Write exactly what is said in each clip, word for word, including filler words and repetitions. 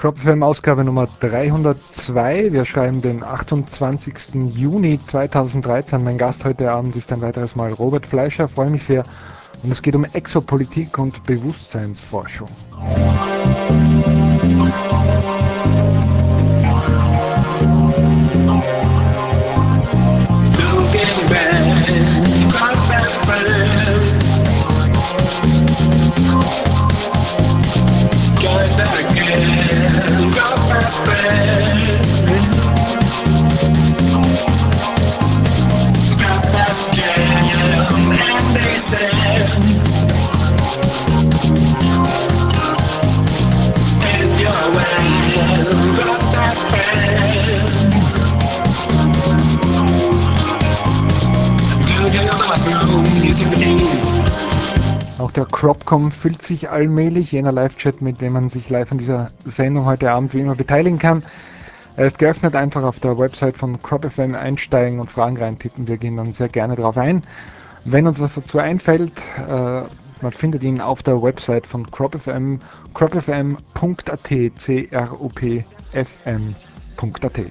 Crop F M Ausgabe Nummer dreihundertzwei. Wir schreiben den achtundzwanzigsten Juni zweitausenddreizehn. Mein Gast heute Abend ist ein weiteres Mal Robert Fleischer. Freue mich sehr. Und es geht um Exopolitik und Bewusstseinsforschung. Auch der Cropcom füllt sich allmählich, jener Live-Chat, mit dem man sich live an dieser Sendung heute Abend wie immer beteiligen kann. Er ist geöffnet, einfach auf der Website von Crop F M einsteigen und Fragen reintippen. Wir gehen dann sehr gerne darauf ein. Wenn uns was dazu einfällt, äh, man findet ihn auf der Website von Crop F M, crop f m punkt a t, c r o p f m punkt a t.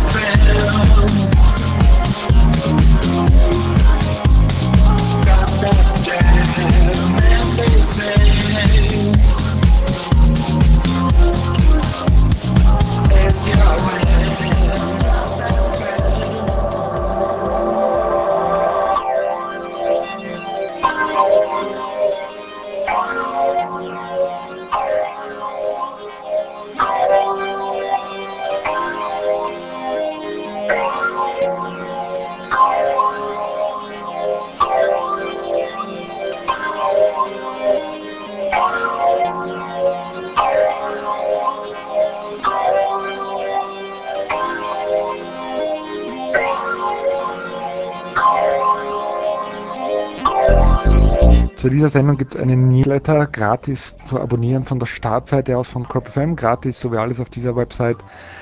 Zu dieser Sendung gibt es einen Newsletter gratis zu abonnieren von der Startseite aus von Crop F M, gratis, so wie alles auf dieser Website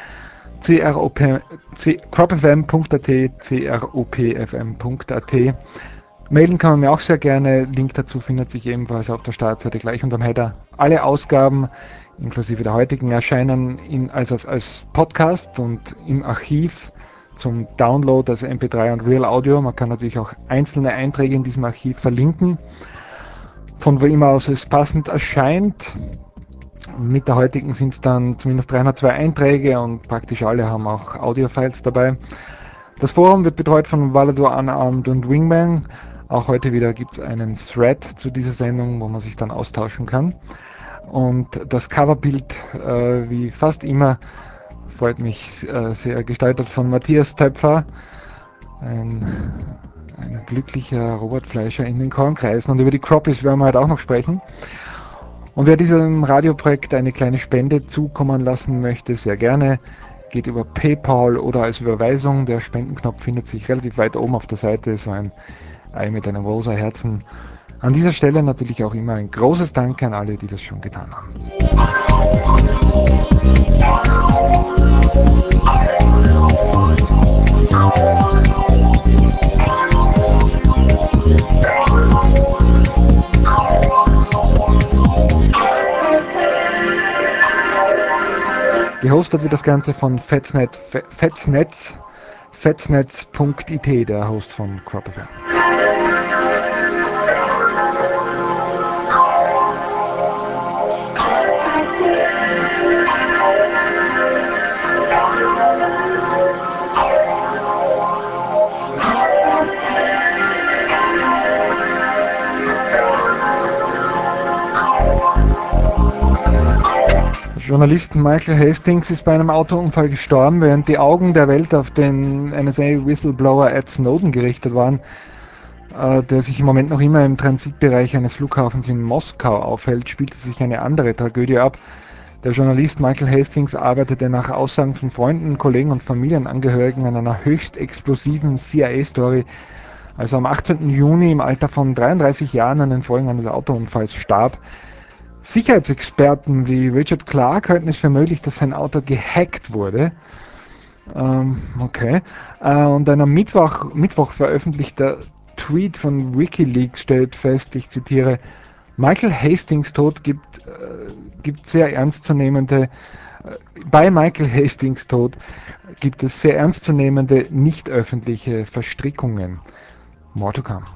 c r o p f m punkt a t, c r o p f m punkt a t. Mailen kann man mir auch sehr gerne, Link dazu findet sich ebenfalls auf der Startseite gleich unterm Header. Alle Ausgaben, inklusive der heutigen, erscheinen in, also als Podcast und im Archiv zum Download, also M P drei und Real Audio. Man kann natürlich auch einzelne Einträge in diesem Archiv verlinken, von wo immer aus es passend erscheint. Mit der heutigen sind es dann zumindest dreihundertzwei Einträge und praktisch alle haben auch Audio-Files dabei. Das Forum wird betreut von Valador Unarmed und Wingman. Auch heute wieder gibt es einen Thread zu dieser Sendung, wo man sich dann austauschen kann. Und das Coverbild, äh, wie fast immer, freut mich äh, sehr, gestaltet von Matthias Töpfer. Ein, ein glücklicher Robert Fleischer in den Kornkreisen. Und über die Croppies werden wir heute auch noch sprechen. Und wer diesem Radioprojekt eine kleine Spende zukommen lassen möchte, sehr gerne, geht über PayPal oder als Überweisung. Der Spendenknopf findet sich relativ weit oben auf der Seite, so ein Ei mit einem rosa Herzen. An dieser Stelle natürlich auch immer ein großes Danke an alle, die das schon getan haben. Gehostet wird das Ganze von Fetsnet, Fetsnetz, fetsnetz punkt i t, der Host von Crop F M. Journalist Michael Hastings ist bei einem Autounfall gestorben, während die Augen der Welt auf den N S A-Whistleblower Ed Snowden gerichtet waren, äh, der sich im Moment noch immer im Transitbereich eines Flughafens in Moskau aufhält, spielte sich eine andere Tragödie ab. Der Journalist Michael Hastings arbeitete nach Aussagen von Freunden, Kollegen und Familienangehörigen an einer höchst explosiven C I A-Story, als er am achtzehnten Juni im Alter von dreiunddreißig Jahren an den Folgen eines Autounfalls starb. Sicherheitsexperten wie Richard Clark halten es für möglich, dass sein Auto gehackt wurde. Ähm, okay. Äh, und ein am Mittwoch, Mittwoch veröffentlichter Tweet von WikiLeaks stellt fest, ich zitiere, Michael Hastings Tod gibt, äh, gibt sehr ernstzunehmende Bei Michael Hastings Tod gibt es sehr ernstzunehmende, nicht öffentliche Verstrickungen. More to come.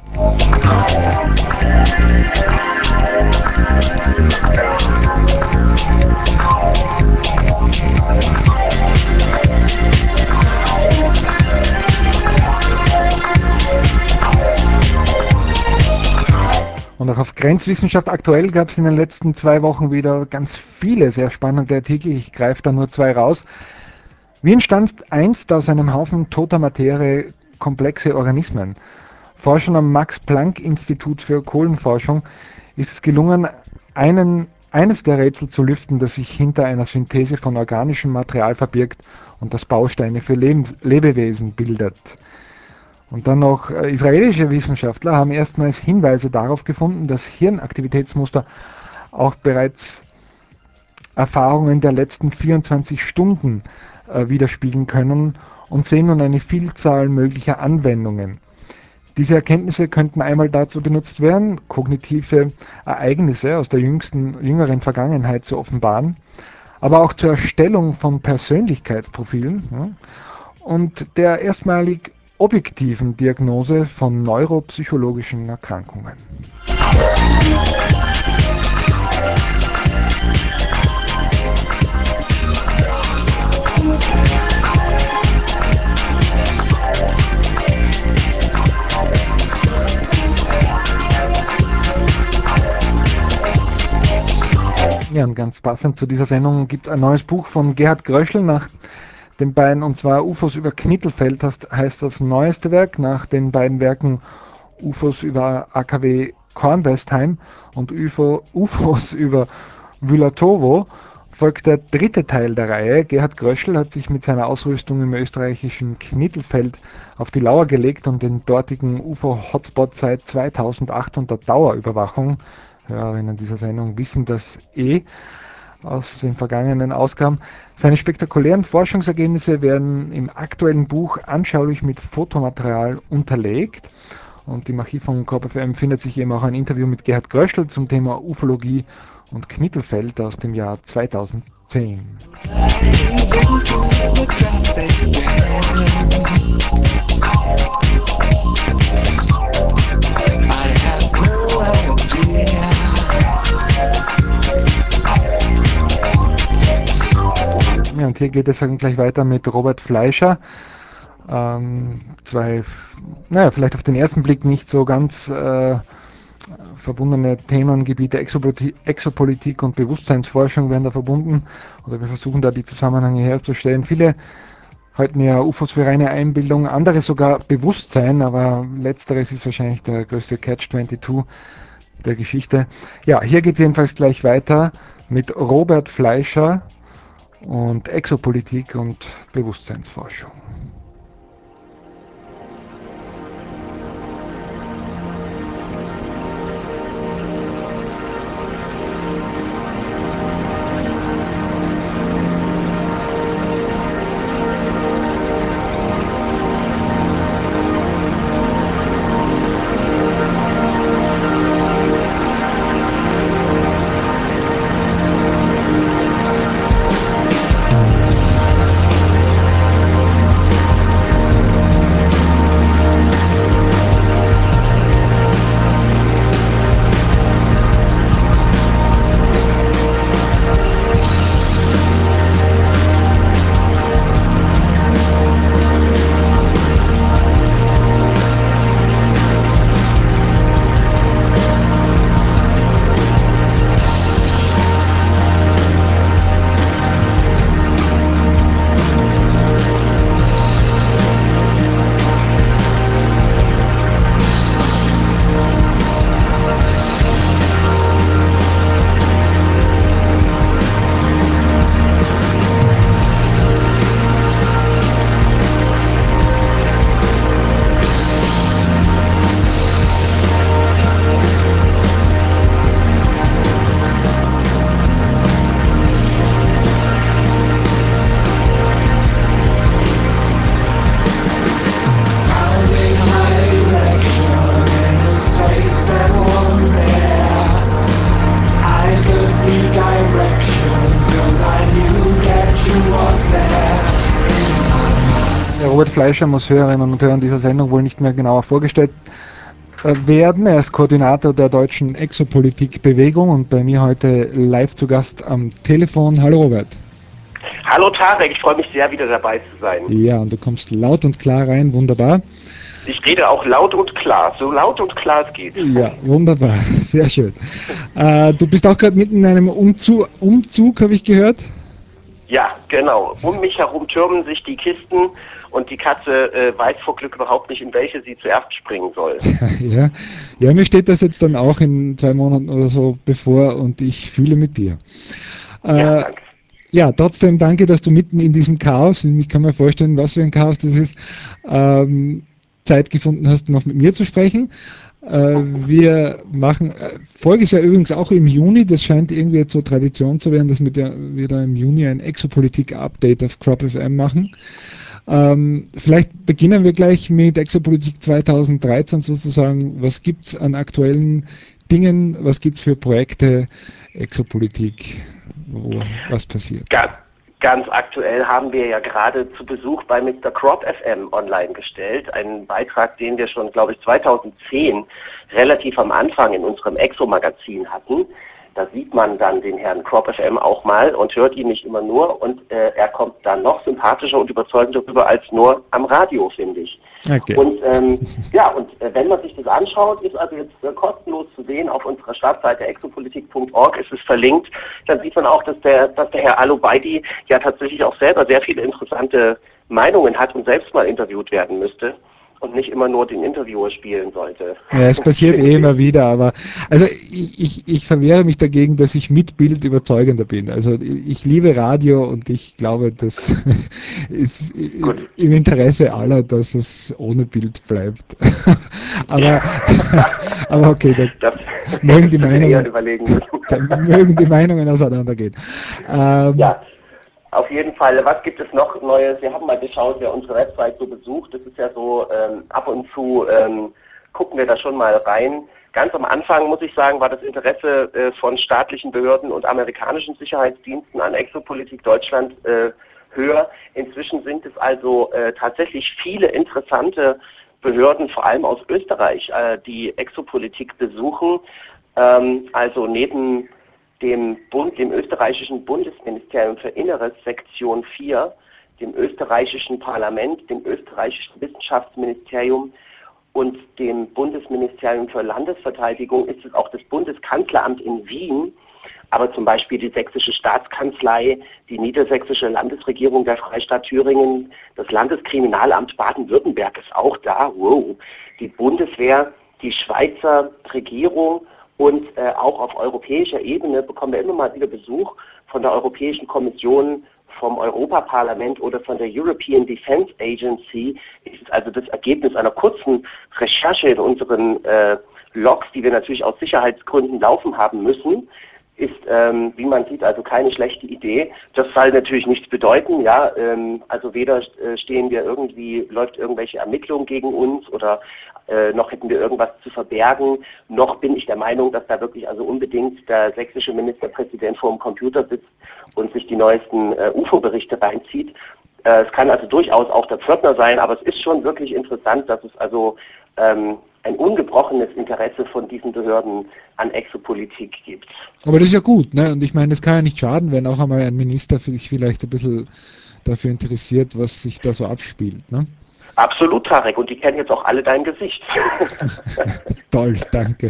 Und auch auf Grenzwissenschaft aktuell gab es in den letzten zwei Wochen wieder ganz viele sehr spannende Artikel. Ich greife da nur zwei raus. Wie entstand einst aus einem Haufen toter Materie komplexe Organismen? Forschern am Max-Planck-Institut für Kohlenforschung ist es gelungen, einen, eines der Rätsel zu lüften, das sich hinter einer Synthese von organischem Material verbirgt und das Bausteine für Lebens Lebewesen bildet. Und dann noch äh, israelische Wissenschaftler haben erstmals Hinweise darauf gefunden, dass Hirnaktivitätsmuster auch bereits Erfahrungen der letzten vierundzwanzig Stunden äh, widerspiegeln können und sehen nun eine Vielzahl möglicher Anwendungen. Diese Erkenntnisse könnten einmal dazu benutzt werden, kognitive Ereignisse aus der jüngsten, jüngeren Vergangenheit zu offenbaren, aber auch zur Erstellung von Persönlichkeitsprofilen, ja, und der erstmalig objektiven Diagnose von neuropsychologischen Erkrankungen. Ja, und ganz passend zu dieser Sendung gibt es ein neues Buch von Gerhard Gröschel nach den beiden, und zwar U F Os über Knittelfeld heißt das neueste Werk, nach den beiden Werken U F Os über A K W Kornwestheim und U F O, U F Os über Vylatowo folgt der dritte Teil der Reihe. Gerhard Gröschel hat sich mit seiner Ausrüstung im österreichischen Knittelfeld auf die Lauer gelegt und den dortigen U F O-Hotspot seit zweitausendacht unter Dauerüberwachung. Hörerinnen dieser Sendung wissen das eh aus den vergangenen Ausgaben. Seine spektakulären Forschungsergebnisse werden im aktuellen Buch anschaulich mit Fotomaterial unterlegt. Und im Archiv von Corp F M findet sich eben auch ein Interview mit Gerhard Gröschel zum Thema Ufologie und Knittelfeld aus dem Jahr zweitausendzehn. Ja, und hier geht es dann gleich weiter mit Robert Fleischer. Ähm, zwei, naja, vielleicht auf den ersten Blick nicht so ganz äh, verbundene Themengebiete, Exopolitik, Exopolitik und Bewusstseinsforschung werden da verbunden, oder wir versuchen da die Zusammenhänge herzustellen. Viele halten ja U F Os für reine Einbildung, andere sogar Bewusstsein, aber letzteres ist wahrscheinlich der größte Catch zweiundzwanzig der Geschichte. Ja, hier geht es jedenfalls gleich weiter mit Robert Fleischer und Exopolitik und Bewusstseinsforschung. Robert Fleischer muss Hörerinnen und Hörern dieser Sendung wohl nicht mehr genauer vorgestellt äh, werden. Er ist Koordinator der deutschen Exopolitik-Bewegung und bei mir heute live zu Gast am Telefon. Hallo Robert. Hallo Tarek, ich freue mich sehr, wieder dabei zu sein. Ja, und du kommst laut und klar rein, wunderbar. Ich rede auch laut und klar, so laut und klar es geht. Ja, wunderbar, sehr schön. Äh, du bist auch gerade mitten in einem Umzug, Umzug habe ich gehört? Ja, genau. Um mich herum türmen sich die Kisten und die Katze äh, weiß vor Glück überhaupt nicht, in welche sie zuerst springen soll. ja. ja, mir steht das jetzt dann auch in zwei Monaten oder so bevor und ich fühle mit dir. Äh, Ja, danke. Ja, trotzdem danke, dass du mitten in diesem Chaos, und ich kann mir vorstellen, was für ein Chaos das ist, ähm, Zeit gefunden hast, noch mit mir zu sprechen. Äh, wir machen, äh, Folge ist ja übrigens auch im Juni, das scheint irgendwie jetzt so Tradition zu werden, dass wir da, wir da im Juni ein Exopolitik-Update auf Crop F M machen. Ähm, vielleicht beginnen wir gleich mit Exopolitik zweitausenddreizehn sozusagen. Was gibt es an aktuellen Dingen, was gibt es für Projekte, Exopolitik, wo was passiert? Ganz, ganz aktuell haben wir ja gerade zu Besuch bei Mister Crop F M online gestellt. Einen Beitrag, den wir schon, glaube ich, zweitausendzehn relativ am Anfang in unserem Exo-Magazin hatten. Da sieht man dann den Herrn Crop F M auch mal und hört ihn nicht immer nur. Und äh, er kommt dann noch sympathischer und überzeugender rüber als nur am Radio, finde ich. Okay. Und ähm, ja, und äh, wenn man sich das anschaut, ist also jetzt äh, kostenlos zu sehen auf unserer Startseite exopolitik punkt org, ist es verlinkt, dann sieht man auch, dass der, dass der Herr Alubaidi ja tatsächlich auch selber sehr viele interessante Meinungen hat und selbst mal interviewt werden müsste und nicht immer nur den Interviewer spielen sollte. Ja, es passiert eh immer wieder, aber also ich, ich, ich verwehre mich dagegen, dass ich mit Bild überzeugender bin. Also ich liebe Radio und ich glaube, das ist Gut. im Interesse aller, dass es ohne Bild bleibt. aber, aber okay, da das mögen die hättest du dir eher Meinungen, überlegen müssen. da mögen die Meinungen auseinandergehen. Ähm, Ja. Auf jeden Fall, was gibt es noch Neues? Wir haben mal geschaut, wer unsere Website so besucht. Das ist ja so, ähm, ab und zu ähm, gucken wir da schon mal rein. Ganz am Anfang, muss ich sagen, war das Interesse äh, von staatlichen Behörden und amerikanischen Sicherheitsdiensten an Exopolitik Deutschland äh, höher. Inzwischen sind es also äh, tatsächlich viele interessante Behörden, vor allem aus Österreich, äh, die Exopolitik besuchen. Ähm, also neben dem Bund, dem österreichischen Bundesministerium für Inneres, Sektion vier, dem österreichischen Parlament, dem österreichischen Wissenschaftsministerium und dem Bundesministerium für Landesverteidigung ist es auch das Bundeskanzleramt in Wien, aber zum Beispiel die sächsische Staatskanzlei, die niedersächsische Landesregierung der Freistaat Thüringen, das Landeskriminalamt Baden-Württemberg ist auch da, wow, die Bundeswehr, die Schweizer Regierung. Und äh, auch auf europäischer Ebene bekommen wir immer mal wieder Besuch von der Europäischen Kommission, vom Europaparlament oder von der European Defence Agency. Es ist also das Ergebnis einer kurzen Recherche in unseren äh, Logs, die wir natürlich aus Sicherheitsgründen laufen haben müssen. Ist, ähm, wie man sieht, also keine schlechte Idee. Das soll natürlich nichts bedeuten, ja. Ähm, also weder äh, stehen wir irgendwie, läuft irgendwelche Ermittlung gegen uns oder äh, noch hätten wir irgendwas zu verbergen, noch bin ich der Meinung, dass da wirklich also unbedingt der sächsische Ministerpräsident vor dem Computer sitzt und sich die neuesten äh, U F O-Berichte reinzieht. Äh, es kann also durchaus auch der Pförtner sein, aber es ist schon wirklich interessant, dass es also ähm, ein ungebrochenes Interesse von diesen Behörden an Exopolitik gibt. Aber das ist ja gut, ne? Und ich meine, es kann ja nicht schaden, wenn auch einmal ein Minister sich vielleicht ein bisschen dafür interessiert, was sich da so abspielt, ne? Absolut, Tarek, und die kennen jetzt auch alle dein Gesicht. Toll, danke.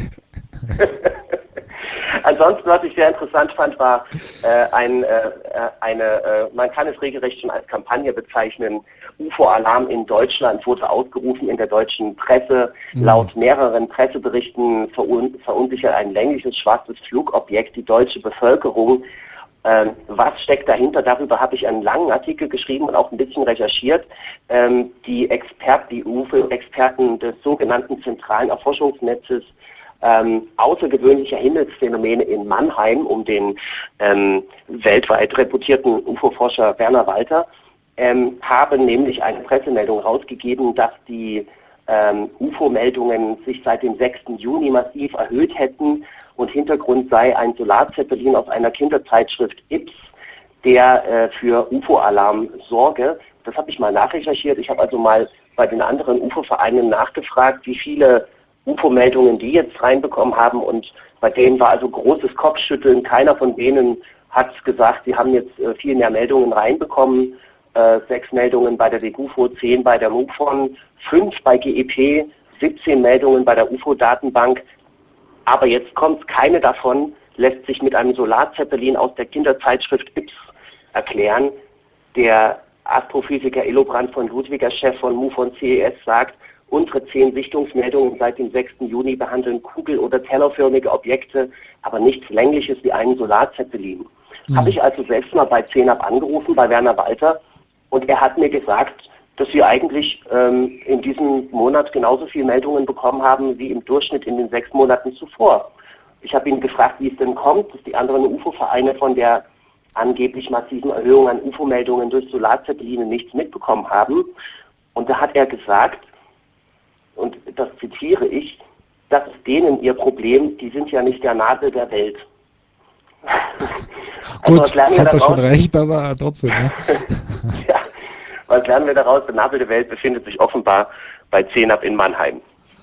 Ansonsten, was ich sehr interessant fand, war äh, ein, äh, eine, äh, man kann es regelrecht schon als Kampagne bezeichnen, U F O-Alarm in Deutschland wurde ausgerufen in der deutschen Presse. Mhm. Laut mehreren Presseberichten verun verunsichert ein längliches schwarzes Flugobjekt die deutsche Bevölkerung. Ähm, was steckt dahinter? Darüber habe ich einen langen Artikel geschrieben und auch ein bisschen recherchiert. Ähm, die Experten, die U F O-Experten des sogenannten Zentralen Erforschungsnetzes Ähm, außergewöhnlicher Himmelsphänomene in Mannheim um den ähm, weltweit reputierten U F O-Forscher Werner Walter, ähm, haben nämlich eine Pressemeldung rausgegeben, dass die ähm, U F O-Meldungen sich seit dem sechsten Juni massiv erhöht hätten und Hintergrund sei ein Solarzeppelin aus einer Kinderzeitschrift Ips, der äh, für U F O-Alarm sorge. das habe ich mal nachrecherchiert. Ich habe also mal bei den anderen U F O-Vereinen nachgefragt, wie viele U F O-Meldungen die jetzt reinbekommen haben, und bei denen war also großes Kopfschütteln. Keiner von denen hat gesagt, sie haben jetzt äh, viel mehr Meldungen reinbekommen. Äh, sechs Meldungen bei der DEGUFO, zehn bei der MUFON, fünf bei G E P, siebzehn Meldungen bei der U F O-Datenbank. Aber jetzt kommt, keine davon lässt sich mit einem Solarzeppelin aus der Kinderzeitschrift Ips erklären. Der Astrophysiker Elobrand von Ludwiger, Chef von MUFON C E S, sagt, unsere zehn Sichtungsmeldungen seit dem sechsten Juni behandeln kugel- oder tellerförmige Objekte, aber nichts Längliches wie einen Solarzeppelin. Mhm. Habe ich also selbst mal bei C E N A B angerufen, bei Werner Walter, und er hat mir gesagt, dass wir eigentlich ähm, in diesem Monat genauso viele Meldungen bekommen haben wie im Durchschnitt in den sechs Monaten zuvor. Ich habe ihn gefragt, wie es denn kommt, dass die anderen U F O-Vereine von der angeblich massiven Erhöhung an U F O-Meldungen durch Solarzeppeline nichts mitbekommen haben. Und da hat er gesagt, und das zitiere ich, das ist denen ihr Problem, die sind ja nicht der Nabel der Welt. Also, gut, hat er schon recht, aber trotzdem. Ne? Ja, was lernen wir daraus? Der Nabel der Welt befindet sich offenbar bei C E N A B in Mannheim.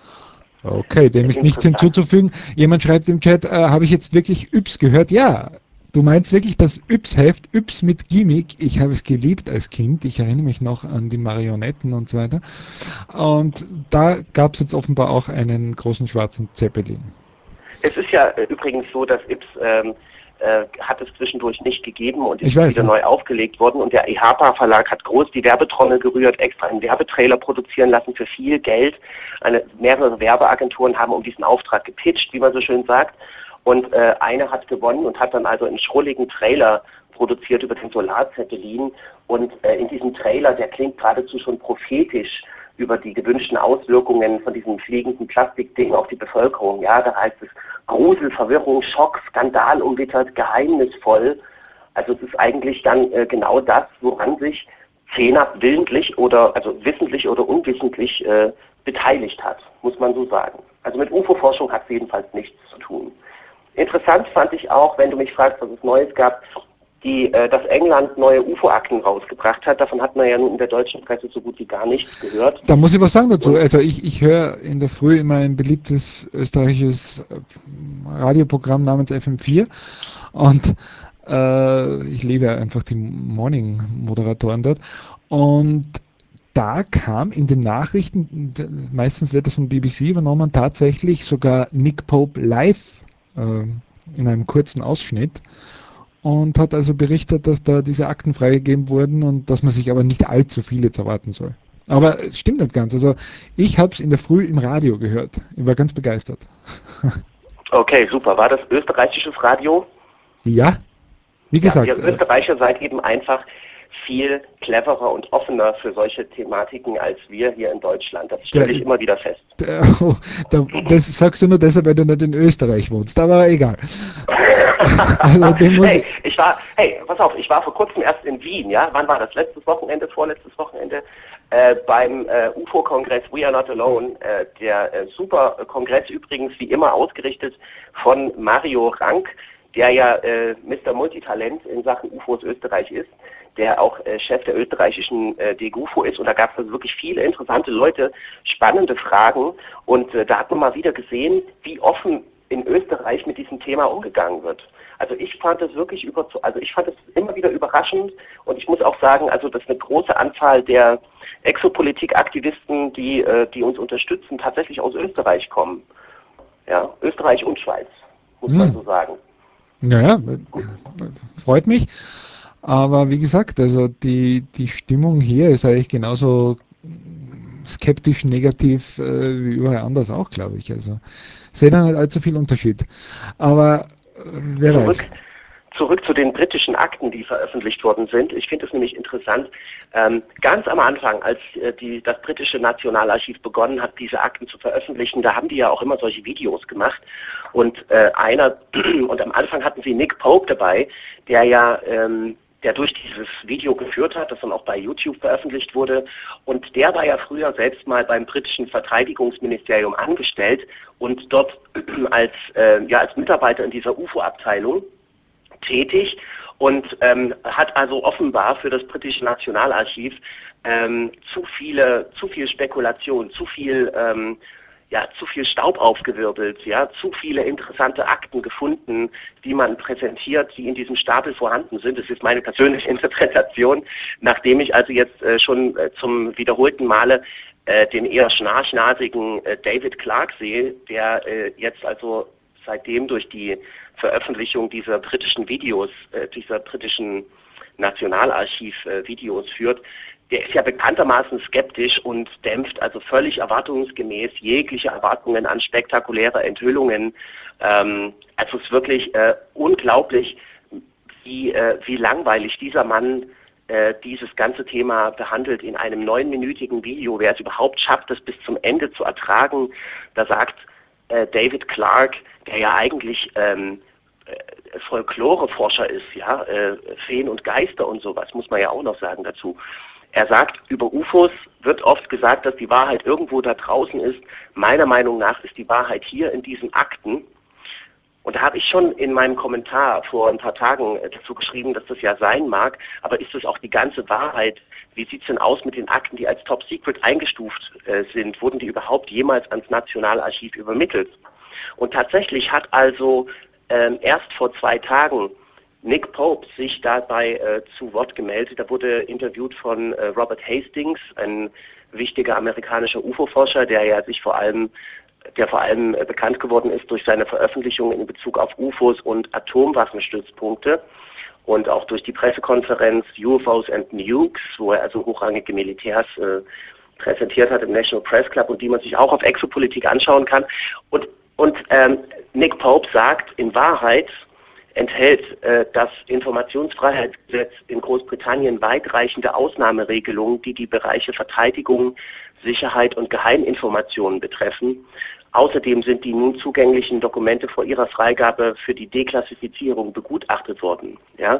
Okay, dem ist nichts hinzuzufügen. Jemand schreibt im Chat, äh, habe ich jetzt wirklich Yps gehört? Ja, du meinst wirklich das Yps-Heft, Yps mit Gimmick. Ich habe es geliebt als Kind. Ich erinnere mich noch an die Marionetten und so weiter. Und da gab es jetzt offenbar auch einen großen schwarzen Zeppelin. Es ist ja äh, übrigens so, dass Yps ähm, äh, hat es zwischendurch nicht gegeben und ist weiß, wieder ja. neu aufgelegt worden. Und der I H P A-Verlag hat groß die Werbetrommel gerührt, extra einen Werbetrailer produzieren lassen für viel Geld. Eine, mehrere Werbeagenturen haben um diesen Auftrag gepitcht, wie man so schön sagt. Und äh, eine hat gewonnen und hat dann also einen schrulligen Trailer produziert über den Solarzeppelin. Und äh, in diesem Trailer, der klingt geradezu schon prophetisch über die gewünschten Auswirkungen von diesem fliegenden Plastikding auf die Bevölkerung. Ja, da heißt es Grusel, Verwirrung, Schock, Skandal umwittert, geheimnisvoll. Also es ist eigentlich dann äh, genau das, woran sich C E N A B willentlich oder also wissentlich oder unwissentlich äh, beteiligt hat, muss man so sagen. Also mit U F O-Forschung hat es jedenfalls nichts zu tun. Interessant fand ich auch, wenn du mich fragst, was es Neues gab, die, äh, dass England neue U F O-Akten rausgebracht hat. Davon hat man ja nun in der deutschen Presse so gut wie gar nichts gehört. Da muss ich was sagen dazu. Und also ich, ich höre in der Früh immer ein beliebtes österreichisches Radioprogramm namens F M vier und äh, ich liebe einfach die Morning-Moderatoren dort. Und da kam in den Nachrichten, meistens wird das von B B C übernommen, tatsächlich sogar Nick Pope live äh, in einem kurzen Ausschnitt und hat also berichtet, dass da diese Akten freigegeben wurden und dass man sich aber nicht allzu viel jetzt erwarten soll. Aber es stimmt nicht ganz. Also ich habe es in der Früh im Radio gehört. Ich war ganz begeistert. Okay, super. War das österreichisches Radio? Ja, wie gesagt. Ja, ihr Österreicher seid eben einfach viel cleverer und offener für solche Thematiken als wir hier in Deutschland. Das stelle ich immer wieder fest. Der, oh, der, das sagst du nur deshalb, weil du nicht in Österreich wohnst, aber egal. Also, den muss hey, ich war, hey, pass auf, ich war vor kurzem erst in Wien, ja? Wann war das? Letztes Wochenende, vorletztes Wochenende? Äh, beim äh, U F O-Kongress We Are Not Alone, äh, der äh, super Kongress übrigens wie immer ausgerichtet von Mario Rank, der ja äh, Mister Multitalent in Sachen U F Os Österreich ist, der auch äh, Chef der österreichischen äh, DEGUFO ist. Und da gab es also wirklich viele interessante Leute, spannende Fragen. Und äh, da hat man mal wieder gesehen, wie offen in Österreich mit diesem Thema umgegangen wird. Also ich fand es wirklich über, also ich fand es immer wieder überraschend. Und ich muss auch sagen, also dass eine große Anzahl der Exopolitik-Aktivisten, die, äh, die uns unterstützen, tatsächlich aus Österreich kommen. Ja, Österreich und Schweiz, muss hm. man so sagen. Naja, freut mich. Aber wie gesagt, also die, die Stimmung hier ist eigentlich genauso skeptisch, negativ äh, wie überall anders auch, glaube ich. Also sehe da nicht allzu viel Unterschied. Aber äh, wer zurück, weiß. Zurück zu den britischen Akten, die veröffentlicht worden sind. Ich finde es nämlich interessant. Ähm, ganz am Anfang, als äh, die, das britische Nationalarchiv begonnen hat, diese Akten zu veröffentlichen, da haben die ja auch immer solche Videos gemacht. Und äh, einer, und am Anfang hatten sie Nick Pope dabei, der ja ähm, der durch dieses Video geführt hat, das dann auch bei YouTube veröffentlicht wurde. Und der war ja früher selbst mal beim britischen Verteidigungsministerium angestellt und dort als, äh, ja, als Mitarbeiter in dieser U F O-Abteilung tätig. und ähm, hat also offenbar für das britische Nationalarchiv ähm, zu viele, zu viel Spekulation, zu viel ähm, ja, zu viel Staub aufgewirbelt, ja, zu viele interessante Akten gefunden, die man präsentiert, die in diesem Stapel vorhanden sind. Das ist meine persönliche Interpretation, nachdem ich also jetzt äh, schon äh, zum wiederholten Male äh, den eher schnarchnasigen äh, David Clark sehe, der äh, jetzt also seitdem durch die Veröffentlichung dieser britischen Videos, äh, dieser britischen Nationalarchiv-Videos führt. Der ist ja bekanntermaßen skeptisch und dämpft also völlig erwartungsgemäß jegliche Erwartungen an spektakuläre Enthüllungen. Ähm, also es ist wirklich äh, unglaublich, wie, äh, wie langweilig dieser Mann äh, dieses ganze Thema behandelt in einem neunminütigen Video. Wer es überhaupt schafft, das bis zum Ende zu ertragen, da sagt äh, David Clark, der ja eigentlich ähm, äh, Folkloreforscher ist, ja, äh, Feen und Geister und sowas, muss man ja auch noch sagen dazu. Er sagt, über U F Os wird oft gesagt, dass die Wahrheit irgendwo da draußen ist. Meiner Meinung nach ist die Wahrheit hier in diesen Akten. Und da habe ich schon in meinem Kommentar vor ein paar Tagen dazu geschrieben, dass das ja sein mag, aber ist das auch die ganze Wahrheit? Wie sieht es denn aus mit den Akten, die als Top Secret eingestuft äh, sind? Wurden die überhaupt jemals ans Nationalarchiv übermittelt? Und tatsächlich hat also ähm, erst vor zwei Tagen Nick Pope sich dabei äh, zu Wort gemeldet. Da wurde interviewt von äh, Robert Hastings, ein wichtiger amerikanischer U F O-Forscher, der ja sich vor allem, der vor allem äh, bekannt geworden ist durch seine Veröffentlichungen in Bezug auf U F Os und Atomwaffenstützpunkte und auch durch die Pressekonferenz U F Os and Nukes, wo er also hochrangige Militärs äh, präsentiert hat im National Press Club und die man sich auch auf Exopolitik anschauen kann. Und, und ähm, Nick Pope sagt, in Wahrheit enthält äh, das Informationsfreiheitsgesetz in Großbritannien weitreichende Ausnahmeregelungen, die die Bereiche Verteidigung, Sicherheit und Geheiminformationen betreffen. Außerdem sind die nun zugänglichen Dokumente vor ihrer Freigabe für die Deklassifizierung begutachtet worden. Ja?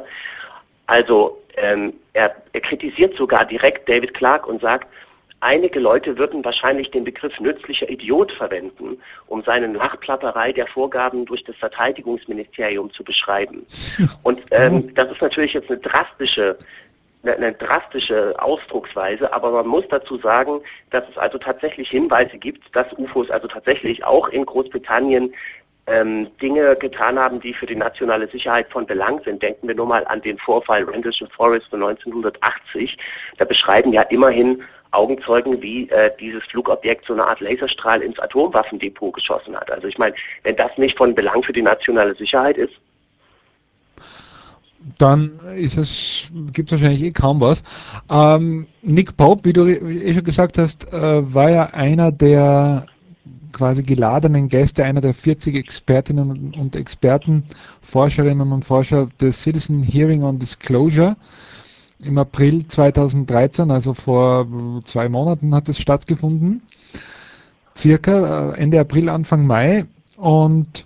Also ähm, er, er kritisiert sogar direkt David Clark und sagt, einige Leute würden wahrscheinlich den Begriff nützlicher Idiot verwenden, um seine Nachplapperei der Vorgaben durch das Verteidigungsministerium zu beschreiben. Und ähm, das ist natürlich jetzt eine drastische, eine, eine drastische Ausdrucksweise, aber man muss dazu sagen, dass es also tatsächlich Hinweise gibt, dass U F Os also tatsächlich auch in Großbritannien ähm, Dinge getan haben, die für die nationale Sicherheit von Belang sind. Denken wir nur mal an den Vorfall Rendlesham Forest von neunzehnhundertachtzig. Da beschreiben ja immerhin Augenzeugen, wie äh, dieses Flugobjekt so eine Art Laserstrahl ins Atomwaffendepot geschossen hat. Also ich meine, wenn das nicht von Belang für die nationale Sicherheit ist, dann ist es, gibt es wahrscheinlich eh kaum was. Ähm, Nick Pope, wie du eh schon gesagt hast, äh, war ja einer der quasi geladenen Gäste, einer der vierzig Expertinnen und Experten, Forscherinnen und Forscher des Citizen Hearing on Disclosure. Im April zweitausenddreizehn, also vor zwei Monaten, hat es stattgefunden. Circa Ende April, Anfang Mai. Und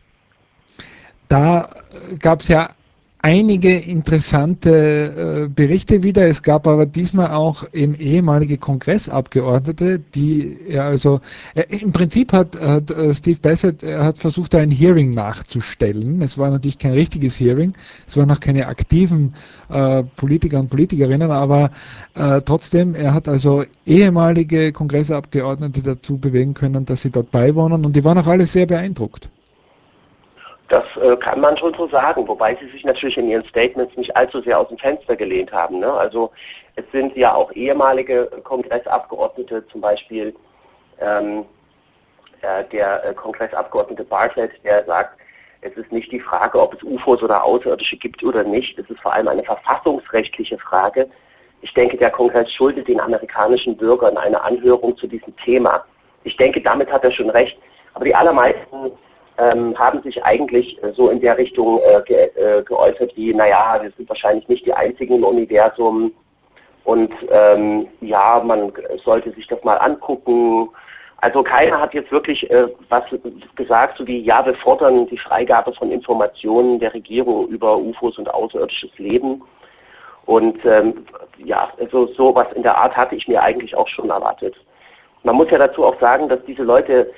da gab es ja einige interessante äh, Berichte wieder. Es gab aber diesmal auch eben ehemalige Kongressabgeordnete, die ja also äh, im Prinzip hat, hat äh, Steve Bassett er hat versucht, ein Hearing nachzustellen. Es war natürlich kein richtiges Hearing, es waren noch keine aktiven äh, Politiker und Politikerinnen, aber äh, trotzdem, er hat also ehemalige Kongressabgeordnete dazu bewegen können, dass sie dort beiwohnen und die waren auch alle sehr beeindruckt. das äh, kann man schon so sagen, wobei sie sich natürlich in ihren Statements nicht allzu sehr aus dem Fenster gelehnt haben. Ne? Also es sind ja auch ehemalige Kongressabgeordnete, zum Beispiel ähm, äh, der äh, Kongressabgeordnete Bartlett, der sagt, es ist nicht die Frage, ob es U F Os oder Außerirdische gibt oder nicht. Es ist vor allem eine verfassungsrechtliche Frage. Ich denke, der Kongress schuldet den amerikanischen Bürgern eine Anhörung zu diesem Thema. Ich denke, damit hat er schon recht. Aber die allermeisten ähm, haben sich eigentlich äh, so in der Richtung äh, ge äh, geäußert wie, naja, wir sind wahrscheinlich nicht die einzigen im Universum und ähm, ja, man sollte sich das mal angucken. Also keiner hat jetzt wirklich äh, was gesagt, so wie, ja, wir fordern die Freigabe von Informationen der Regierung über U F Os und außerirdisches Leben. Und ähm, ja, also sowas in der Art hatte ich mir eigentlich auch schon erwartet. Man muss ja dazu auch sagen, dass diese Leute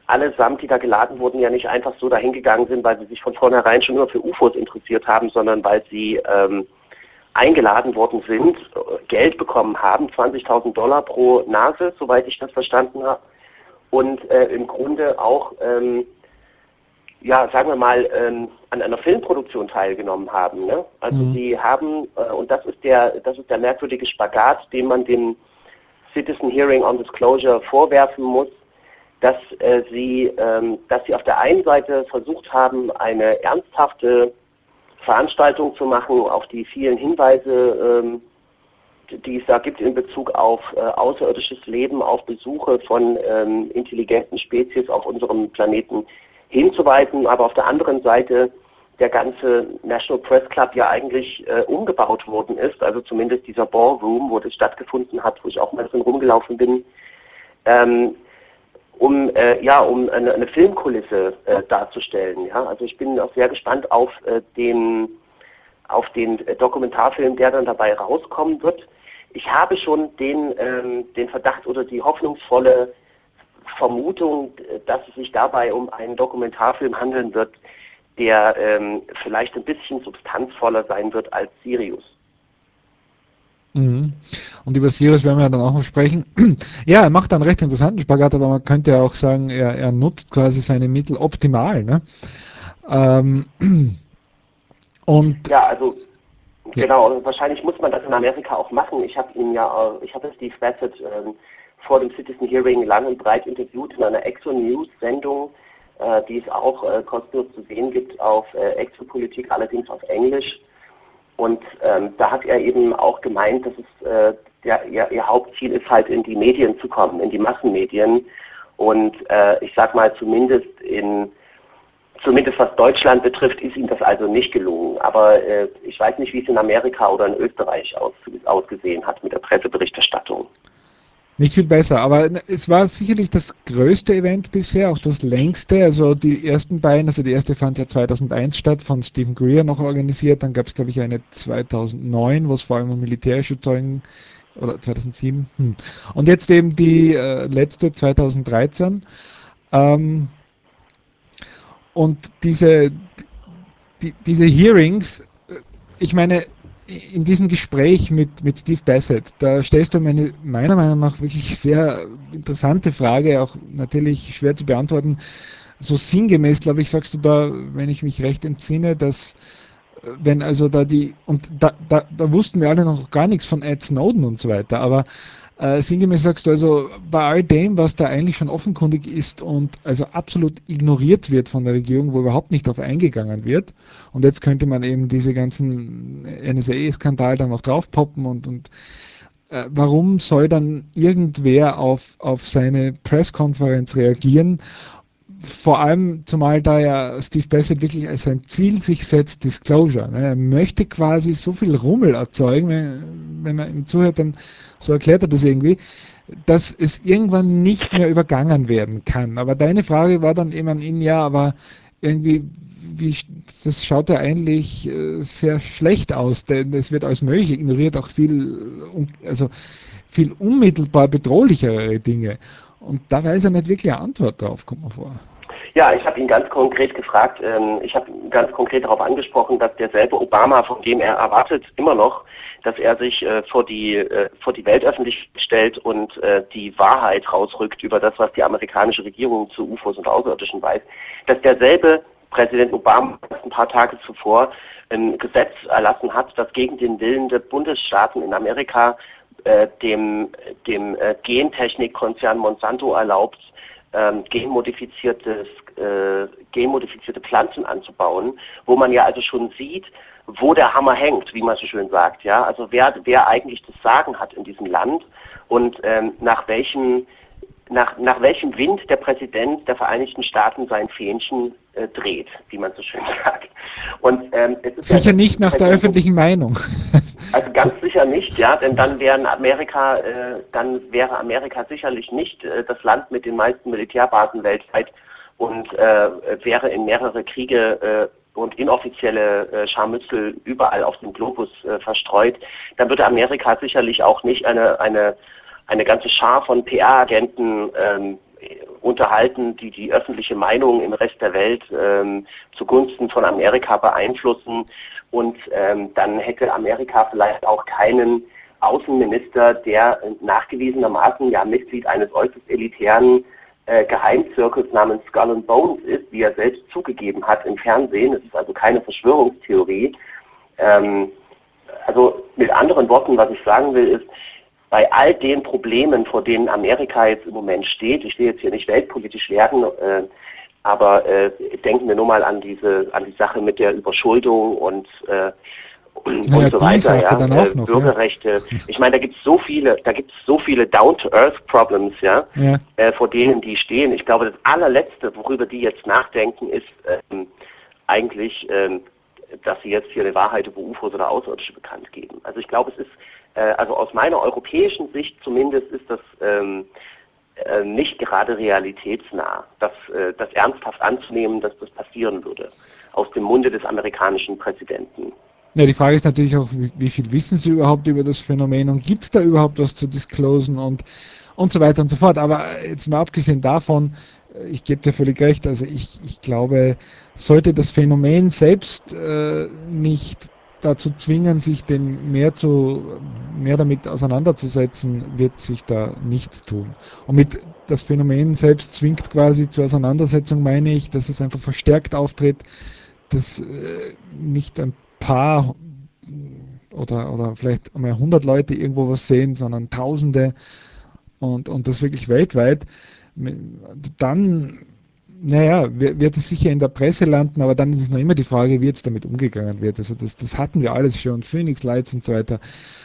allesamt, die da geladen wurden, ja nicht einfach so dahingegangen sind, weil sie sich von vornherein schon nur für U F Os interessiert haben, sondern weil sie ähm, eingeladen worden sind, Geld bekommen haben, zwanzigtausend Dollar pro Nase, soweit ich das verstanden habe, und äh, im Grunde auch, ähm, ja, sagen wir mal, ähm, an einer Filmproduktion teilgenommen haben. Ne? Also Mhm. sie haben, äh, und das ist der, das ist der merkwürdige Spagat, den man dem Citizen Hearing on Disclosure vorwerfen muss, dass äh, sie, ähm, dass sie auf der einen Seite versucht haben, eine ernsthafte Veranstaltung zu machen, auf die vielen Hinweise, ähm, die es da gibt in Bezug auf äh, außerirdisches Leben, auf Besuche von ähm, intelligenten Spezies auf unserem Planeten hinzuweisen, aber auf der anderen Seite der ganze National Press Club ja eigentlich äh, umgebaut worden ist, also zumindest dieser Ballroom, wo das stattgefunden hat, wo ich auch mal ein bisschen rumgelaufen bin, ähm, um äh, ja um eine, eine Filmkulisse äh, darzustellen. Ja? Also ich bin auch sehr gespannt auf äh, den auf den äh, Dokumentarfilm, der dann dabei rauskommen wird. Ich habe schon den ähm, den Verdacht oder die hoffnungsvolle Vermutung, dass es sich dabei um einen Dokumentarfilm handeln wird, der ähm, vielleicht ein bisschen substanzvoller sein wird als Sirius. Mhm. Und über Sirius werden wir ja dann auch noch sprechen. Ja, er macht einen recht interessanten Spagat, aber man könnte ja auch sagen, er, er nutzt quasi seine Mittel optimal. Ne? Ähm, und Ja, also ja. genau, und wahrscheinlich muss man das in Amerika auch machen. Ich habe ihn ja, äh, ich habe Steve Bassett ähm, vor dem Citizen Hearing lang und breit interviewt in einer Exo-News-Sendung, äh, die es auch äh, kostenlos zu sehen gibt auf äh, Exopolitik, allerdings auf Englisch. Und ähm, da hat er eben auch gemeint, dass es äh, der, ihr, ihr Hauptziel ist halt in die Medien zu kommen, in die Massenmedien. Und äh, ich sag mal, zumindest in zumindest was Deutschland betrifft, ist ihm das also nicht gelungen. Aber äh, ich weiß nicht, wie es in Amerika oder in Österreich aus, ausgesehen hat mit der Presseberichterstattung. Nicht viel besser, aber es war sicherlich das größte Event bisher, auch das längste. Also die ersten beiden, also die erste fand ja zweitausendeins statt, von Stephen Greer noch organisiert. Dann gab es, glaube ich, eine zweitausendneun, wo es vor allem um militärische Zeugen, oder zweitausendsieben. Hm. Und jetzt eben die äh, letzte zweitausenddreizehn. Ähm, und diese, die, diese Hearings, äh, ich meine, in diesem Gespräch mit, mit Steve Bassett, da stellst du mir eine meiner Meinung nach wirklich sehr interessante Frage, auch natürlich schwer zu beantworten. So sinngemäß, glaube ich, sagst du da, wenn ich mich recht entsinne, dass äh, wenn also da die, und da, da, da wussten wir alle noch gar nichts von Ed Snowden und so weiter, aber äh, sinngemäß sagst du also, bei all dem, was da eigentlich schon offenkundig ist und also absolut ignoriert wird von der Regierung, wo überhaupt nicht darauf eingegangen wird, und jetzt könnte man eben diese ganzen N S A-Skandal dann noch draufpoppen und, und äh, warum soll dann irgendwer auf, auf seine Pressekonferenz reagieren? Vor allem, zumal da ja Steve Bassett wirklich als sein Ziel sich setzt, Disclosure. Ne? Er möchte quasi so viel Rummel erzeugen, wenn, wenn man ihm zuhört, dann so erklärt er das irgendwie, dass es irgendwann nicht mehr übergangen werden kann. Aber deine Frage war dann eben an ihn, ja, aber irgendwie, wie, das schaut ja eigentlich äh, sehr schlecht aus, denn es wird alles Mögliche ignoriert, auch viel, äh, also viel unmittelbar bedrohlichere Dinge. Und da weiß er nicht wirklich eine Antwort drauf, kommt mir vor. Ja, ich habe ihn ganz konkret gefragt, ähm, ich habe ihn ganz konkret darauf angesprochen, dass derselbe Obama, von dem er erwartet, immer noch, dass er sich äh, vor die äh, vor die Weltöffentlichkeit stellt und äh, die Wahrheit rausrückt über das, was die amerikanische Regierung zu U F Os und Außerirdischen weiß, dass derselbe Präsident Obama ein paar Tage zuvor ein Gesetz erlassen hat, das gegen den Willen der Bundesstaaten in Amerika äh, dem dem äh, Gentechnikkonzern Monsanto erlaubt, ähm, genmodifiziertes, äh, genmodifizierte Pflanzen anzubauen, wo man ja also schon sieht, wo der Hammer hängt, wie man so schön sagt, ja, also wer, wer eigentlich das Sagen hat in diesem Land und ähm, nach welchem nach, nach welchem Wind der Präsident der Vereinigten Staaten sein Fähnchen äh, dreht, wie man so schön sagt. Und ähm, es ist ja Sicher nicht nach der Präsident, öffentlichen Meinung. also ganz sicher nicht, ja, denn dann wären Amerika, äh, dann wäre Amerika sicherlich nicht äh, das Land mit den meisten Militärbasen weltweit und äh, wäre in mehrere Kriege äh, und inoffizielle äh, Scharmützel überall auf dem Globus äh, verstreut. Dann würde Amerika sicherlich auch nicht eine eine eine ganze Schar von P R-Agenten ähm, unterhalten, die die öffentliche Meinung im Rest der Welt ähm, zugunsten von Amerika beeinflussen. Und ähm, dann hätte Amerika vielleicht auch keinen Außenminister, der nachgewiesenermaßen ja Mitglied eines äußerst elitären äh, Geheimzirkels namens Skull and Bones ist, wie er selbst zugegeben hat im Fernsehen. Es ist also keine Verschwörungstheorie. Ähm, also mit anderen Worten, was ich sagen will, ist, bei all den Problemen, vor denen Amerika jetzt im Moment steht, ich will jetzt hier nicht weltpolitisch werden, äh, aber äh, denken wir nur mal an diese, an die Sache mit der Überschuldung und äh, und naja, so die weiter, Sache ja, dann äh, auch noch, Bürgerrechte. Ja. Ich meine, da gibt es so viele, da gibt es so viele Down-to-Earth-Problems, ja, ja. äh, vor denen die stehen. Ich glaube, das allerletzte, worüber die jetzt nachdenken, ist ähm, eigentlich, ähm, dass sie jetzt hier eine Wahrheit über U F Os oder Außerirdische bekannt geben. Also ich glaube, es ist, äh, also aus meiner europäischen Sicht zumindest ist das ähm, äh, nicht gerade realitätsnah, das, äh, das ernsthaft anzunehmen, dass das passieren würde, aus dem Munde des amerikanischen Präsidenten. Ja, die Frage ist natürlich auch, wie, wie viel wissen Sie überhaupt über das Phänomen und gibt es da überhaupt was zu disclosen und, und so weiter und so fort. Aber jetzt mal abgesehen davon, ich gebe dir völlig recht, also ich, ich glaube, sollte das Phänomen selbst äh, nicht dazu zwingen, sich dem mehr, zu, mehr damit auseinanderzusetzen, wird sich da nichts tun. Und mit das Phänomen selbst zwingt quasi zur Auseinandersetzung, meine ich, dass es einfach verstärkt auftritt, dass äh, nicht ein paar oder, oder vielleicht einmal hundert Leute irgendwo was sehen, sondern Tausende und, und das wirklich weltweit, dann, naja, wird es sicher in der Presse landen, aber dann ist es noch immer die Frage, wie jetzt damit umgegangen wird. Also das, das hatten wir alles schon, Phoenix Lights und so weiter.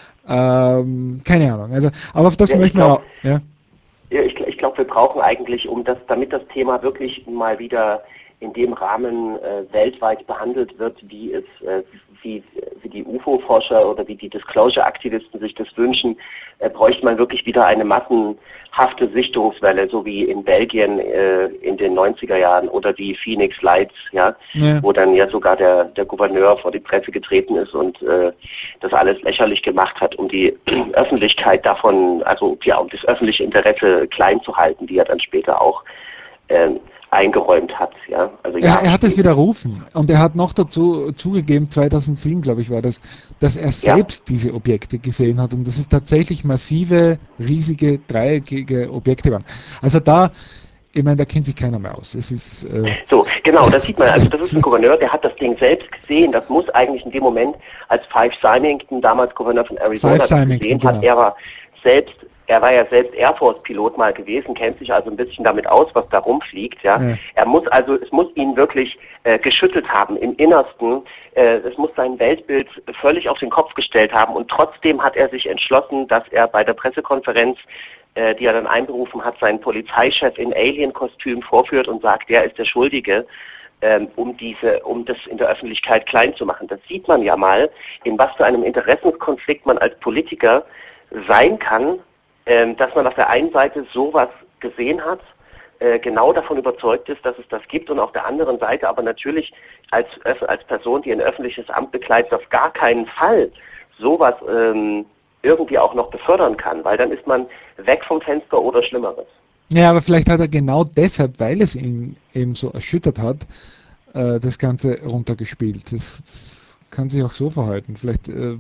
Ähm, keine Ahnung. Also, aber auf das Ja, ich möchten wir glaube, auch. Ja. ja, ich, ich glaube, wir brauchen eigentlich, um das, damit das Thema wirklich mal wieder in dem Rahmen äh, weltweit behandelt wird, wie es, äh, wie, wie die U F O-Forscher oder wie die Disclosure-Aktivisten sich das wünschen, äh, bräuchte man wirklich wieder eine massenhafte Sichtungswelle, so wie in Belgien äh, in den neunziger Jahren oder die Phoenix Lights, ja, Ja. wo dann ja sogar der, der Gouverneur vor die Presse getreten ist und äh, das alles lächerlich gemacht hat, um die Öffentlichkeit davon, also ja, um das öffentliche Interesse klein zu halten, die er dann später auch äh, eingeräumt hat. Ja? Also Er, er hat es später. widerrufen und er hat noch dazu zugegeben, zweitausendsieben, glaube ich, war das, dass er Ja. selbst diese Objekte gesehen hat und dass es tatsächlich massive, riesige, dreieckige Objekte waren. Also da, ich meine, da kennt sich keiner mehr aus. Es ist, äh, So, genau, das sieht man, also das ist ein Gouverneur, der hat das Ding selbst gesehen, das muss eigentlich in dem Moment, als Fife Symington, damals Gouverneur von Arizona, Fife das Symington, gesehen genau. hat, er war selbst, er war ja selbst Air Force Pilot mal gewesen, kennt sich also ein bisschen damit aus, was da rumfliegt, ja. Ja. Er muss also, es muss ihn wirklich äh, geschüttelt haben im Innersten, äh, es muss sein Weltbild völlig auf den Kopf gestellt haben und trotzdem hat er sich entschlossen, dass er bei der Pressekonferenz, äh, die er dann einberufen hat, seinen Polizeichef in Alien-Kostüm vorführt und sagt, der ist der Schuldige, ähm, um diese, um das in der Öffentlichkeit klein zu machen. Das sieht man ja mal, in was für einem Interessenskonflikt man als Politiker sein kann, ähm, dass man auf der einen Seite sowas gesehen hat, äh, genau davon überzeugt ist, dass es das gibt und auf der anderen Seite aber natürlich als, als Person, die ein öffentliches Amt bekleidet, auf gar keinen Fall sowas ähm, irgendwie auch noch befördern kann, weil dann ist man weg vom Fenster oder Schlimmeres. Ja, aber vielleicht hat er genau deshalb, weil es ihn eben so erschüttert hat, äh, das Ganze runtergespielt. Das, das kann sich auch so verhalten. Vielleicht, äh,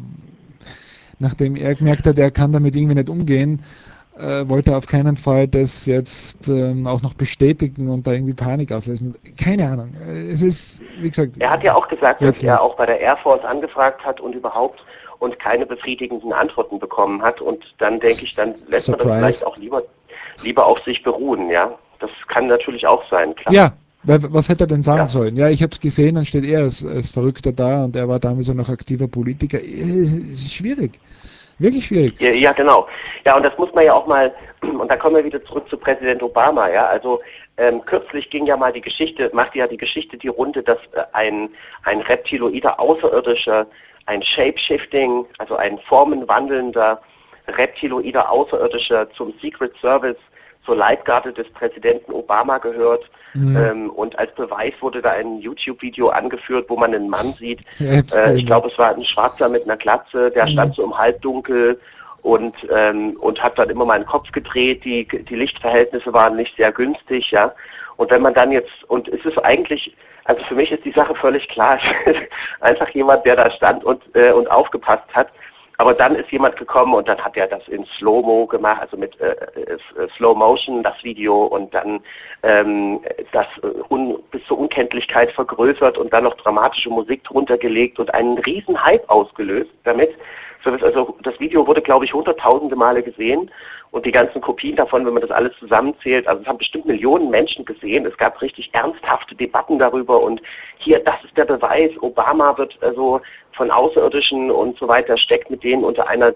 nachdem er gemerkt hat, er kann damit irgendwie nicht umgehen, äh, wollte er auf keinen Fall das jetzt ähm, auch noch bestätigen und da irgendwie Panik auslösen. Keine Ahnung. Äh, Es ist, wie gesagt, Er hat ja auch gesagt, dass er rätselhaft. auch bei der Air Force angefragt hat und überhaupt und keine befriedigenden Antworten bekommen hat. Und dann denke ich, dann lässt man das Surprise. vielleicht auch lieber, lieber auf sich beruhen, ja. Das kann natürlich auch sein, klar. Ja, weil, was hätte er denn sagen Ja. sollen? Ja, ich habe es gesehen, dann steht er als, als Verrückter da und er war damals auch noch aktiver Politiker. Es ist schwierig. Wirklich schwierig. Ja, ja, genau. Ja, und das muss man ja auch mal, und da kommen wir wieder zurück zu Präsident Obama, ja, also ähm, kürzlich ging ja mal die Geschichte, machte ja die Geschichte die Runde, dass äh, ein, ein reptiloider Außerirdischer, ein Shapeshifting, also ein formenwandelnder reptiloider Außerirdischer zum Secret Service, zur Leibgarde des Präsidenten Obama gehört. Mhm. Ähm, und als Beweis wurde da ein YouTube-Video angeführt, wo man einen Mann sieht. Ja, ich hab's Äh, gesehen, ich glaube, es war ein Schwarzer mit einer Glatze, der ja. stand so im Halbdunkel und ähm, und habe dann immer meinen Kopf gedreht. Die die Lichtverhältnisse waren nicht sehr günstig, ja. Und wenn man dann jetzt, und es ist eigentlich, also für mich ist die Sache völlig klar. Ich bin einfach jemand, der da stand und äh, und aufgepasst hat. Aber dann ist jemand gekommen und dann hat er das in Slow-Mo gemacht, also mit äh, äh, Slow Motion, das Video, und dann ähm, das äh, un, bis zur Unkenntlichkeit vergrößert und dann noch dramatische Musik drunter gelegt und einen riesen Hype ausgelöst damit. Also das Video wurde, glaube ich, hunderttausende Male gesehen und die ganzen Kopien davon, wenn man das alles zusammenzählt, also es haben bestimmt Millionen Menschen gesehen. Es gab richtig ernsthafte Debatten darüber und hier, das ist der Beweis, Obama wird also von Außerirdischen und so weiter, steckt mit denen unter einer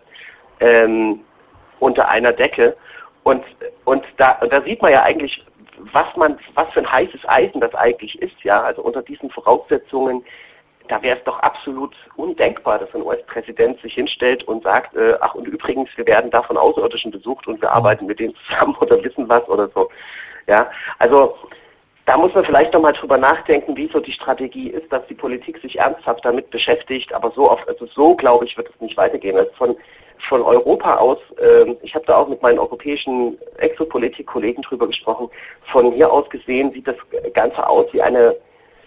ähm, unter einer Decke. Und und da, da sieht man ja eigentlich, was man, was für ein heißes Eisen das eigentlich ist, ja. Also unter diesen Voraussetzungen, da wäre es doch absolut undenkbar, dass ein U S-Präsident sich hinstellt und sagt, äh, ach und übrigens, wir werden da von Außerirdischen besucht und wir arbeiten mit denen zusammen oder wissen was oder so. Ja, also da muss man vielleicht nochmal drüber nachdenken, wie so die Strategie ist, dass die Politik sich ernsthaft damit beschäftigt, aber so oft, also so glaube ich, wird es nicht weitergehen. Also von, von Europa aus, äh, ich habe da auch mit meinen europäischen Exopolitik-Kollegen drüber gesprochen, von hier aus gesehen sieht das Ganze aus wie eine,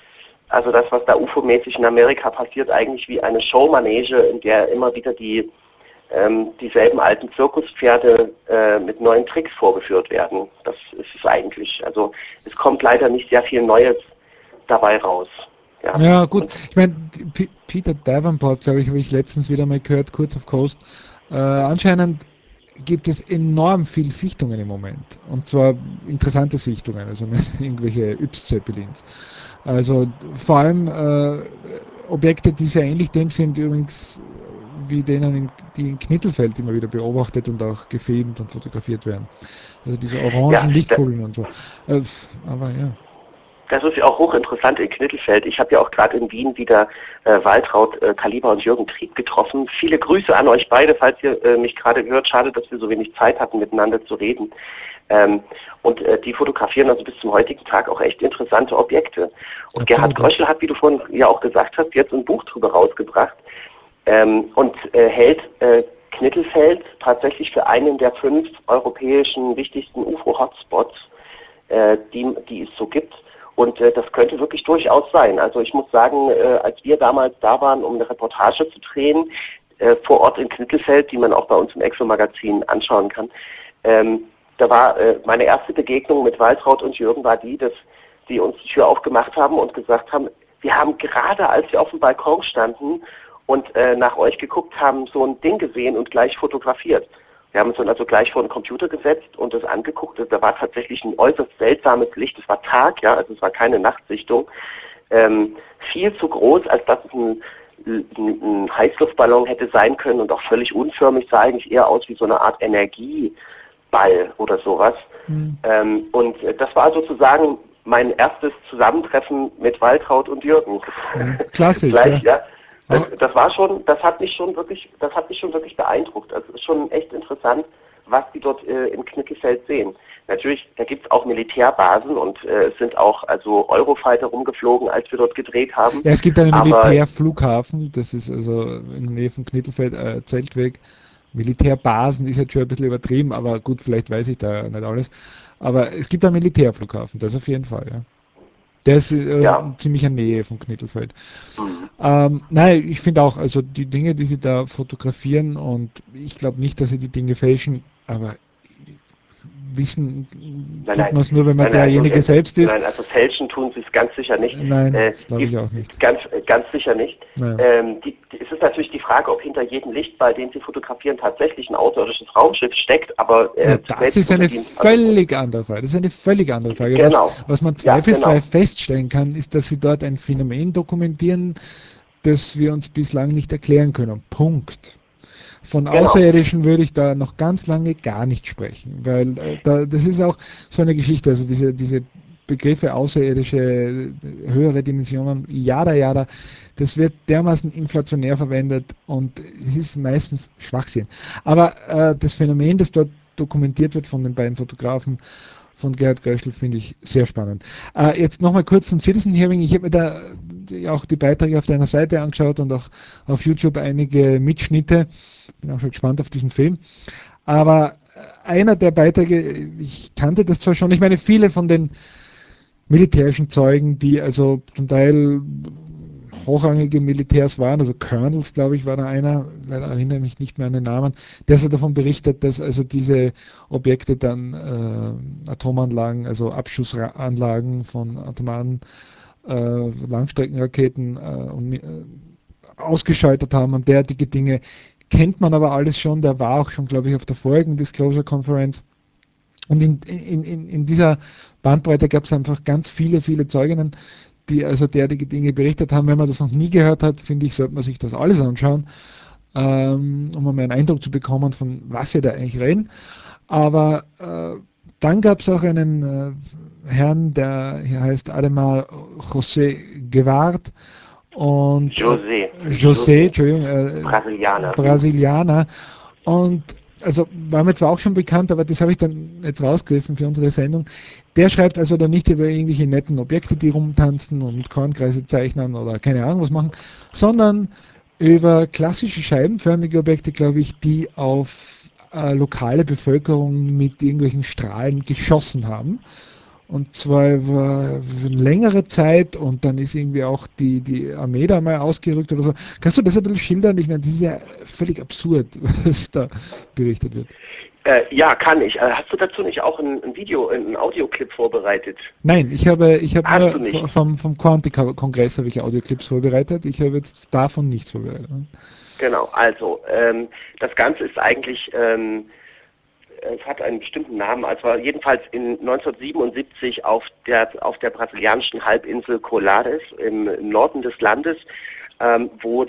also das, was da U F O-mäßig in Amerika passiert, eigentlich wie eine Showmanege, in der immer wieder die ähm, dieselben alten Zirkuspferde äh, mit neuen Tricks vorgeführt werden. Das ist es eigentlich. Also es kommt leider nicht sehr viel Neues dabei raus. Ja, Ja, gut. und Ich meine, P- Peter Davenport, glaube ich, habe ich letztens wieder mal gehört, kurz auf Coast. Äh, anscheinend gibt es enorm viele Sichtungen im Moment. Und zwar interessante Sichtungen, also nicht irgendwelche Yps-Zeppelins. Also vor allem äh, Objekte, die sehr ähnlich dem sind, übrigens wie denen, in, die in Knittelfeld immer wieder beobachtet und auch gefilmt und fotografiert werden. Also diese ja, orangen da, Lichtkugeln und so. Äh, aber ja. das ist ja auch hochinteressant in Knittelfeld. Ich habe ja auch gerade in Wien wieder äh, Waltraud äh, Kaliber und Jürgen Trieb getroffen. Viele Grüße an euch beide, falls ihr äh, mich gerade hört. Schade, dass wir so wenig Zeit hatten, miteinander zu reden. Ähm, und äh, die fotografieren also bis zum heutigen Tag auch echt interessante Objekte. Und Absolut, Gerhard ja. Gröschel hat, wie du vorhin ja auch gesagt hast, jetzt ein Buch drüber rausgebracht ähm, und äh, hält äh, Knittelfeld tatsächlich für einen der fünf europäischen wichtigsten U F O-Hotspots, äh, die, die es so gibt. Und äh, das könnte wirklich durchaus sein. Also ich muss sagen, äh, als wir damals da waren, um eine Reportage zu drehen, äh, vor Ort in Knittelfeld, die man auch bei uns im Exo-Magazin anschauen kann, ähm, da war äh, meine erste Begegnung mit Waltraud und Jürgen war die, dass die uns die Tür aufgemacht haben und gesagt haben, wir haben gerade, als wir auf dem Balkon standen und äh, nach euch geguckt haben, so ein Ding gesehen und gleich fotografiert. Wir haben uns dann also gleich vor den Computer gesetzt und das angeguckt. Da war tatsächlich ein äußerst seltsames Licht. Es war Tag, ja, also es war keine Nachtsichtung. Ähm, viel zu groß, als dass es ein, ein, ein Heißluftballon hätte sein können und auch völlig unförmig, sah eigentlich eher aus wie so eine Art Energieball oder sowas. Hm. Ähm, und äh, das war sozusagen mein erstes Zusammentreffen mit Waltraud und Jürgen. Ja. Klassisch, Gleich, ja. ja. Das, Auch, das war schon, das hat mich schon wirklich, das hat mich schon wirklich beeindruckt. Also es ist schon echt interessant, was die dort äh, im Knittelfeld sehen. Natürlich, da gibt es auch Militärbasen und äh, es sind auch also Eurofighter rumgeflogen, als wir dort gedreht haben. ja, es gibt einen Aber Militärflughafen, das ist also in der Nähe von Knittelfeld, äh, Zeltweg. Militärbasen ist jetzt schon ein bisschen übertrieben, aber gut, vielleicht weiß ich da nicht alles. Aber es gibt einen Militärflughafen, das auf jeden Fall, ja. Der ist äh, ja, ziemlich in der Nähe von Knittelfeld. mhm. Ähm, nein, ich finde auch, also die Dinge, die sie da fotografieren, und ich glaube nicht, dass sie die Dinge fälschen, aber wissen Nein, tut nein, man es nur, wenn man nein, also, derjenige äh, selbst ist. nein, also fälschen tun sie es ganz sicher nicht. Nein, Äh, das glaube die, ich auch nicht. ganz, ganz sicher nicht. Naja. Ähm, die, die, es ist natürlich die Frage, ob hinter jedem Lichtball, den sie fotografieren, tatsächlich ein außerirdisches Raumschiff steckt, aber Ja, äh, das selbst ist unter eine die, also, völlig andere Frage. Das ist eine völlig andere Frage. Was, genau, was man ja, zweifelsfrei genau, feststellen kann, ist, dass sie dort ein Phänomen dokumentieren, das wir uns bislang nicht erklären können. Punkt. Von genau. Außerirdischen würde ich da noch ganz lange gar nicht sprechen, weil äh, da, das ist auch so eine Geschichte, also diese, diese Begriffe außerirdische, äh, höhere Dimensionen, jada, jada, das wird dermaßen inflationär verwendet und es ist meistens Schwachsinn. Aber äh, das Phänomen, das dort dokumentiert wird von den beiden Fotografen, von Gerhard Göschel, finde ich sehr spannend. Äh, jetzt nochmal kurz zum Citizen Hearing. Ich habe mir da auch die Beiträge auf deiner Seite angeschaut und auch auf YouTube einige Mitschnitte. Bin auch schon gespannt auf diesen Film. Aber einer der Beiträge, ich kannte das zwar schon, ich meine, viele von den militärischen Zeugen, die also zum Teil hochrangige Militärs waren, also Colonels, glaube ich, war da einer, leider erinnere mich nicht mehr an den Namen, der hat davon berichtet, dass also diese Objekte dann äh, Atomanlagen, also Abschussanlagen von atomaren äh, Langstreckenraketen äh, und, äh, ausgeschaltet haben und derartige Dinge. Kennt man aber alles schon, der war auch schon, glaube ich, auf der vorigen Disclosure Conference. Und in, in, in, in dieser Bandbreite gab es einfach ganz viele, viele Zeuginnen, die also derartige Dinge berichtet haben. Wenn man das noch nie gehört hat, finde ich, sollte man sich das alles anschauen, ähm, um mal einen Eindruck zu bekommen, von was wir da eigentlich reden. Aber äh, dann gab es auch einen äh, Herrn, der hier heißt Ademar José Guevard und äh, José. José, Entschuldigung, äh, Brasilianer. Brasilianer. Und also war mir zwar auch schon bekannt, aber das habe ich dann jetzt rausgegriffen für unsere Sendung. Der schreibt also dann nicht über irgendwelche netten Objekte, die rumtanzen und mit Kornkreise zeichnen oder keine Ahnung was machen, sondern über klassische scheibenförmige Objekte, glaube ich, die auf äh, lokale Bevölkerung mit irgendwelchen Strahlen geschossen haben. Und zwar über eine längere Zeit und dann ist irgendwie auch die, die Armee da mal ausgerückt oder so. Kannst du das ein bisschen schildern? Ich meine, das ist ja völlig absurd, was da berichtet wird. Äh, ja, kann ich. Äh, hast du dazu nicht auch ein, ein Video, einen Audioclip vorbereitet? Nein, ich habe, ich habe Hast du nur nicht? vom, vom Quantic-Kongress habe ich Audioclips vorbereitet. Ich habe jetzt davon nichts vorbereitet. Genau, also ähm, das Ganze ist eigentlich, ähm, es hat einen bestimmten Namen, also jedenfalls in neunzehnhundertsiebenundsiebzig auf der, auf der brasilianischen Halbinsel Colares im, im Norden des Landes, ähm, wo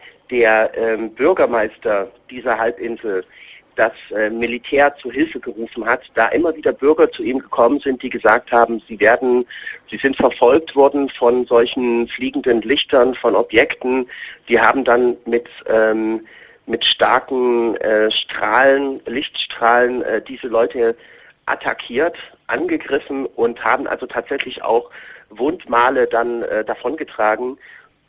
der ähm, Bürgermeister dieser Halbinsel das äh, Militär zu Hilfe gerufen hat, da immer wieder Bürger zu ihm gekommen sind, die gesagt haben, sie werden, sie sind verfolgt worden von solchen fliegenden Lichtern, von Objekten. Die haben dann mit ähm, mit starken äh, Strahlen, Lichtstrahlen äh, diese Leute attackiert, angegriffen und haben also tatsächlich auch Wundmale dann äh, davongetragen.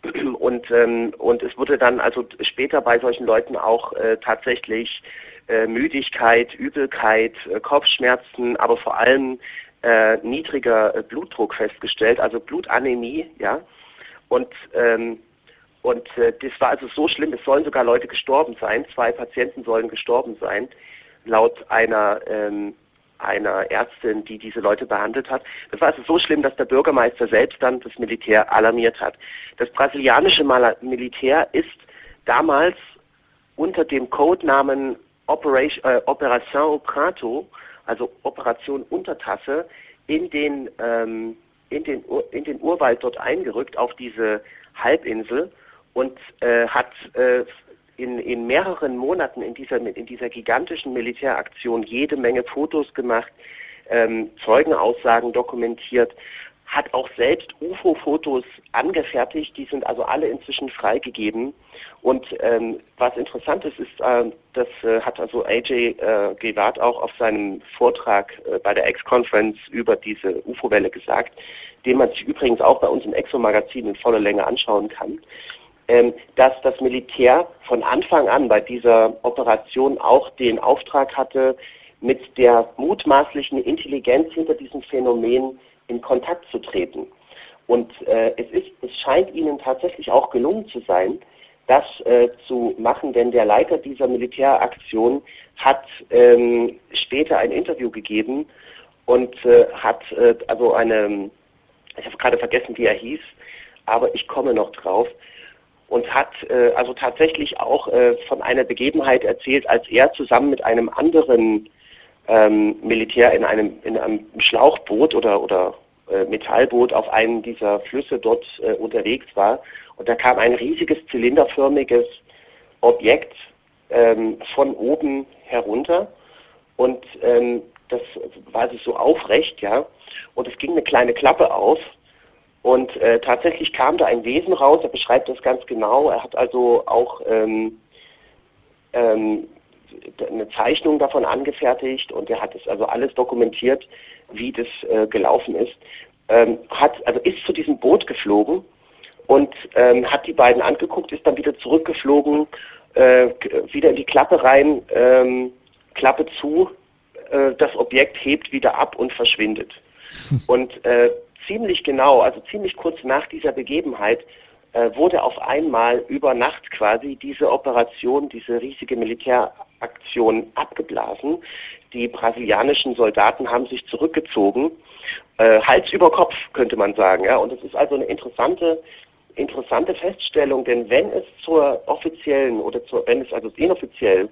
Und, ähm, und es wurde dann also später bei solchen Leuten auch äh, tatsächlich äh, Müdigkeit, Übelkeit, äh, Kopfschmerzen, aber vor allem äh, niedriger äh, Blutdruck festgestellt, also Blutanämie, ja. Und ähm, und äh, das war also so schlimm, es sollen sogar Leute gestorben sein, zwei Patienten sollen gestorben sein, laut einer ähm, einer Ärztin, die diese Leute behandelt hat. Das war also so schlimm, dass der Bürgermeister selbst dann das Militär alarmiert hat. Das brasilianische Militär ist damals unter dem Codenamen Operation, äh, Operação Prato, also Operation Untertasse, in den, ähm, in, den, in den Urwald dort eingerückt, auf diese Halbinsel und äh, hat äh, in, in mehreren Monaten in dieser, in dieser gigantischen Militäraktion jede Menge Fotos gemacht, ähm, Zeugenaussagen dokumentiert, hat auch selbst U F O-Fotos angefertigt, die sind also alle inzwischen freigegeben. Und ähm, was interessant ist, ist, äh, das äh, hat also A J äh, Guevard auch auf seinem Vortrag äh, bei der X-Conference über diese U F O-Welle gesagt, den man sich übrigens auch bei uns im Exo-Magazin in voller Länge anschauen kann, ähm, dass das Militär von Anfang an bei dieser Operation auch den Auftrag hatte, mit der mutmaßlichen Intelligenz hinter diesem Phänomen in Kontakt zu treten. Und äh, es ist, es scheint ihnen tatsächlich auch gelungen zu sein, das äh, zu machen, denn der Leiter dieser Militäraktion hat ähm, später ein Interview gegeben und äh, hat äh, also eine, ich habe gerade vergessen, wie er hieß, aber ich komme noch drauf, und hat äh, also tatsächlich auch äh, von einer Begebenheit erzählt, als er zusammen mit einem anderen ähm, Militär in einem, in einem Schlauchboot oder, oder äh, Metallboot auf einem dieser Flüsse dort äh, unterwegs war. Und da kam ein riesiges zylinderförmiges Objekt ähm, von oben herunter und ähm, das war also so aufrecht, ja, und es ging eine kleine Klappe auf und äh, tatsächlich kam da ein Wesen raus, er beschreibt das ganz genau, er hat also auch ähm, ähm, eine Zeichnung davon angefertigt und er hat es also alles dokumentiert, wie das äh, gelaufen ist, ähm, hat, also ist zu diesem Boot geflogen und ähm, hat die beiden angeguckt, ist dann wieder zurückgeflogen, äh, wieder in die Klappe rein, ähm, Klappe zu, äh, das Objekt hebt wieder ab und verschwindet. Und äh, ziemlich genau, also ziemlich kurz nach dieser Begebenheit, äh, wurde auf einmal über Nacht quasi diese Operation, diese riesige Militäraktion abgeblasen. Die brasilianischen Soldaten haben sich zurückgezogen, äh, Hals über Kopf, könnte man sagen. Ja? Und es ist also eine interessante, interessante Feststellung, denn wenn es zur offiziellen oder zur, wenn es also inoffiziell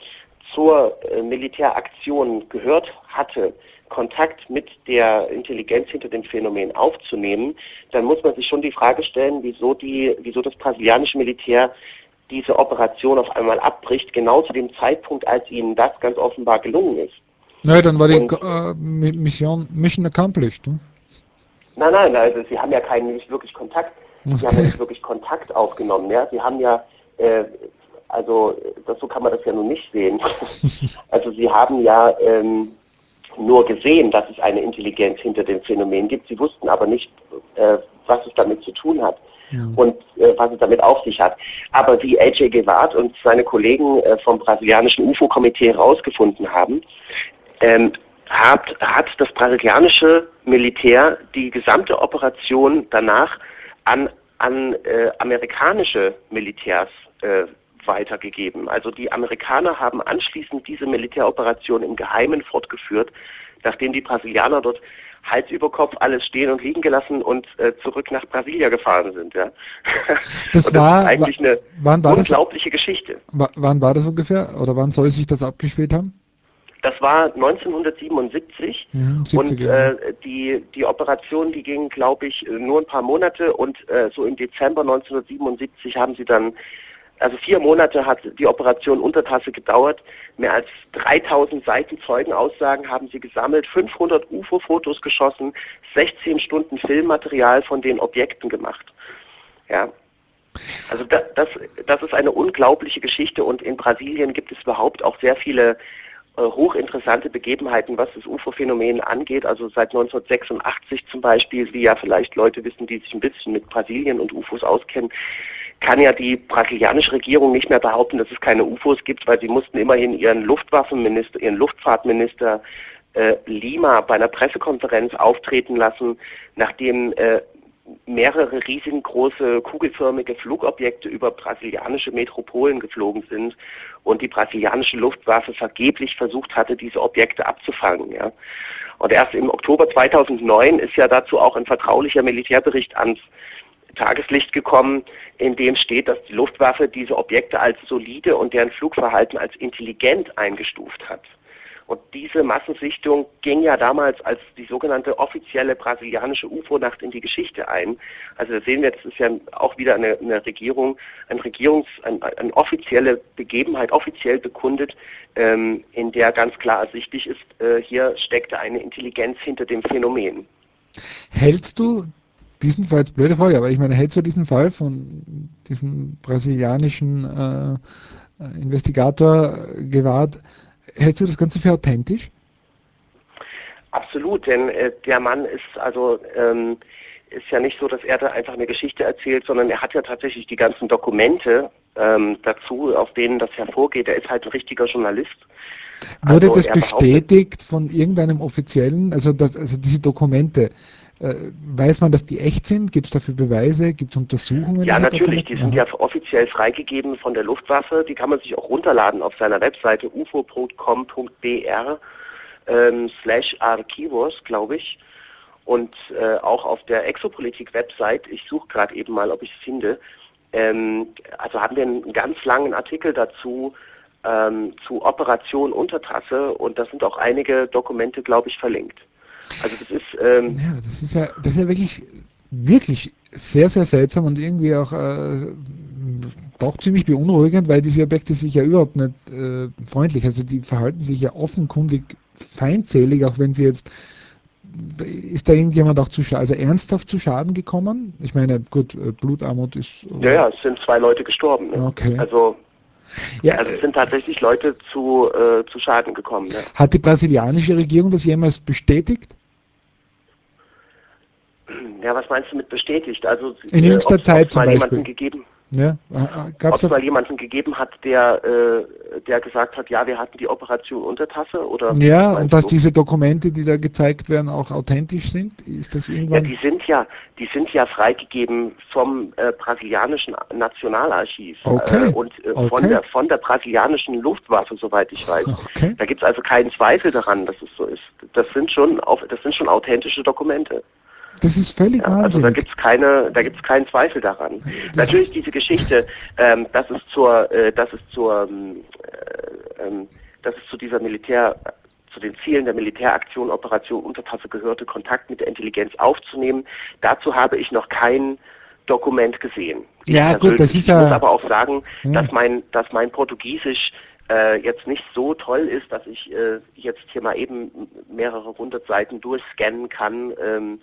zur äh, Militäraktion gehört hatte, Kontakt mit der Intelligenz hinter dem Phänomen aufzunehmen, dann muss man sich schon die Frage stellen, wieso die, wieso das brasilianische Militär diese Operation auf einmal abbricht, genau zu dem Zeitpunkt, als ihnen das ganz offenbar gelungen ist. Naja, dann war die Und, äh, Mission, Mission accomplished. Ne? nein, nein, also sie haben ja keinen, nicht wirklich Kontakt, sie Okay. haben ja nicht wirklich Kontakt aufgenommen, ja, sie haben ja, äh, also das, so kann man das ja nun nicht sehen. Also sie haben ja ähm, nur gesehen, dass es eine Intelligenz hinter dem Phänomen gibt. Sie wussten aber nicht, äh, was es damit zu tun hat Mhm. und äh, was es damit auf sich hat. Aber wie A J Gewart und seine Kollegen äh, vom brasilianischen U F O-Komitee herausgefunden haben, ähm, hat, hat das brasilianische Militär die gesamte Operation danach an, an äh, amerikanische Militärs äh, weitergegeben. Also die Amerikaner haben anschließend diese Militäroperation im Geheimen fortgeführt, nachdem die Brasilianer dort Hals über Kopf alles stehen und liegen gelassen und äh, zurück nach Brasilia gefahren sind. Ja. Das und das war, ist eigentlich eine wann war das, unglaubliche Geschichte. wann war das ungefähr? Oder wann soll sich das abgespielt haben? Das war neunzehnhundertsiebenundsiebzig Mhm, und siebziger. äh, die, die Operation, die ging, glaube ich, nur ein paar Monate und äh, so im Dezember neunzehnhundertsiebenundsiebzig haben sie dann, also vier Monate hat die Operation Untertasse gedauert, mehr als dreitausend Seiten Zeugenaussagen haben sie gesammelt, fünfhundert U F O-Fotos geschossen, sechzehn Stunden Filmmaterial von den Objekten gemacht. Ja. Also das, das, das ist eine unglaubliche Geschichte und in Brasilien gibt es überhaupt auch sehr viele äh, hochinteressante Begebenheiten, was das U F O-Phänomen angeht. Also seit neunzehnhundertsechsundachtzig zum Beispiel, wie ja vielleicht Leute wissen, die sich ein bisschen mit Brasilien und U F Os auskennen, kann ja die brasilianische Regierung nicht mehr behaupten, dass es keine U F Os gibt, weil sie mussten immerhin ihren Luftwaffenminister, ihren Luftfahrtminister äh, Lima bei einer Pressekonferenz auftreten lassen, nachdem äh, mehrere riesengroße kugelförmige Flugobjekte über brasilianische Metropolen geflogen sind und die brasilianische Luftwaffe vergeblich versucht hatte, diese Objekte abzufangen. Ja. Und erst im Oktober zweitausendneun ist ja dazu auch ein vertraulicher Militärbericht ans Tageslicht gekommen, in dem steht, dass die Luftwaffe diese Objekte als solide und deren Flugverhalten als intelligent eingestuft hat. Und diese Massensichtung ging ja damals als die sogenannte offizielle brasilianische U F O-Nacht in die Geschichte ein. Also da sehen wir, das ist ja auch wieder eine, eine Regierung, ein Regierungs, ein, eine offizielle Begebenheit, offiziell bekundet, ähm, in der ganz klar ersichtlich ist, äh, hier steckte eine Intelligenz hinter dem Phänomen. Hältst du diesen Fall, jetzt blöde Frage, aber ich meine, hältst du diesen Fall von diesem brasilianischen äh, Investigator Gewahrt, hältst du das Ganze für authentisch? Absolut, denn äh, der Mann ist also ähm, ist ja nicht so, dass er da einfach eine Geschichte erzählt, sondern er hat ja tatsächlich die ganzen Dokumente ähm, dazu, aus denen das hervorgeht. Er ist halt ein richtiger Journalist. Wurde Also das er behauptet, bestätigt von irgendeinem Offiziellen, also, das, also diese Dokumente, äh, weiß man, dass die echt sind? Gibt es dafür Beweise? Gibt es Untersuchungen ja dieser natürlich, Dokumente? die sind Aha. ja offiziell freigegeben von der Luftwaffe, die kann man sich auch runterladen auf seiner Webseite u f o punkt com punkt b r ähm, slash archivos, glaube ich. Und äh, auch auf der Exopolitik-Website, ich suche gerade eben mal, ob ich es finde, ähm, also haben wir einen ganz langen Artikel dazu, ähm, zu Operation Untertasse und da sind auch einige Dokumente, glaube ich, verlinkt. Also das ist, ähm, Ja, das ist ja, das ist ja wirklich, wirklich sehr, sehr seltsam und irgendwie auch äh, doch ziemlich beunruhigend, weil diese Objekte sich ja überhaupt nicht äh, freundlich, also die verhalten sich ja offenkundig feindselig, auch wenn sie jetzt, ist da irgendjemand auch zu Schaden, also ernsthaft zu Schaden gekommen? Ich meine, gut, äh, Blutarmut ist, ja, äh, ja, es sind zwei Leute gestorben. Ne? okay. Also, Ja, also es äh, sind tatsächlich Leute zu, äh, zu Schaden gekommen. Ne? hat die brasilianische Regierung das jemals bestätigt? Ja, was meinst du mit bestätigt? Also In jüngster ob Zeit es zum mal Beispiel. jemanden gegeben Ja, Ob gab's es da, mal jemanden gegeben hat, der, äh, der gesagt hat, ja, wir hatten die Operation Untertasse, oder was ja, und meinst dass du? diese Dokumente, die da gezeigt werden, auch authentisch sind? Ist das Ja, irgendwann? die sind ja, die sind ja freigegeben vom äh, brasilianischen Nationalarchiv äh, Okay, und äh, von okay, der von der brasilianischen Luftwaffe, soweit ich weiß. okay. Da gibt es also keinen Zweifel daran, dass es so ist. Das sind schon, auf, das sind schon authentische Dokumente. Das ist völlig Ja, also da wahnsinnig. gibt es keine, da gibt's keinen Zweifel daran. Das Natürlich ist, diese Geschichte, ähm, dass es zur, äh, dass es zur, ähm, äh, ähm, dass es zu dieser Militär, zu den Zielen der Militäraktion Operation Untertasse gehörte, Kontakt mit der Intelligenz aufzunehmen. Dazu habe ich noch kein Dokument gesehen. Ich ja gut, das persönlich. ist Ich muss ja, aber auch sagen, ja, dass mein, dass mein Portugiesisch äh, jetzt nicht so toll ist, dass ich äh, jetzt hier mal eben mehrere hundert Seiten durchscannen kann. Ähm,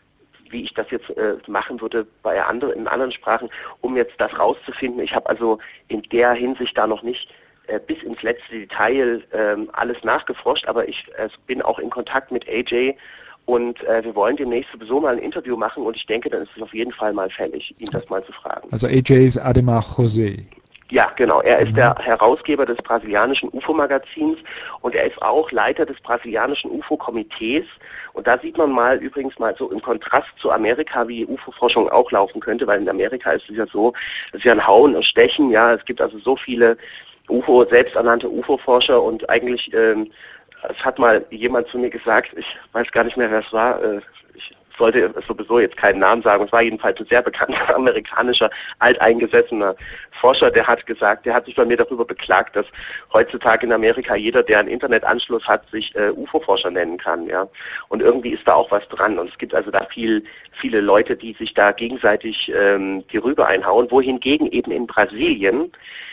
wie ich das jetzt äh, machen würde bei anderen, in anderen Sprachen, um jetzt das rauszufinden. Ich habe also in der Hinsicht da noch nicht äh, bis ins letzte Detail ähm, alles nachgeforscht, aber ich äh, bin auch in Kontakt mit A J und äh, wir wollen demnächst sowieso mal ein Interview machen und ich denke, dann ist es auf jeden Fall mal fällig, ihn das mal zu fragen. also A J ist Ademar José. Ja, genau. Er ist Mhm. der Herausgeber des brasilianischen U F O-Magazins und er ist auch Leiter des brasilianischen U F O-Komitees. Und da sieht man mal übrigens mal so im Kontrast zu Amerika, wie U F O-Forschung auch laufen könnte, weil in Amerika ist es ja so, es ist ja ein Hauen und Stechen, ja, es gibt also so viele U F O, selbsternannte U F O-Forscher und eigentlich, ähm, es hat mal jemand zu mir gesagt, ich weiß gar nicht mehr, wer es war, äh, ich sollte sowieso jetzt keinen Namen sagen, es war jedenfalls ein sehr bekannter amerikanischer, alteingesessener Forscher, der hat gesagt, der hat sich bei mir darüber beklagt, dass heutzutage in Amerika jeder, der einen Internetanschluss hat, sich äh, U F O-Forscher nennen kann, ja. Und irgendwie ist da auch was dran. Und es gibt also da viel, viele Leute, die sich da gegenseitig ähm, die Rübe einhauen, wohingegen eben in Brasilien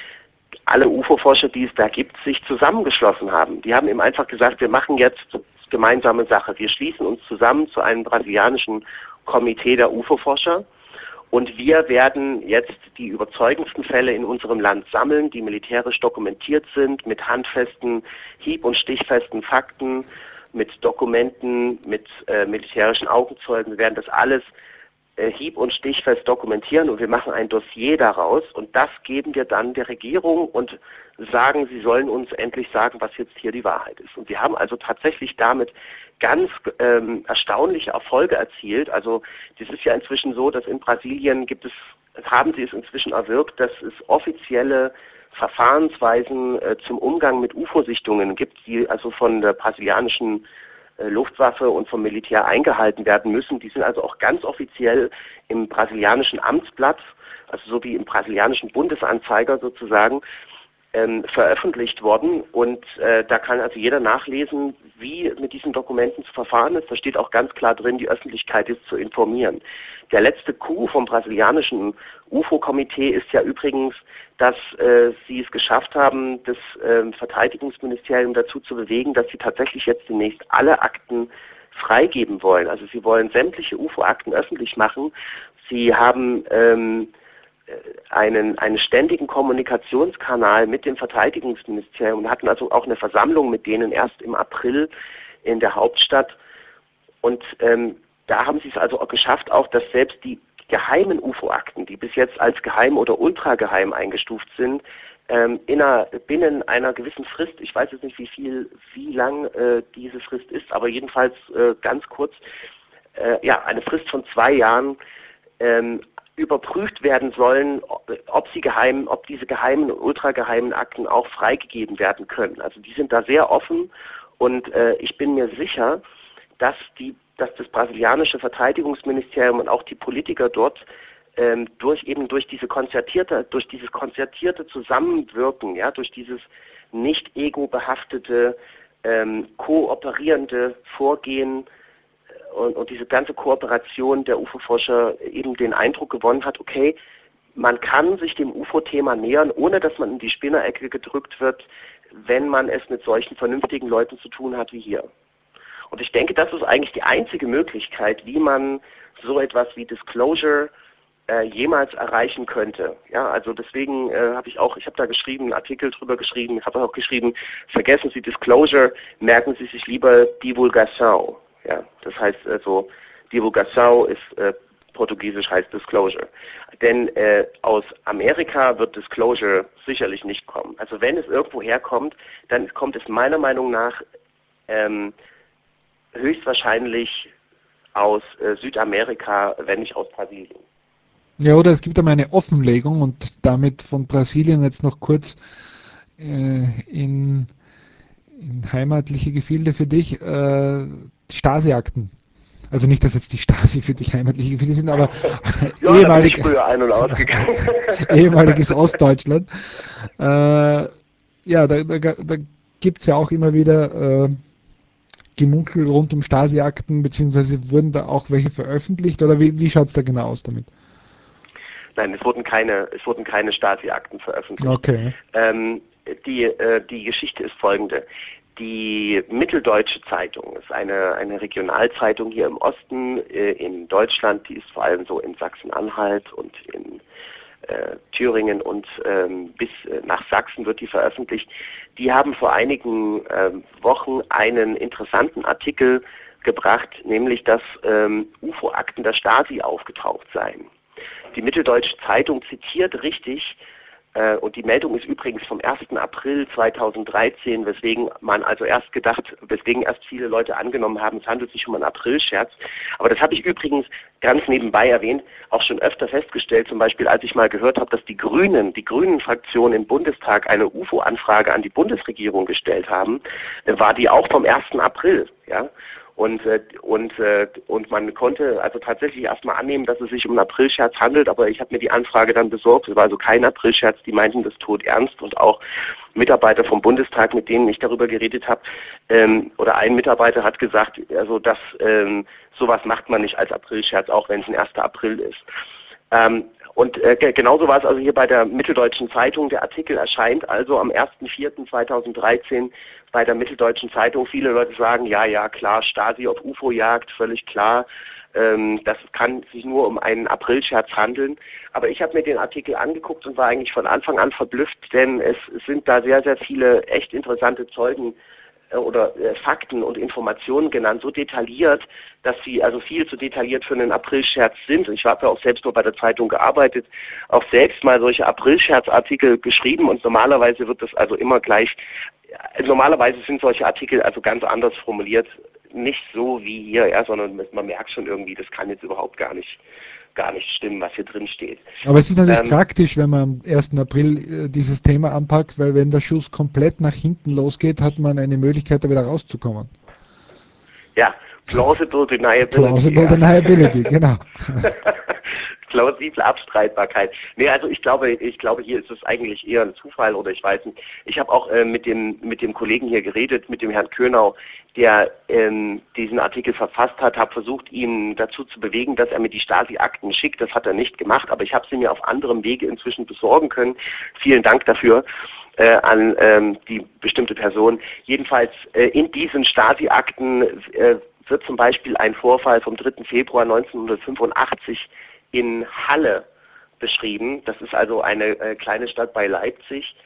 alle U F O-Forscher, die es da gibt, sich zusammengeschlossen haben. Die haben eben einfach gesagt, wir machen jetzt gemeinsame Sache. Wir schließen uns zusammen zu einem brasilianischen Komitee der U F O-Forscher und wir werden jetzt die überzeugendsten Fälle in unserem Land sammeln, die militärisch dokumentiert sind, mit handfesten, hieb- und stichfesten Fakten, mit Dokumenten, mit äh, militärischen Augenzeugen. Wir werden das alles äh, hieb- und stichfest dokumentieren und wir machen ein Dossier daraus und das geben wir dann der Regierung und sagen, sie sollen uns endlich sagen, was jetzt hier die Wahrheit ist. Und wir haben also tatsächlich damit ganz ähm, erstaunliche Erfolge erzielt. Also das ist ja inzwischen so, dass in Brasilien gibt es, haben sie es inzwischen erwirkt, dass es offizielle Verfahrensweisen äh, zum Umgang mit U F O-Sichtungen gibt, die also von der brasilianischen äh, Luftwaffe und vom Militär eingehalten werden müssen. Die sind also auch ganz offiziell im brasilianischen Amtsblatt, also so wie im brasilianischen Bundesanzeiger sozusagen, ähm, veröffentlicht worden und äh, da kann also jeder nachlesen, wie mit diesen Dokumenten zu verfahren ist. Da steht auch ganz klar drin, die Öffentlichkeit ist zu informieren. Der letzte Coup vom brasilianischen U F O-Komitee ist ja übrigens, dass äh, sie es geschafft haben, das äh, Verteidigungsministerium dazu zu bewegen, dass sie tatsächlich jetzt demnächst alle Akten freigeben wollen. Also sie wollen sämtliche U F O-Akten öffentlich machen. Sie haben ähm, einen, einen ständigen Kommunikationskanal mit dem Verteidigungsministerium und hatten also auch eine Versammlung mit denen erst im April in der Hauptstadt. Und ähm, da haben sie es also auch geschafft, auch dass selbst die geheimen U F O-Akten, die bis jetzt als geheim oder ultrageheim eingestuft sind, ähm, in einer, binnen einer gewissen Frist, ich weiß jetzt nicht, wie viel, wie lang äh, diese Frist ist, aber jedenfalls äh, ganz kurz, äh, ja, eine Frist von zwei Jahren ähm, überprüft werden sollen, ob sie geheim, ob diese geheimen und ultrageheimen Akten auch freigegeben werden können. Also die sind da sehr offen und äh, ich bin mir sicher, dass die, dass das brasilianische Verteidigungsministerium und auch die Politiker dort ähm, durch eben durch diese konzertierte, durch dieses konzertierte Zusammenwirken, ja, durch dieses nicht ego-behaftete, ähm, kooperierende Vorgehen Und, und diese ganze Kooperation der U F O-Forscher eben den Eindruck gewonnen hat, okay, man kann sich dem U F O-Thema nähern, ohne dass man in die Spinnerecke gedrückt wird, wenn man es mit solchen vernünftigen Leuten zu tun hat wie hier. Und ich denke, das ist eigentlich die einzige Möglichkeit, wie man so etwas wie Disclosure äh, jemals erreichen könnte. Ja, also deswegen äh, habe ich auch, ich habe da geschrieben, einen Artikel drüber geschrieben, habe auch geschrieben, vergessen Sie Disclosure, merken Sie sich lieber Divulgação. Ja, das heißt also, Divulgação ist äh, portugiesisch heißt Disclosure. Denn äh, aus Amerika wird Disclosure sicherlich nicht kommen. Also wenn es irgendwo herkommt, dann kommt es meiner Meinung nach ähm, höchstwahrscheinlich aus äh, Südamerika, wenn nicht aus Brasilien. Ja, oder es gibt einmal eine Offenlegung und damit von Brasilien jetzt noch kurz äh, in, in heimatliche Gefilde für dich, äh, die Stasi-Akten. Also nicht, dass jetzt die Stasi für dich heimatliche Gefilde sind, aber Ja, da bin ich ehemalig, früher ein- und ausgegangen. ehemaliges Ostdeutschland. Äh, ja, da, da, da gibt es ja auch immer wieder äh, Gemunkel rund um Stasi-Akten, beziehungsweise wurden da auch welche veröffentlicht oder wie, wie schaut es da genau aus damit? Nein, es wurden keine, es wurden keine Stasi-Akten veröffentlicht. Okay. Ähm, die, äh, die Geschichte ist folgende. Die Mitteldeutsche Zeitung ist eine, eine Regionalzeitung hier im Osten äh, in Deutschland, die ist vor allem so in Sachsen-Anhalt und in äh, Thüringen und ähm, bis äh, nach Sachsen wird die veröffentlicht. Die haben vor einigen ähm, Wochen einen interessanten Artikel gebracht, nämlich dass ähm, U F O-Akten der Stasi aufgetaucht seien. Die Mitteldeutsche Zeitung zitiert richtig, äh, und die Meldung ist übrigens vom ersten April zweitausenddreizehn, weswegen man also erst gedacht, weswegen erst viele Leute angenommen haben, es handelt sich um einen Aprilscherz. Aber das habe ich übrigens ganz nebenbei erwähnt, auch schon öfter festgestellt, zum Beispiel als ich mal gehört habe, dass die Grünen, die Grünen-Fraktion im Bundestag eine U F O-Anfrage an die Bundesregierung gestellt haben, äh, war die auch vom ersten April, ja. Und, äh, und, äh, und man konnte also tatsächlich erstmal annehmen, dass es sich um einen Aprilscherz handelt, aber ich habe mir die Anfrage dann besorgt. Es war also kein Aprilscherz, die meinten das tot ernst und auch Mitarbeiter vom Bundestag, mit denen ich darüber geredet habe, ähm, oder ein Mitarbeiter hat gesagt, also dass ähm, sowas macht man nicht als Aprilscherz, auch wenn es ein erster April ist. Ähm, und äh, genauso war es also hier bei der Mitteldeutschen Zeitung. Der Artikel erscheint also am ersten vierten zweitausenddreizehn bei der Mitteldeutschen Zeitung. Viele Leute sagen, ja, ja, klar, Stasi auf U F O-Jagd, völlig klar. Ähm, das kann sich nur um einen Aprilscherz handeln. Aber ich habe mir den Artikel angeguckt und war eigentlich von Anfang an verblüfft, denn es sind da sehr, sehr viele echt interessante Zeugen oder äh, Fakten und Informationen genannt, so detailliert, dass sie also viel zu detailliert für einen Aprilscherz sind. Ich habe ja auch selbst nur bei der Zeitung gearbeitet, auch selbst mal solche Aprilscherzartikel geschrieben und normalerweise wird das also immer gleich, äh, normalerweise sind solche Artikel also ganz anders formuliert, nicht so wie hier, ja, sondern man merkt schon irgendwie, das kann jetzt überhaupt gar nicht gar nicht stimmen, was hier drin steht. Aber es ist natürlich Ähm, praktisch, wenn man am ersten April äh, dieses Thema anpackt, weil wenn der Schuss komplett nach hinten losgeht, hat man eine Möglichkeit, da wieder rauszukommen. Ja, plausible deniability. Plausible Ja. deniability, genau. Plausible Abstreitbarkeit. Nee, also ich glaube, ich glaube, hier ist es eigentlich eher ein Zufall oder ich weiß nicht. Ich habe auch äh, mit dem mit dem Kollegen hier geredet, mit dem Herrn Könau, der ähm, diesen Artikel verfasst hat, habe versucht, ihn dazu zu bewegen, dass er mir die Stasi-Akten schickt. Das hat er nicht gemacht, aber ich habe sie mir auf anderem Wege inzwischen besorgen können. Vielen Dank dafür. Äh, an ähm, die bestimmte Person. Jedenfalls äh, in diesen Stasi-Akten äh, wird zum Beispiel ein Vorfall vom dritten Februar neunzehnhundertfünfundachtzig in Halle beschrieben. Das ist also eine äh, kleine Stadt bei Leipzig.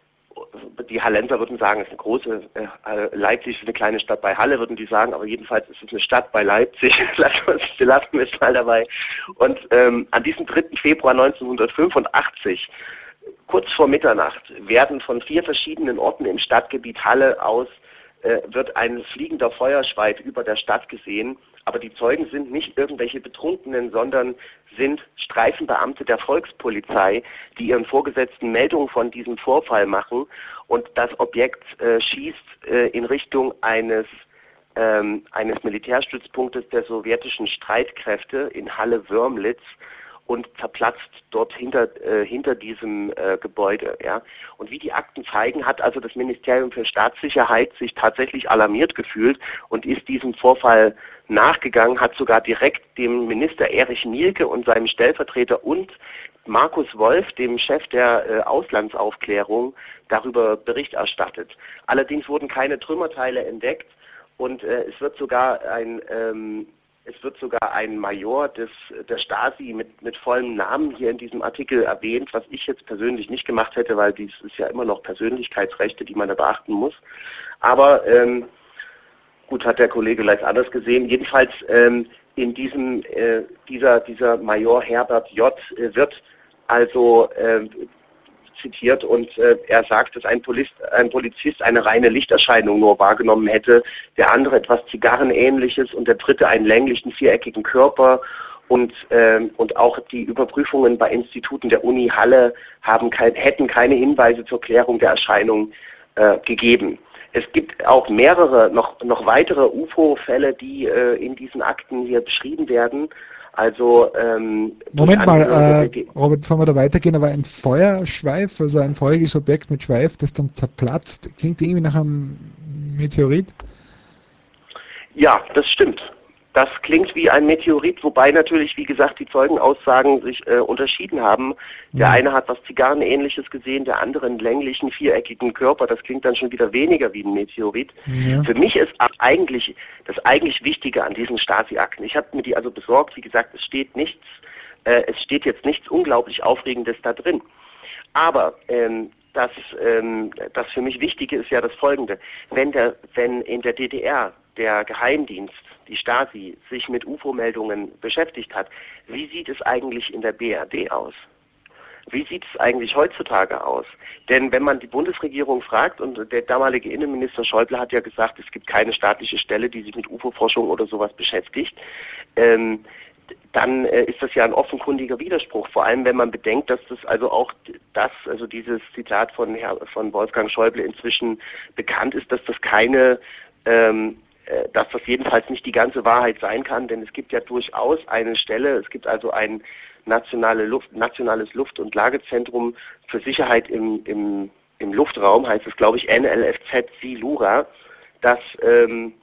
Die Hallenser würden sagen, es ist eine große, äh, Leipzig ist eine kleine Stadt bei Halle, würden die sagen, aber jedenfalls ist es eine Stadt bei Leipzig. lassen, wir uns, lassen wir es mal dabei. Und ähm, an diesem dritten Februar neunzehnhundertfünfundachtzig kurz vor Mitternacht werden von vier verschiedenen Orten im Stadtgebiet Halle aus äh, wird ein fliegender Feuerschweif über der Stadt gesehen. Aber die Zeugen sind nicht irgendwelche Betrunkenen, sondern sind Streifenbeamte der Volkspolizei, die ihren Vorgesetzten Meldungen von diesem Vorfall machen. Und das Objekt äh, schießt äh, in Richtung eines ähm, eines Militärstützpunktes der sowjetischen Streitkräfte in Halle-Wörmlitz und zerplatzt dort hinter, äh, hinter diesem äh, Gebäude. Ja. Und wie die Akten zeigen, hat also das Ministerium für Staatssicherheit sich tatsächlich alarmiert gefühlt und ist diesem Vorfall nachgegangen, hat sogar direkt dem Minister Erich Mielke und seinem Stellvertreter und Markus Wolf, dem Chef der äh, Auslandsaufklärung, darüber Bericht erstattet. Allerdings wurden keine Trümmerteile entdeckt und äh, es wird sogar ein ähm, Es wird sogar ein Major des, der Stasi mit, mit vollem Namen hier in diesem Artikel erwähnt, was ich jetzt persönlich nicht gemacht hätte, weil dies ist ja immer noch Persönlichkeitsrechte, die man da beachten muss. Aber ähm, gut, hat der Kollege vielleicht anders gesehen. Jedenfalls, ähm, in diesem, äh, dieser, dieser Major Herbert J. Äh, wird also äh, zitiert und äh, er sagt, dass ein, Polist, ein Polizist eine reine Lichterscheinung nur wahrgenommen hätte, der andere etwas Zigarrenähnliches und der dritte einen länglichen, viereckigen Körper und, äh, und auch die Überprüfungen bei Instituten der Uni Halle haben kein, hätten keine Hinweise zur Klärung der Erscheinung äh, gegeben. Es gibt auch mehrere, noch, noch weitere U F O-Fälle, die äh, in diesen Akten hier beschrieben werden. Also ähm, Moment mal, äh, Robert, bevor wir da weitergehen, aber ein Feuerschweif, also ein feuriges Objekt mit Schweif, das dann zerplatzt, klingt irgendwie nach einem Meteorit? Ja, das stimmt. Das klingt wie ein Meteorit, wobei natürlich, wie gesagt, die Zeugenaussagen sich äh, unterschieden haben. Der Mhm. eine hat was Zigarrenähnliches gesehen, der andere einen länglichen, viereckigen Körper. Das klingt dann schon wieder weniger wie ein Meteorit. Ja. Für mich ist eigentlich das eigentlich Wichtige an diesen Stasi-Akten. Ich habe mir die also besorgt. Wie gesagt, es steht nichts, äh, es steht jetzt nichts unglaublich Aufregendes da drin. Aber ähm, das, ähm, das für mich Wichtige ist ja das Folgende. Wenn, der, wenn in der D D R der Geheimdienst, die Stasi, sich mit U F O-Meldungen beschäftigt hat, wie sieht es eigentlich in der B R D aus? Wie sieht es eigentlich heutzutage aus? Denn wenn man die Bundesregierung fragt, und der damalige Innenminister Schäuble hat ja gesagt, es gibt keine staatliche Stelle, die sich mit U F O-Forschung oder sowas beschäftigt, ähm, dann äh, ist das ja ein offenkundiger Widerspruch. Vor allem, wenn man bedenkt, dass das also auch das, also dieses Zitat von, Herr, von Wolfgang Schäuble inzwischen bekannt ist, dass das keine, ähm, äh, dass das jedenfalls nicht die ganze Wahrheit sein kann, denn es gibt ja durchaus eine Stelle, es gibt also ein nationale Luft, nationales Luft- und Lagezentrum für Sicherheit im, im, im Luftraum, heißt es, glaube ich, N L F Z SILURA, das ähm,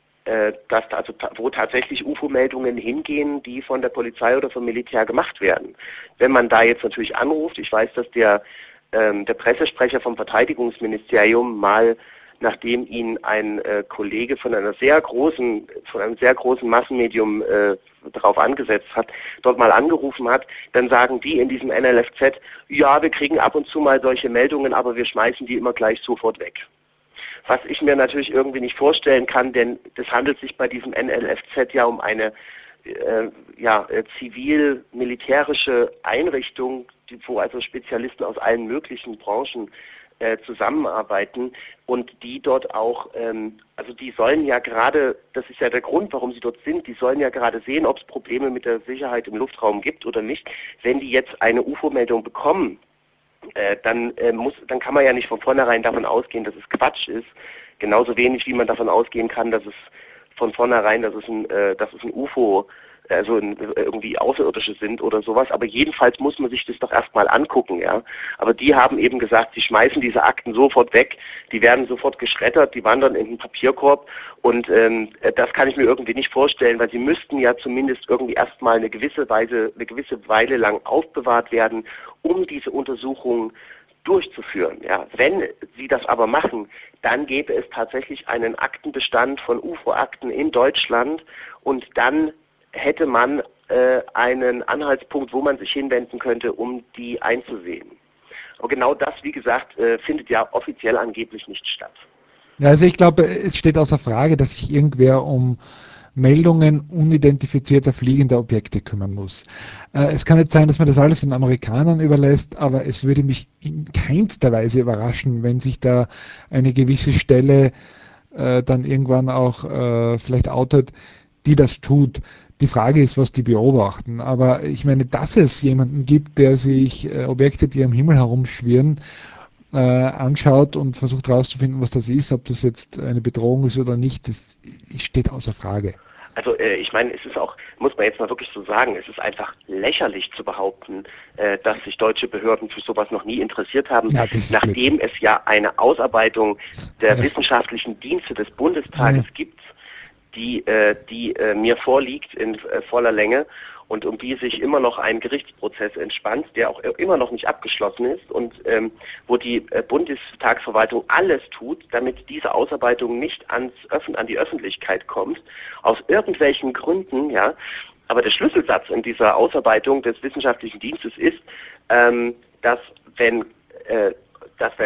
dass also wo tatsächlich U F O-Meldungen hingehen, die von der Polizei oder vom Militär gemacht werden. Wenn man da jetzt natürlich anruft, ich weiß, dass der, ähm, der Pressesprecher vom Verteidigungsministerium mal, nachdem ihn ein äh, Kollege von einer sehr großen, von einem sehr großen Massenmedium äh, darauf angesetzt hat, dort mal angerufen hat, dann sagen die in diesem N L F Z, ja, wir kriegen ab und zu mal solche Meldungen, aber wir schmeißen die immer gleich sofort weg. Was ich mir natürlich irgendwie nicht vorstellen kann, denn es handelt sich bei diesem N L F Z ja um eine äh, ja, äh, zivil-militärische Einrichtung, die, wo also Spezialisten aus allen möglichen Branchen äh, zusammenarbeiten und die dort auch, ähm, also die sollen ja gerade, das ist ja der Grund, warum sie dort sind, die sollen ja gerade sehen, ob es Probleme mit der Sicherheit im Luftraum gibt oder nicht. Wenn die jetzt eine U F O-Meldung bekommen, Äh, dann, äh, muss, dann kann man ja nicht von vornherein davon ausgehen, dass es Quatsch ist. Genauso wenig, wie man davon ausgehen kann, dass es von vornherein, dass es ein, äh, dass es ein U F O, also ein, irgendwie Außerirdische sind oder sowas. Aber jedenfalls muss man sich das doch erstmal angucken, ja. Aber die haben eben gesagt, sie schmeißen diese Akten sofort weg, die werden sofort geschreddert, die wandern in den Papierkorb und ähm, das kann ich mir irgendwie nicht vorstellen, weil sie müssten ja zumindest irgendwie erstmal eine gewisse Weise, eine gewisse Weile lang aufbewahrt werden, um diese Untersuchung durchzuführen. Ja. Wenn sie das aber machen, dann gäbe es tatsächlich einen Aktenbestand von U F O-Akten in Deutschland und dann hätte man äh, einen Anhaltspunkt, wo man sich hinwenden könnte, um die einzusehen. Aber genau das, wie gesagt, äh, findet ja offiziell angeblich nicht statt. Ja, also ich glaube, es steht außer Frage, dass sich irgendwer um Meldungen unidentifizierter fliegender Objekte kümmern muss. Äh, es kann nicht sein, dass man das alles den Amerikanern überlässt, aber es würde mich in keinster Weise überraschen, wenn sich da eine gewisse Stelle äh, dann irgendwann auch äh, vielleicht outet, die das tut. Die Frage ist, was die beobachten. Aber ich meine, dass es jemanden gibt, der sich äh, Objekte, die am Himmel herumschwirren, äh, anschaut und versucht herauszufinden, was das ist, ob das jetzt eine Bedrohung ist oder nicht, das steht außer Frage. Also äh, ich meine, es ist auch, muss man jetzt mal wirklich so sagen, es ist einfach lächerlich zu behaupten, äh, dass sich deutsche Behörden für sowas noch nie interessiert haben, Ja, das ist nachdem Blödsinn. es ja eine Ausarbeitung der Ja. wissenschaftlichen Dienste des Bundestages Ja. gibt, die, äh, die äh, mir vorliegt in äh, voller Länge und um die sich immer noch ein Gerichtsprozess entspannt, der auch immer noch nicht abgeschlossen ist und ähm, wo die äh, Bundestagsverwaltung alles tut, damit diese Ausarbeitung nicht ans Öffn- an die Öffentlichkeit kommt, aus irgendwelchen Gründen, ja. Aber der Schlüsselsatz in dieser Ausarbeitung des wissenschaftlichen Dienstes ist, ähm, dass wenn äh, dass wenn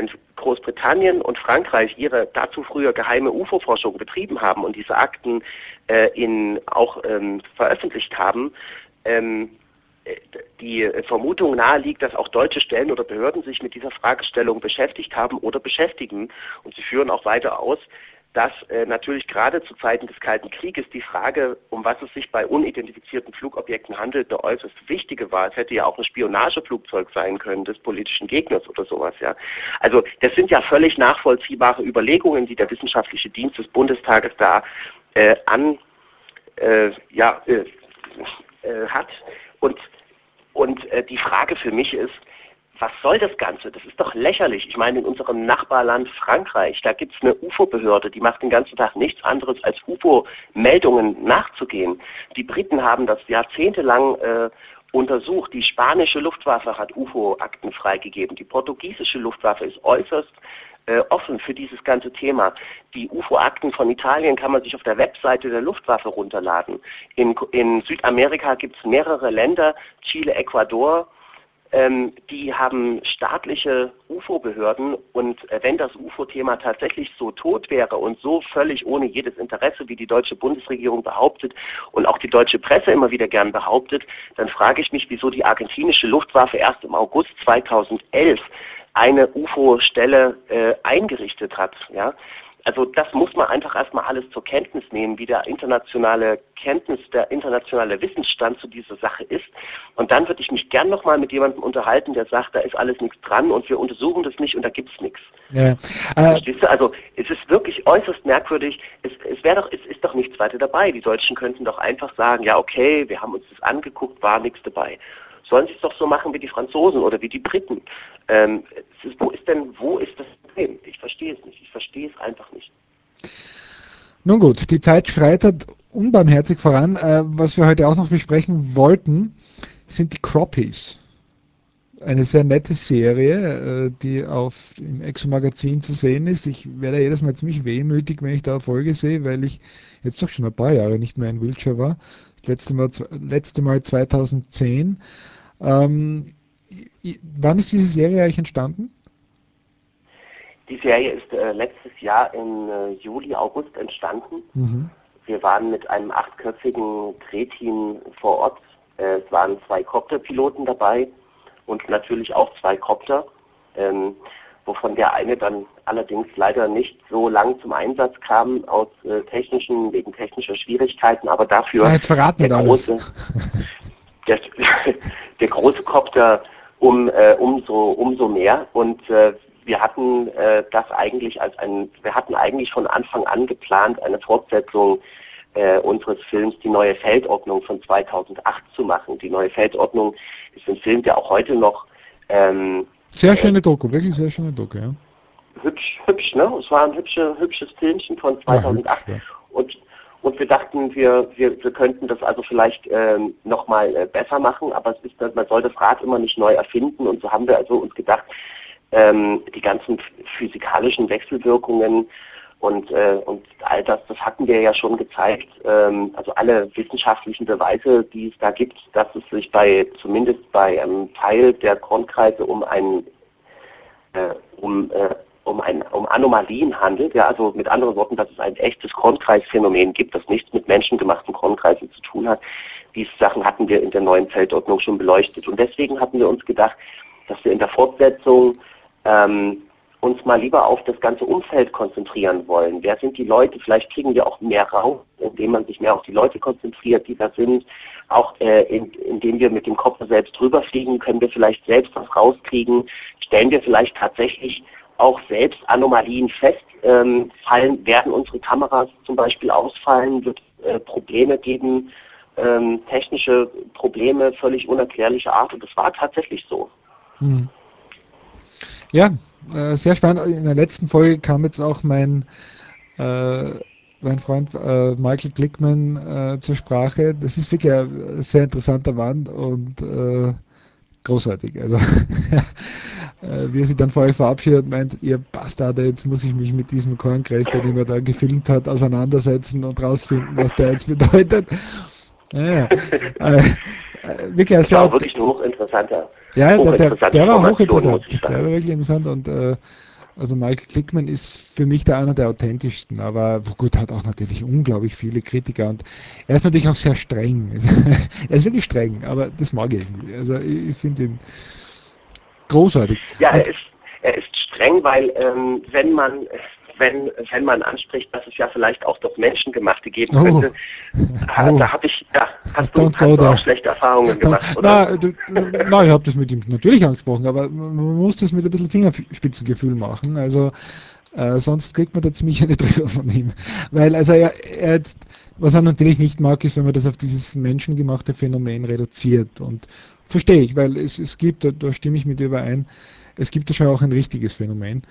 Großbritannien und Frankreich ihre dazu früher geheime U F O-Forschung betrieben haben und diese Akten äh, in, auch ähm, veröffentlicht haben, ähm, die Vermutung naheliegt, dass auch deutsche Stellen oder Behörden sich mit dieser Fragestellung beschäftigt haben oder beschäftigen. Und sie führen auch weiter aus, dass äh, natürlich gerade zu Zeiten des Kalten Krieges die Frage, um was es sich bei unidentifizierten Flugobjekten handelt, eine äußerst wichtige war. Es hätte ja auch ein Spionageflugzeug sein können des politischen Gegners oder sowas. Ja. Also das sind ja völlig nachvollziehbare Überlegungen, die der Wissenschaftliche Dienst des Bundestages da äh, an äh, ja, äh, äh, hat. Und, und äh, die Frage für mich ist, was soll das Ganze? Das ist doch lächerlich. Ich meine, in unserem Nachbarland Frankreich, da gibt es eine U F O-Behörde, die macht den ganzen Tag nichts anderes, als U F O-Meldungen nachzugehen. Die Briten haben das jahrzehntelang äh, untersucht. Die spanische Luftwaffe hat U F O-Akten freigegeben. Die portugiesische Luftwaffe ist äußerst äh, offen für dieses ganze Thema. Die U F O-Akten von Italien kann man sich auf der Webseite der Luftwaffe runterladen. In, in Südamerika gibt es mehrere Länder, Chile, Ecuador, Ähm, die haben staatliche U F O-Behörden und äh, wenn das U F O-Thema tatsächlich so tot wäre und so völlig ohne jedes Interesse, wie die deutsche Bundesregierung behauptet und auch die deutsche Presse immer wieder gern behauptet, dann frage ich mich, wieso die argentinische Luftwaffe erst im August zweitausendelf eine U F O-Stelle äh, eingerichtet hat. Ja? Also das muss man einfach erstmal alles zur Kenntnis nehmen, wie der internationale Kenntnis, der internationale Wissensstand zu dieser Sache ist. Und dann würde ich mich gern nochmal mit jemandem unterhalten, der sagt, da ist alles nichts dran und wir untersuchen das nicht und da gibt es nichts. Ja. Äh, Verstehst du? Also es ist wirklich äußerst merkwürdig. Es, es wäre doch, es ist doch nichts weiter dabei. Die Deutschen könnten doch einfach sagen, ja okay, wir haben uns das angeguckt, war nichts dabei. Sollen sie es doch so machen wie die Franzosen oder wie die Briten. Ähm, es ist, wo ist denn, wo ist das Problem? Ich verstehe es nicht. Ich verstehe es einfach nicht. Nun gut, die Zeit schreitet unbarmherzig voran. Äh, was wir heute auch noch besprechen wollten, sind die Croppies. Eine sehr nette Serie, äh, die auf im Exo-Magazin zu sehen ist. Ich werde jedes Mal ziemlich wehmütig, wenn ich da eine Folge sehe, weil ich jetzt doch schon ein paar Jahre nicht mehr in Wiltshire war. Das letzte Mal, letzte Mal zweitausendzehn. Ähm, i- wann ist diese Serie eigentlich entstanden? Die Serie ist äh, letztes Jahr im äh, Juli, August entstanden. Mhm. Wir waren mit einem achtköpfigen Drehteam vor Ort. Äh, es waren zwei Copterpiloten dabei und natürlich auch zwei Copter, ähm, wovon der eine dann allerdings leider nicht so lang zum Einsatz kam aus äh, technischen, wegen technischer Schwierigkeiten, aber dafür Ah, jetzt verraten der wir alles. große, der, der große Copter um äh, umso umso mehr und äh, wir hatten äh, das eigentlich als ein, wir hatten eigentlich von Anfang an geplant, eine Fortsetzung äh, unseres Films Die neue Feldordnung von zweitausendacht zu machen. Die neue Feldordnung ist ein Film, der auch heute noch ähm, Sehr äh, schöne Doku, wirklich sehr schöne Doku, ja. hübsch, hübsch, ne? Es war ein hübsche, hübsches Filmchen von Ja, hübsch, zweitausendacht ja. und und wir dachten, wir, wir, wir könnten das also vielleicht ähm, nochmal äh, besser machen, aber es ist, man soll das Rad immer nicht neu erfinden und so haben wir also uns gedacht, ähm, die ganzen physikalischen Wechselwirkungen und, äh, und all das, das hatten wir ja schon gezeigt, ähm, also alle wissenschaftlichen Beweise, die es da gibt, dass es sich bei, zumindest bei einem Teil der Kornkreise um ein, äh, um, äh, um, ein, um Anomalien handelt, ja, also mit anderen Worten, dass es ein echtes Kornkreisphänomen gibt, das nichts mit menschengemachten Kornkreisen zu tun hat. Diese Sachen hatten wir in der neuen Feldordnung schon beleuchtet und deswegen hatten wir uns gedacht, dass wir in der Fortsetzung ähm, uns mal lieber auf das ganze Umfeld konzentrieren wollen. Wer sind die Leute? Vielleicht kriegen wir auch mehr raus, indem man sich mehr auf die Leute konzentriert, die da sind. Auch äh, in, indem wir mit dem Kopf selbst drüber fliegen, können wir vielleicht selbst was rauskriegen. Stellen wir vielleicht tatsächlich auch selbst Anomalien fest. Ähm, fallen, werden unsere Kameras zum Beispiel ausfallen? Wird es äh, Probleme geben? Ähm, technische Probleme völlig unerklärlicher Art. Und das war tatsächlich so. Hm. Ja, äh, sehr spannend. In der letzten Folge kam jetzt auch mein, äh, mein Freund äh, Michael Glickman äh, zur Sprache. Das ist wirklich ein sehr interessanter Mann und äh, großartig. Also, äh, wie er sich dann vorher verabschiedet, meint, ihr Bastarde, jetzt muss ich mich mit diesem Kornkreis, den er da gefilmt hat, auseinandersetzen und rausfinden, was der jetzt bedeutet. Ja, ja. Äh, äh, wirklich ein Das war sehr, auch wirklich ein hochinteressanter, ja, der, der, hochinteressante der war Information, muss hochinteressant. ich Der war sagen. wirklich interessant und äh, Also Michael Klickman ist für mich da einer der authentischsten, aber gut, hat auch natürlich unglaublich viele Kritiker und er ist natürlich auch sehr streng. Er ist wirklich streng, aber das mag ich irgendwie. Also ich, ich finde ihn großartig. Ja, er Und ist, er ist streng, weil ähm, wenn man wenn, wenn man anspricht, dass es ja vielleicht auch doch Menschengemachte geben oh, könnte, ah, oh, da habe ich, ja, hast du, don't go hast du auch there. schlechte Erfahrungen Don't, gemacht, oder? na, du, na, ich habe das mit ihm natürlich angesprochen, aber man muss das mit ein bisschen Fingerspitzengefühl machen. Also äh, sonst kriegt man da ziemlich eine drüber von ihm. Weil also er, er jetzt, was er natürlich nicht mag, ist, wenn man das auf dieses menschengemachte Phänomen reduziert. Und verstehe ich, weil es, es gibt, da, da stimme ich mit dir überein, es gibt ja schon auch ein richtiges Phänomen.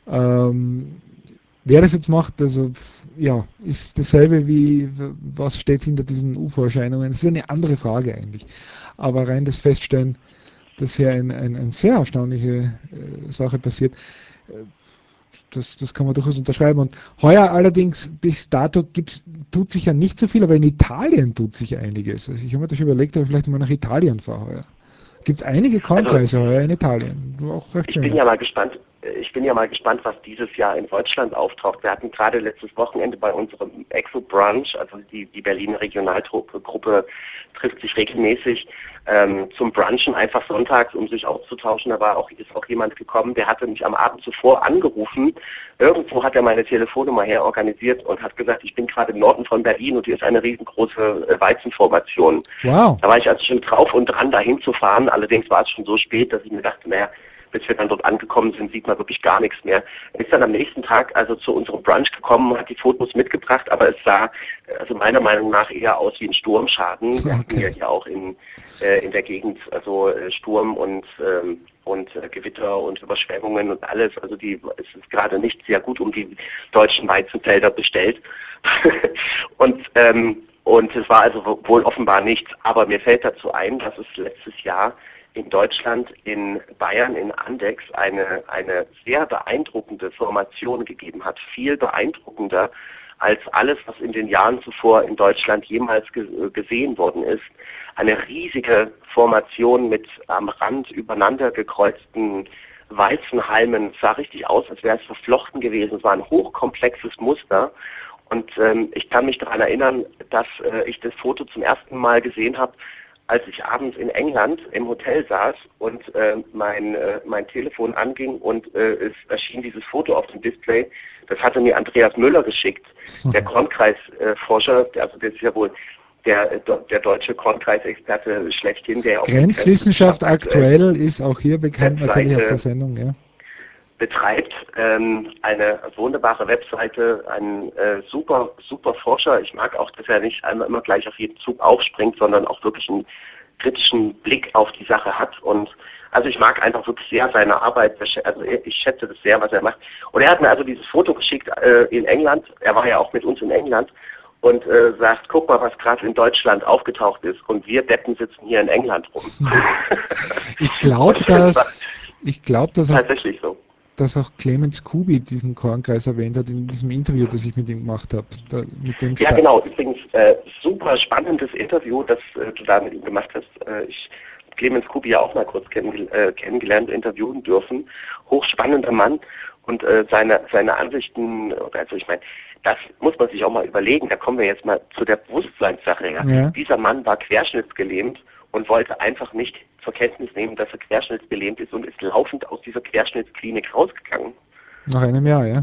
Ähm, Wer das jetzt macht, also ja, ist dasselbe wie, was steht hinter diesen U F O-Erscheinungen? Das ist eine andere Frage eigentlich. Aber rein das Feststellen, dass hier ein, ein, eine sehr erstaunliche äh, Sache passiert, äh, das, das kann man durchaus unterschreiben. Und heuer allerdings, bis dato gibt's, tut sich ja nicht so viel, aber in Italien tut sich einiges. Also ich habe mir das schon überlegt, ob ich vielleicht mal nach Italien fahre heuer. Gibt es einige Also Kornkreise heuer in Italien, auch recht ich bin schöne. ja mal gespannt, ich bin ja mal gespannt, was dieses Jahr in Deutschland auftaucht. Wir hatten gerade letztes Wochenende bei unserem Exo Brunch, also die, die Berliner Regionalgruppe Gruppe trifft sich regelmäßig ähm, zum Brunchen, einfach sonntags, um sich auszutauschen. Da war auch, ist auch jemand gekommen, der hatte mich am Abend zuvor angerufen. Irgendwo hat er meine Telefonnummer her organisiert und hat gesagt, ich bin gerade im Norden von Berlin und hier ist eine riesengroße äh, Weizenformation. Wow. Da war ich also schon drauf und dran, dahin zu fahren. Allerdings war es schon so spät, dass ich mir dachte, naja, bis wir dann dort angekommen sind, sieht man wirklich gar nichts mehr. Er ist dann am nächsten Tag also zu unserem Brunch gekommen, hat die Fotos mitgebracht, aber es sah also meiner Meinung nach eher aus wie ein Sturmschaden. Wir hatten ja Okay. hier auch in, äh, in der Gegend also äh, Sturm und ähm, und äh, Gewitter und Überschwemmungen und alles. Also die, es ist gerade nicht sehr gut um die deutschen Weizenfelder bestellt. und ähm, und es war also wohl offenbar nichts. Aber mir fällt dazu ein, dass es letztes Jahr in Deutschland, in Bayern, in Andex eine, eine sehr beeindruckende Formation gegeben hat. Viel beeindruckender als alles, was in den Jahren zuvor in Deutschland jemals ge gesehen worden ist. Eine riesige Formation mit am Rand übereinander gekreuzten Weizenhalmen. Es sah richtig aus, als wäre es verflochten gewesen. Es war ein hochkomplexes Muster. Und ähm, ich kann mich daran erinnern, dass äh, ich das Foto zum ersten Mal gesehen habe, als ich abends in England im Hotel saß und äh, mein, äh, mein Telefon anging und äh, es erschien dieses Foto auf dem Display. Das hatte mir Andreas Müller geschickt, der Kornkreisforscher, äh, also das ist ja wohl der, der deutsche Kornkreisexperte schlechthin, der auf der Grenzwissenschaft Grenzwissenschaft aktuell aktuell ist auch hier bekannt natürlich auf der Webseite Sendung, ja. betreibt, ähm, eine wunderbare Webseite, ein äh, super, super Forscher. Ich mag auch, dass er nicht einmal immer gleich auf jeden Zug aufspringt, sondern auch wirklich einen kritischen Blick auf die Sache hat. Und also ich mag einfach wirklich sehr seine Arbeit. Also ich schätze das sehr, was er macht. Und er hat mir also dieses Foto geschickt äh, in England. Er war ja auch mit uns in England und äh, sagt, guck mal, was gerade in Deutschland aufgetaucht ist. Und wir Deppen sitzen hier in England rum. Ich glaube, und das war dass ich glaube, dass auch tatsächlich so. dass auch Clemens Kubi diesen Kornkreis erwähnt hat in diesem Interview, das ich mit ihm gemacht habe. Da, mit dem Ja, Sta genau. Übrigens, äh, super spannendes Interview, das äh, du da mit ihm gemacht hast. Äh, ich habe Clemens Kubi ja auch mal kurz kenn äh, kennengelernt, interviewen dürfen. Hochspannender Mann und äh, seine, seine Ansichten, also ich meine, das muss man sich auch mal überlegen. Da kommen wir jetzt mal zu der Bewusstseinssache. Ja. ja, Dieser Mann war querschnittsgelähmt und wollte einfach nicht zur Kenntnis nehmen, dass er querschnittsgelähmt ist und ist laufend aus dieser Querschnittsklinik rausgegangen. nach einem Jahr, ja.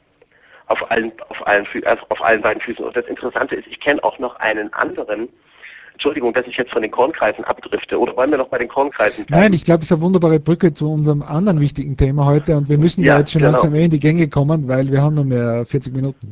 Auf allen, auf allen, Fü also auf allen beiden Füßen. Und das Interessante ist, ich kenne auch noch einen anderen, Entschuldigung, dass ich jetzt von den Kornkreisen abdrifte, oder wollen wir noch bei den Kornkreisen Nein, bleiben? ich glaube, es ist eine wunderbare Brücke zu unserem anderen wichtigen Thema heute und wir müssen da Ja, jetzt schon genau. langsam eh in die Gänge kommen, weil wir haben nur mehr vierzig Minuten.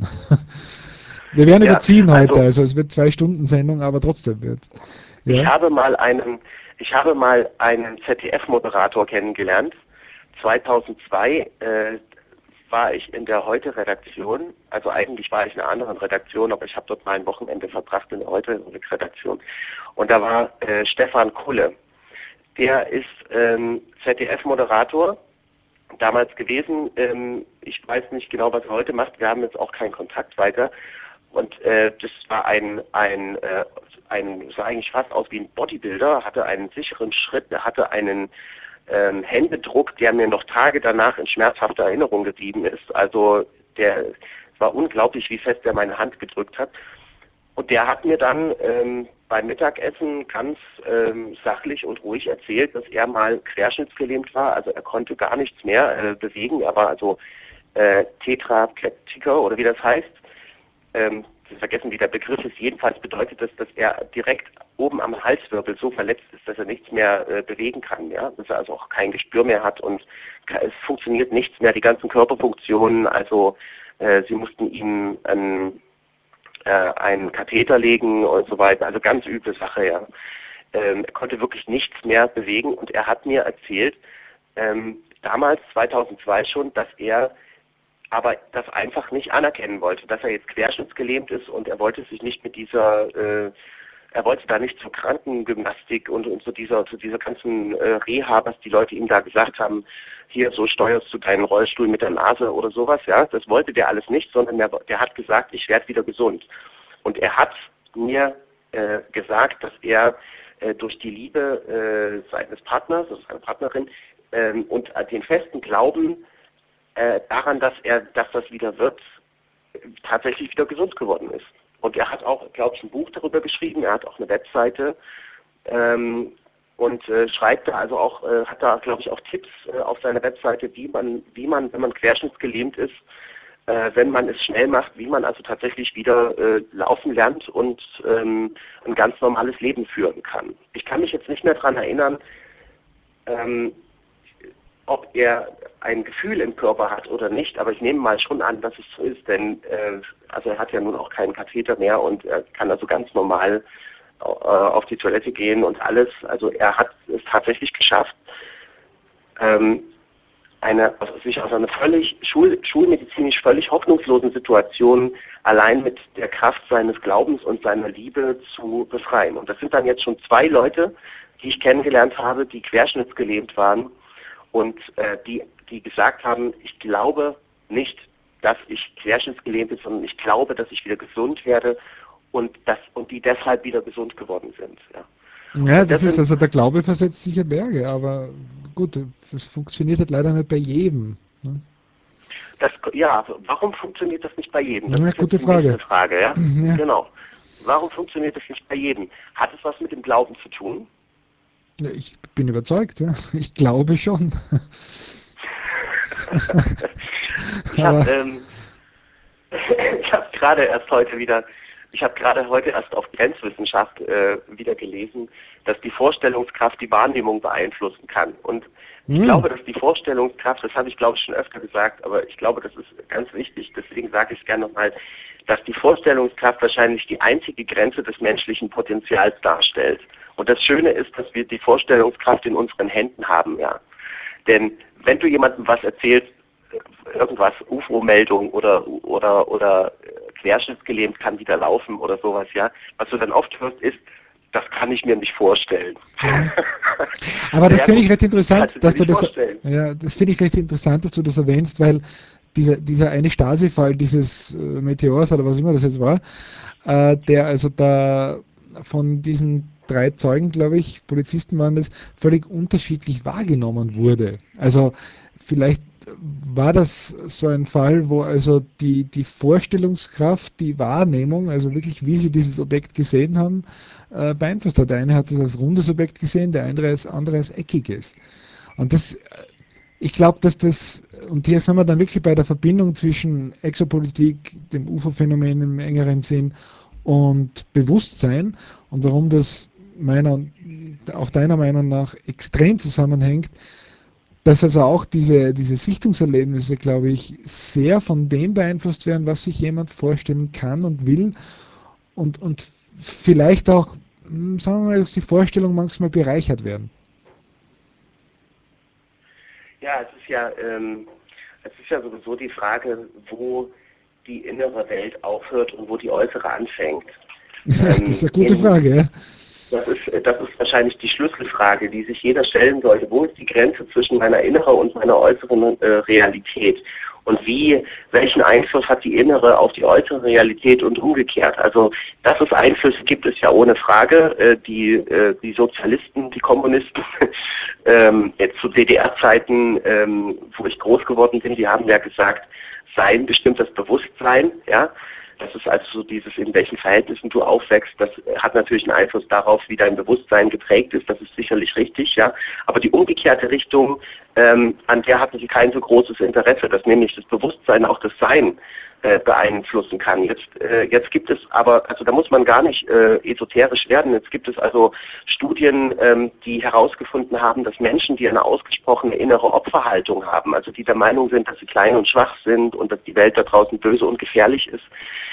Wir werden Ja, überziehen heute, also also es wird zwei Stunden Sendung, aber trotzdem wird. ich Ja. habe mal einen, ich habe mal einen Z D F-Moderator kennengelernt. zweitausendzwei äh, war ich in der Heute-Redaktion, also eigentlich war ich in einer anderen Redaktion, aber ich habe dort mal ein Wochenende verbracht in der Heute-Redaktion. Und da war äh, Stefan Kulle. Der ist ähm, Z D F-Moderator damals gewesen. Ähm, ich weiß nicht genau, was er heute macht. Wir haben jetzt auch keinen Kontakt weiter. Und äh, das war ein, ein, äh, ein, sah eigentlich fast aus wie ein Bodybuilder, hatte einen sicheren Schritt, er hatte einen ähm, Händedruck, der mir noch Tage danach in schmerzhafter Erinnerung geblieben ist. Also der, es war unglaublich, wie fest er meine Hand gedrückt hat. Und der hat mir dann ähm, beim Mittagessen ganz ähm, sachlich und ruhig erzählt, dass er mal querschnittsgelähmt war. Also er konnte gar nichts mehr äh, bewegen. Er war also äh, Tetraplegiker oder wie das heißt. Ähm, Sie vergessen, wie der Begriff ist. Jedenfalls bedeutet das, dass er direkt oben am Halswirbel so verletzt ist, dass er nichts mehr äh, bewegen kann. Ja? Dass er also auch kein Gespür mehr hat und es funktioniert nichts mehr, die ganzen Körperfunktionen. Also äh, sie mussten ihm ein äh, einen Katheter legen und so weiter. Also ganz üble Sache, ja. Ähm, er konnte wirklich nichts mehr bewegen und er hat mir erzählt, ähm, damals zweitausendzwei schon, dass er aber das einfach nicht anerkennen wollte, dass er jetzt querschnittsgelähmt ist und er wollte sich nicht mit dieser, äh, er wollte da nicht zur Krankengymnastik und, und zu dieser, zu dieser ganzen äh, Reha, was die Leute ihm da gesagt haben, hier so steuerst du deinen Rollstuhl mit der Nase oder sowas, ja, das wollte der alles nicht, sondern der, der hat gesagt, ich werde wieder gesund. Und er hat mir äh, gesagt, dass er äh, durch die Liebe äh, seines Partners, also seiner Partnerin, äh, und den festen Glauben äh, daran, dass er, dass das wieder wird, tatsächlich wieder gesund geworden ist. Und er hat auch, glaube ich, ein Buch darüber geschrieben, er hat auch eine Webseite ähm, und äh, schreibt da also auch, äh, hat da, glaube ich, auch Tipps äh, auf seiner Webseite, wie man, wie man, wenn man querschnittsgelähmt ist, äh, wenn man es schnell macht, wie man also tatsächlich wieder äh, laufen lernt und ähm, ein ganz normales Leben führen kann. Ich kann mich jetzt nicht mehr daran erinnern, ähm, ob er ein Gefühl im Körper hat oder nicht, aber ich nehme mal schon an, dass es so ist, denn äh, also er hat ja nun auch keinen Katheter mehr und er kann also ganz normal äh, auf die Toilette gehen und alles. Also er hat es tatsächlich geschafft, ähm, eine, also sich aus einer völlig schul, schulmedizinisch völlig hoffnungslosen Situation allein mit der Kraft seines Glaubens und seiner Liebe zu befreien. Und das sind dann jetzt schon zwei Leute, die ich kennengelernt habe, die querschnittsgelähmt waren und äh, die, die gesagt haben, ich glaube nicht, dass ich querschnittsgelähmt bin, sondern ich glaube, dass ich wieder gesund werde und, das, und die deshalb wieder gesund geworden sind. Ja. Ja, Und das das ist sind also der Glaube versetzt sicher Berge, aber gut, das funktioniert halt leider nicht bei jedem. Ne? Das, ja, warum funktioniert das nicht bei jedem? Das Ja, ist jetzt gute die nächste Frage. Frage, ja? Ja. Genau. Warum funktioniert das nicht bei jedem? Hat es was mit dem Glauben zu tun? Ja, ich bin überzeugt, ja. Ich glaube schon. ich habe Aber ähm, ich habe gerade erst heute wieder, ich habe gerade heute erst auf Grenzwissenschaft äh, wieder gelesen, dass die Vorstellungskraft die Wahrnehmung beeinflussen kann. Und ich hm, glaube, dass die Vorstellungskraft, das habe ich glaube ich schon öfter gesagt, aber ich glaube, das ist ganz wichtig, deswegen sage ich es gerne nochmal, dass die Vorstellungskraft wahrscheinlich die einzige Grenze des menschlichen Potenzials darstellt. Und das Schöne ist, dass wir die Vorstellungskraft in unseren Händen haben, ja. Denn wenn du jemandem was erzählst, irgendwas, U F O-Meldung oder oder oder querschnittsgelähmt kann wieder laufen oder sowas, ja, was du dann oft hörst ist, das kann ich mir nicht vorstellen. hm. Aber das Ja finde gut, ich recht wie kannst interessant, du dir dass du nicht das, vorstellen? ja, das finde ich recht interessant, dass du das erwähnst, weil dieser, dieser eine Stasi-Fall dieses äh, Meteors oder was immer das jetzt war, äh, der also da von diesen drei Zeugen, glaube ich, Polizisten waren das, völlig unterschiedlich wahrgenommen wurde. Also vielleicht war das so ein Fall, wo also die, die Vorstellungskraft, die Wahrnehmung, also wirklich wie sie dieses Objekt gesehen haben, äh, beeinflusst hat. Der eine hat es als rundes Objekt gesehen, der andere als, andere als eckiges. Und das, ich glaube, dass das, und hier sind wir dann wirklich bei der Verbindung zwischen Exopolitik, dem U F O-Phänomen im engeren Sinn und Bewusstsein und warum das meiner, auch deiner Meinung nach extrem zusammenhängt, dass also auch diese, diese Sichtungserlebnisse, glaube ich, sehr von dem beeinflusst werden, was sich jemand vorstellen kann und will und, und vielleicht auch, hm, sagen wir mal, die Vorstellung manchmal bereichert werden. Ja, es ist ja, ähm, es ist ja sowieso die Frage, wo die innere Welt aufhört und wo die äußere anfängt. Das ist Ähm, eine gute in, Frage, ja. Das ist, das ist wahrscheinlich die Schlüsselfrage, die sich jeder stellen sollte. Wo ist die Grenze zwischen meiner inneren und meiner äußeren äh, Realität? Und wie, welchen Einfluss hat die innere auf die äußere Realität und umgekehrt? Also, dass es Einflüsse gibt, ist ja ohne Frage. Äh, die, äh, die Sozialisten, die Kommunisten, ähm, jetzt zu D D R-Zeiten, ähm, wo ich groß geworden bin, die haben ja gesagt, Sein bestimmt das Bewusstsein, ja. Das ist also so dieses, in welchen Verhältnissen du aufwächst, das hat natürlich einen Einfluss darauf, wie dein Bewusstsein geprägt ist, das ist sicherlich richtig, ja. Aber die umgekehrte Richtung, ähm, an der hatten sie kein so großes Interesse, dass nämlich das Bewusstsein auch das Sein äh, beeinflussen kann. Jetzt, äh, jetzt gibt es aber, also da muss man gar nicht äh, esoterisch werden, jetzt gibt es also Studien, ähm, die herausgefunden haben, dass Menschen, die eine ausgesprochene innere Opferhaltung haben, also die der Meinung sind, dass sie klein und schwach sind und dass die Welt da draußen böse und gefährlich ist,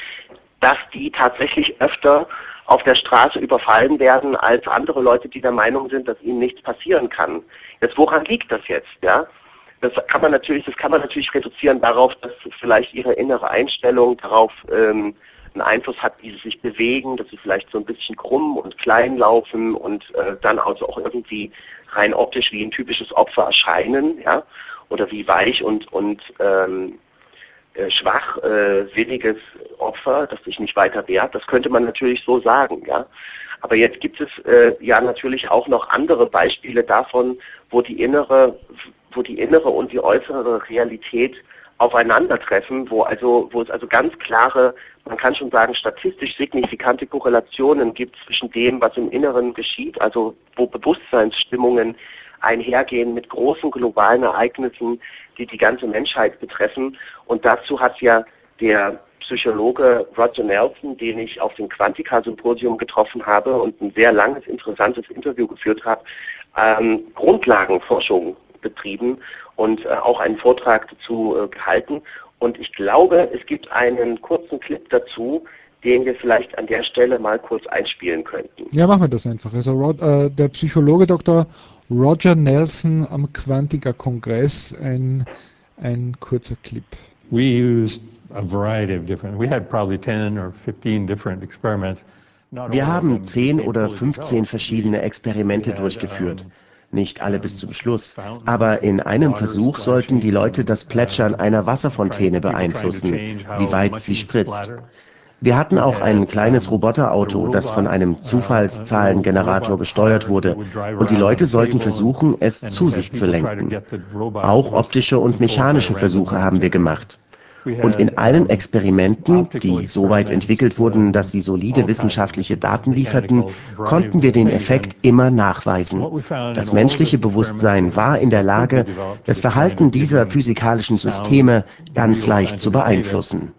dass die tatsächlich öfter auf der Straße überfallen werden als andere Leute, die der Meinung sind, dass ihnen nichts passieren kann. Jetzt, woran liegt das jetzt? Ja, das kann man natürlich, das kann man natürlich reduzieren darauf, dass vielleicht ihre innere Einstellung darauf ähm, einen Einfluss hat, wie sie sich bewegen, dass sie vielleicht so ein bisschen krumm und klein laufen und äh, dann also auch irgendwie rein optisch wie ein typisches Opfer erscheinen, ja, oder wie weich und und ähm, Äh, schwach, äh, williges Opfer, das sich nicht weiter wehrt. Das könnte man natürlich so sagen, ja. Aber jetzt gibt es äh, ja natürlich auch noch andere Beispiele davon, wo die innere, wo die innere und die äußere Realität aufeinandertreffen, wo also, wo es also ganz klare, man kann schon sagen, statistisch signifikante Korrelationen gibt zwischen dem, was im Inneren geschieht, also wo Bewusstseinsstimmungen einhergehen mit großen globalen Ereignissen, die die ganze Menschheit betreffen. Und dazu hat ja der Psychologe Roger Nelson, den ich auf dem Quantica-Symposium getroffen habe und ein sehr langes, interessantes Interview geführt habe, ähm, Grundlagenforschung betrieben und äh, auch einen Vortrag dazu äh, gehalten. Und ich glaube, es gibt einen kurzen Clip dazu, den wir vielleicht an der Stelle mal kurz einspielen könnten. Ja, machen wir das einfach. Also Rod, äh, der Psychologe Doktor Roger Nelson am Quantica-Kongress, ein, ein kurzer Clip. We used a variety of different, we had probably ten or fifteen different experiments. Wir haben zehn oder fünfzehn verschiedene Experimente durchgeführt. Nicht alle bis zum Schluss, aber in einem Versuch sollten die Leute das Plätschern einer Wasserfontäne beeinflussen, wie weit sie spritzt. Wir hatten auch ein kleines Roboterauto, das von einem Zufallszahlengenerator gesteuert wurde, und die Leute sollten versuchen, es zu sich zu lenken. Auch optische und mechanische Versuche haben wir gemacht. Und in allen Experimenten, die so weit entwickelt wurden, dass sie solide wissenschaftliche Daten lieferten, konnten wir den Effekt immer nachweisen. Das menschliche Bewusstsein war in der Lage, das Verhalten dieser physikalischen Systeme ganz leicht zu beeinflussen.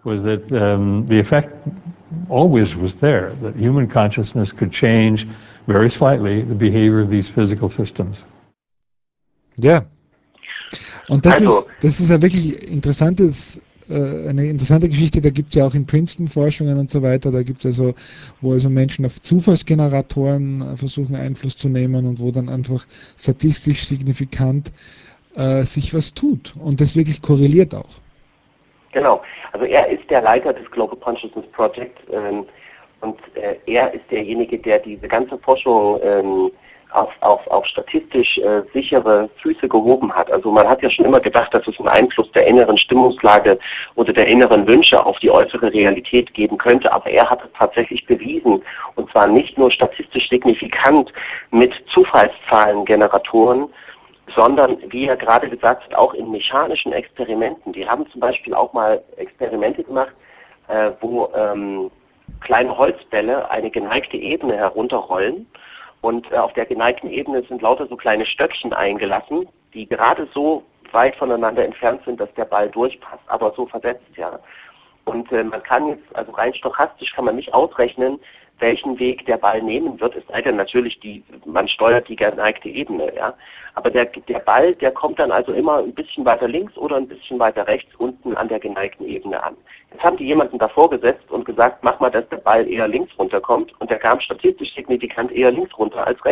Always was there, that human consciousness could change very slightly the behavior of these physical systems. Ja. Und das Also, ist, das ist ja wirklich interessantes, äh, eine interessante Geschichte. Da gibt es ja auch in Princeton Forschungen und so weiter. Da gibt es also, wo also Menschen auf Zufallsgeneratoren äh, versuchen Einfluss zu nehmen und wo dann einfach statistisch signifikant äh, sich was tut. Und das wirklich korreliert auch. Genau. Also er ist der Leiter des Global Consciousness Project ähm, und äh, er ist derjenige, der diese ganze Forschung ähm, auf, auf, auf statistisch äh, sichere Füße gehoben hat. Also man hat ja schon immer gedacht, dass es einen Einfluss der inneren Stimmungslage oder der inneren Wünsche auf die äußere Realität geben könnte, aber er hat es tatsächlich bewiesen, und zwar nicht nur statistisch signifikant mit Zufallszahlengeneratoren, sondern, wie er gerade gesagt hat, auch in mechanischen Experimenten. Die haben zum Beispiel auch mal Experimente gemacht, äh, wo ähm, kleine Holzbälle eine geneigte Ebene herunterrollen und äh, auf der geneigten Ebene sind lauter so kleine Stöckchen eingelassen, die gerade so weit voneinander entfernt sind, dass der Ball durchpasst, aber so versetzt, ja. Und äh, man kann jetzt, also rein stochastisch kann man nicht ausrechnen, welchen Weg der Ball nehmen wird, es sei denn natürlich, die, man steuert die geneigte Ebene, ja. Aber der, der Ball, der kommt dann also immer ein bisschen weiter links oder ein bisschen weiter rechts unten an der geneigten Ebene an. Jetzt haben die jemanden davor gesetzt und gesagt, mach mal, dass der Ball eher links runterkommt, und der kam statistisch signifikant eher links runter als rechts.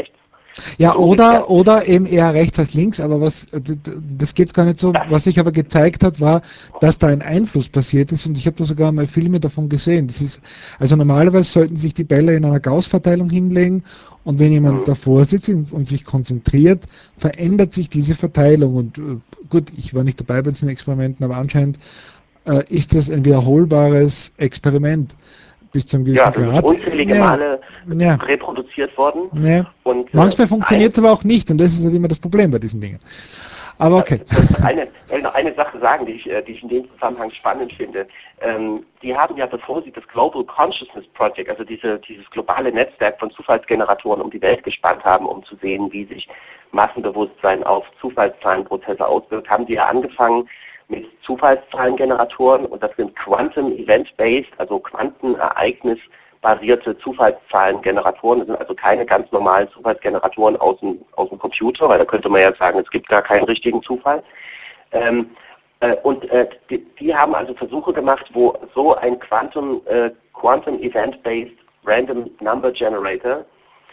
Ja, Und oder, umgekehrt. oder eben eher rechts als links, aber was, d- d- das geht gar nicht so. Was sich aber gezeigt hat, war, dass da ein Einfluss passiert ist und ich habe da sogar mal Filme davon gesehen. Das ist, also normalerweise sollten sich die Bälle in einer Gaußverteilung hinlegen und wenn jemand Mhm. davor sitzt und und sich konzentriert, verändert sich diese Verteilung und äh, gut, ich war nicht dabei bei diesen Experimenten, aber anscheinend äh, ist das ein wiederholbares Experiment bis zu einem Ja, gewissen das ist Grad. unzählige Ja, Male ja. reproduziert worden. Ne. Und äh, Manchmal funktioniert ein, es aber auch nicht und das ist halt immer das Problem bei diesen Dingen. Aber Äh, okay. Soll ich noch eine, soll ich noch eine Sache sagen, die ich, äh, die ich in dem Zusammenhang spannend finde? Ähm, die haben ja, bevor sie das Global Consciousness Project, also diese, dieses globale Netzwerk von Zufallsgeneratoren um die Welt gespannt haben, um zu sehen, wie sich Massenbewusstsein auf Zufallszahlenprozesse auswirkt, haben die ja angefangen mit Zufallszahlengeneratoren und das sind Quantum Event-Based, also Quantenereignis basierte Zufallszahlengeneratoren. Das sind also keine ganz normalen Zufallsgeneratoren aus dem, aus dem Computer, weil da könnte man ja sagen, es gibt gar keinen richtigen Zufall. Ähm, äh, und äh, die, die haben also Versuche gemacht, wo so ein Quantum, äh, Quantum Event-Based Random Number Generator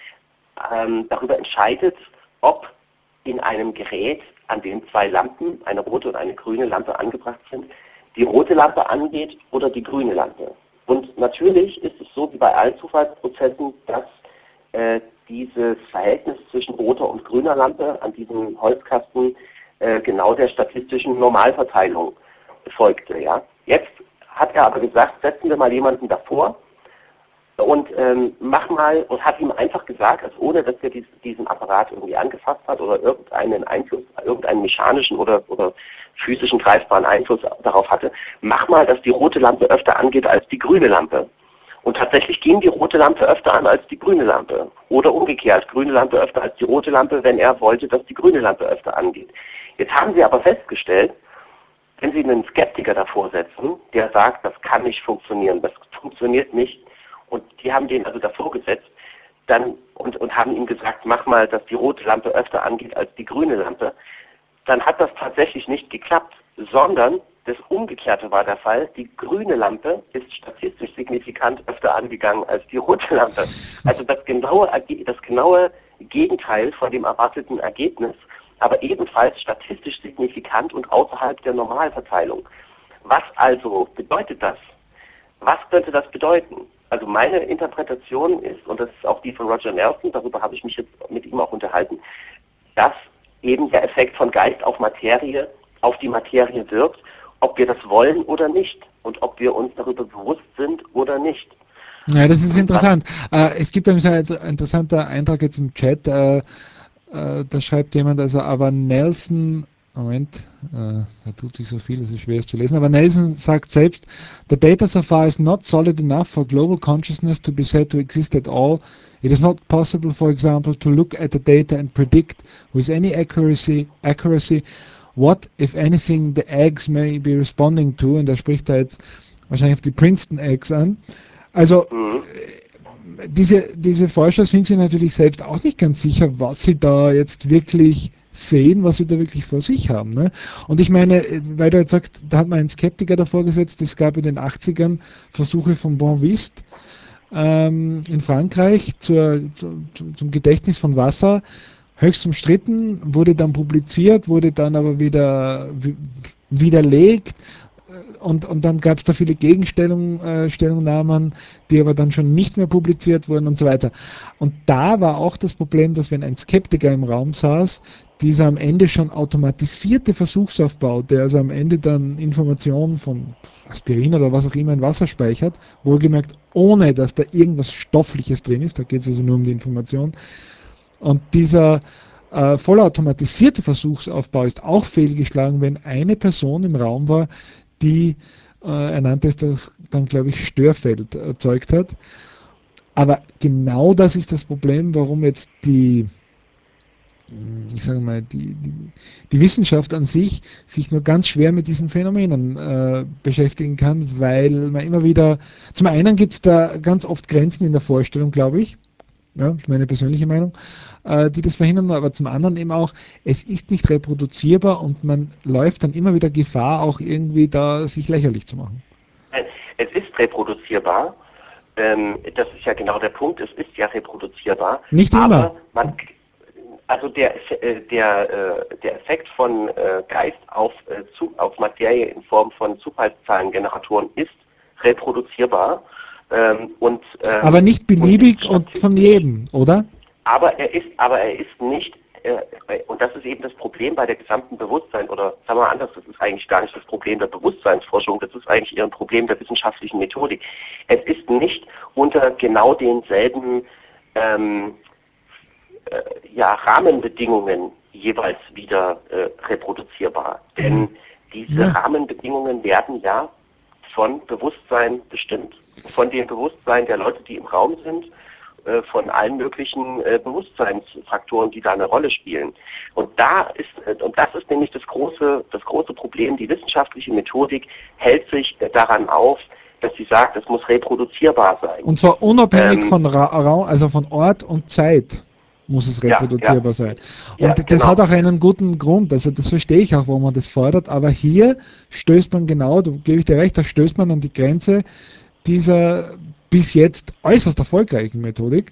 ähm, darüber entscheidet, ob in einem Gerät, an dem zwei Lampen, eine rote und eine grüne Lampe angebracht sind, die rote Lampe angeht oder die grüne Lampe. Und natürlich ist es so wie bei allen Zufallsprozessen, dass äh, dieses Verhältnis zwischen roter und grüner Lampe an diesem Holzkasten äh, genau der statistischen Normalverteilung folgte. Ja? Jetzt hat er aber gesagt, setzen wir mal jemanden davor und ähm, mach mal, und hat ihm einfach gesagt, also ohne dass er dies, diesen Apparat irgendwie angefasst hat oder irgendeinen Einfluss, irgendeinen mechanischen oder, oder physischen greifbaren Einfluss darauf hatte, mach mal, dass die rote Lampe öfter angeht als die grüne Lampe. Und tatsächlich ging die rote Lampe öfter an als die grüne Lampe. Oder umgekehrt, grüne Lampe öfter als die rote Lampe, wenn er wollte, dass die grüne Lampe öfter angeht. Jetzt haben sie aber festgestellt, wenn Sie einen Skeptiker davor setzen, der sagt, das kann nicht funktionieren, das funktioniert nicht, und die haben den also davor gesetzt, dann und, und haben ihm gesagt, mach mal, dass die rote Lampe öfter angeht als die grüne Lampe, dann hat das tatsächlich nicht geklappt, sondern das Umgekehrte war der Fall. Die grüne Lampe ist statistisch signifikant öfter angegangen als die rote Lampe. Also das genaue, das genaue Gegenteil von dem erwarteten Ergebnis, aber ebenfalls statistisch signifikant und außerhalb der Normalverteilung. Was also bedeutet das? Was könnte das bedeuten? Also meine Interpretation ist, und das ist auch die von Roger Nelson, darüber habe ich mich jetzt mit ihm auch unterhalten, dass eben der Effekt von Geist auf Materie, auf die Materie wirkt, ob wir das wollen oder nicht und ob wir uns darüber bewusst sind oder nicht. Ja, das ist Was? interessant. Äh, es gibt nämlich ein interessanter Eintrag jetzt im Chat, äh, äh, da schreibt jemand, also aber Nelson, Moment, äh, da tut sich so viel, es ist schwer es zu lesen, aber Nelson sagt selbst, the data so far is not solid enough for global consciousness to be said to exist at all. It is not possible, for example, to look at the data and predict with any accuracy, accuracy what, if anything, the eggs may be responding to, und er spricht da jetzt wahrscheinlich auf die Princeton Eggs an. Also Mhm. diese, diese Forscher sind sich natürlich selbst auch nicht ganz sicher, was sie da jetzt wirklich sehen, was sie da wirklich vor sich haben. Ne? Und ich meine, weil du jetzt sagst, da hat man einen Skeptiker davor gesetzt, es gab in den achtzigern Versuche von Bonvist ähm, in Frankreich zur, zu, zum Gedächtnis von Wasser, höchst umstritten, wurde dann publiziert, wurde dann aber wieder widerlegt, und, und dann gab es da viele Gegenstellungnahmen, äh, die aber dann schon nicht mehr publiziert wurden und so weiter. Und da war auch das Problem, dass wenn ein Skeptiker im Raum saß, dieser am Ende schon automatisierte Versuchsaufbau, der also am Ende dann Informationen von Aspirin oder was auch immer in Wasser speichert, wohlgemerkt ohne, dass da irgendwas Stoffliches drin ist, da geht es also nur um die Information. Und dieser äh, vollautomatisierte Versuchsaufbau ist auch fehlgeschlagen, wenn eine Person im Raum war, die, äh, er nannte es das dann, glaube ich, Störfeld erzeugt hat. Aber genau das ist das Problem, warum jetzt die, ich sage mal, die, die, die Wissenschaft an sich sich nur ganz schwer mit diesen Phänomenen äh, beschäftigen kann, weil man immer wieder, zum einen gibt es da ganz oft Grenzen in der Vorstellung, glaube ich, ja, das ist meine persönliche Meinung, äh, die das verhindern, aber zum anderen eben auch, es ist nicht reproduzierbar und man läuft dann immer wieder Gefahr, auch irgendwie da sich lächerlich zu machen. Es ist reproduzierbar, ähm, das ist ja genau der Punkt, es ist ja reproduzierbar, Nicht immer. aber man, Also der, äh, der, äh, der Effekt von äh, Geist auf, äh, zu, auf Materie in Form von Zufallszahlengeneratoren ist reproduzierbar. Ähm, und, ähm, Aber nicht beliebig und, und von jedem, oder? Aber er ist, aber er ist nicht, äh, und das ist eben das Problem bei der gesamten Bewusstsein, oder sagen wir mal anders, das ist eigentlich gar nicht das Problem der Bewusstseinsforschung, das ist eigentlich eher ein Problem der wissenschaftlichen Methodik. Es ist nicht unter genau denselben ähm, äh, ja, Rahmenbedingungen jeweils wieder äh, reproduzierbar. Denn diese Ja. Rahmenbedingungen werden ja von Bewusstsein bestimmt. Von dem Bewusstsein der Leute, die im Raum sind, äh, von allen möglichen äh, Bewusstseinsfaktoren, die da eine Rolle spielen. Und da ist, äh, und das ist nämlich das große, das große Problem. Die wissenschaftliche Methodik hält sich äh, daran auf, dass sie sagt, es muss reproduzierbar sein. Und zwar unabhängig Ähm, von Ra Raum, also von Ort und Zeit muss es Ja, reproduzierbar ja. sein. Ja, Und das genau. hat auch einen guten Grund, also das verstehe ich auch, warum man das fordert, aber hier stößt man genau, da gebe ich dir recht, da stößt man an die Grenze dieser bis jetzt äußerst erfolgreichen Methodik.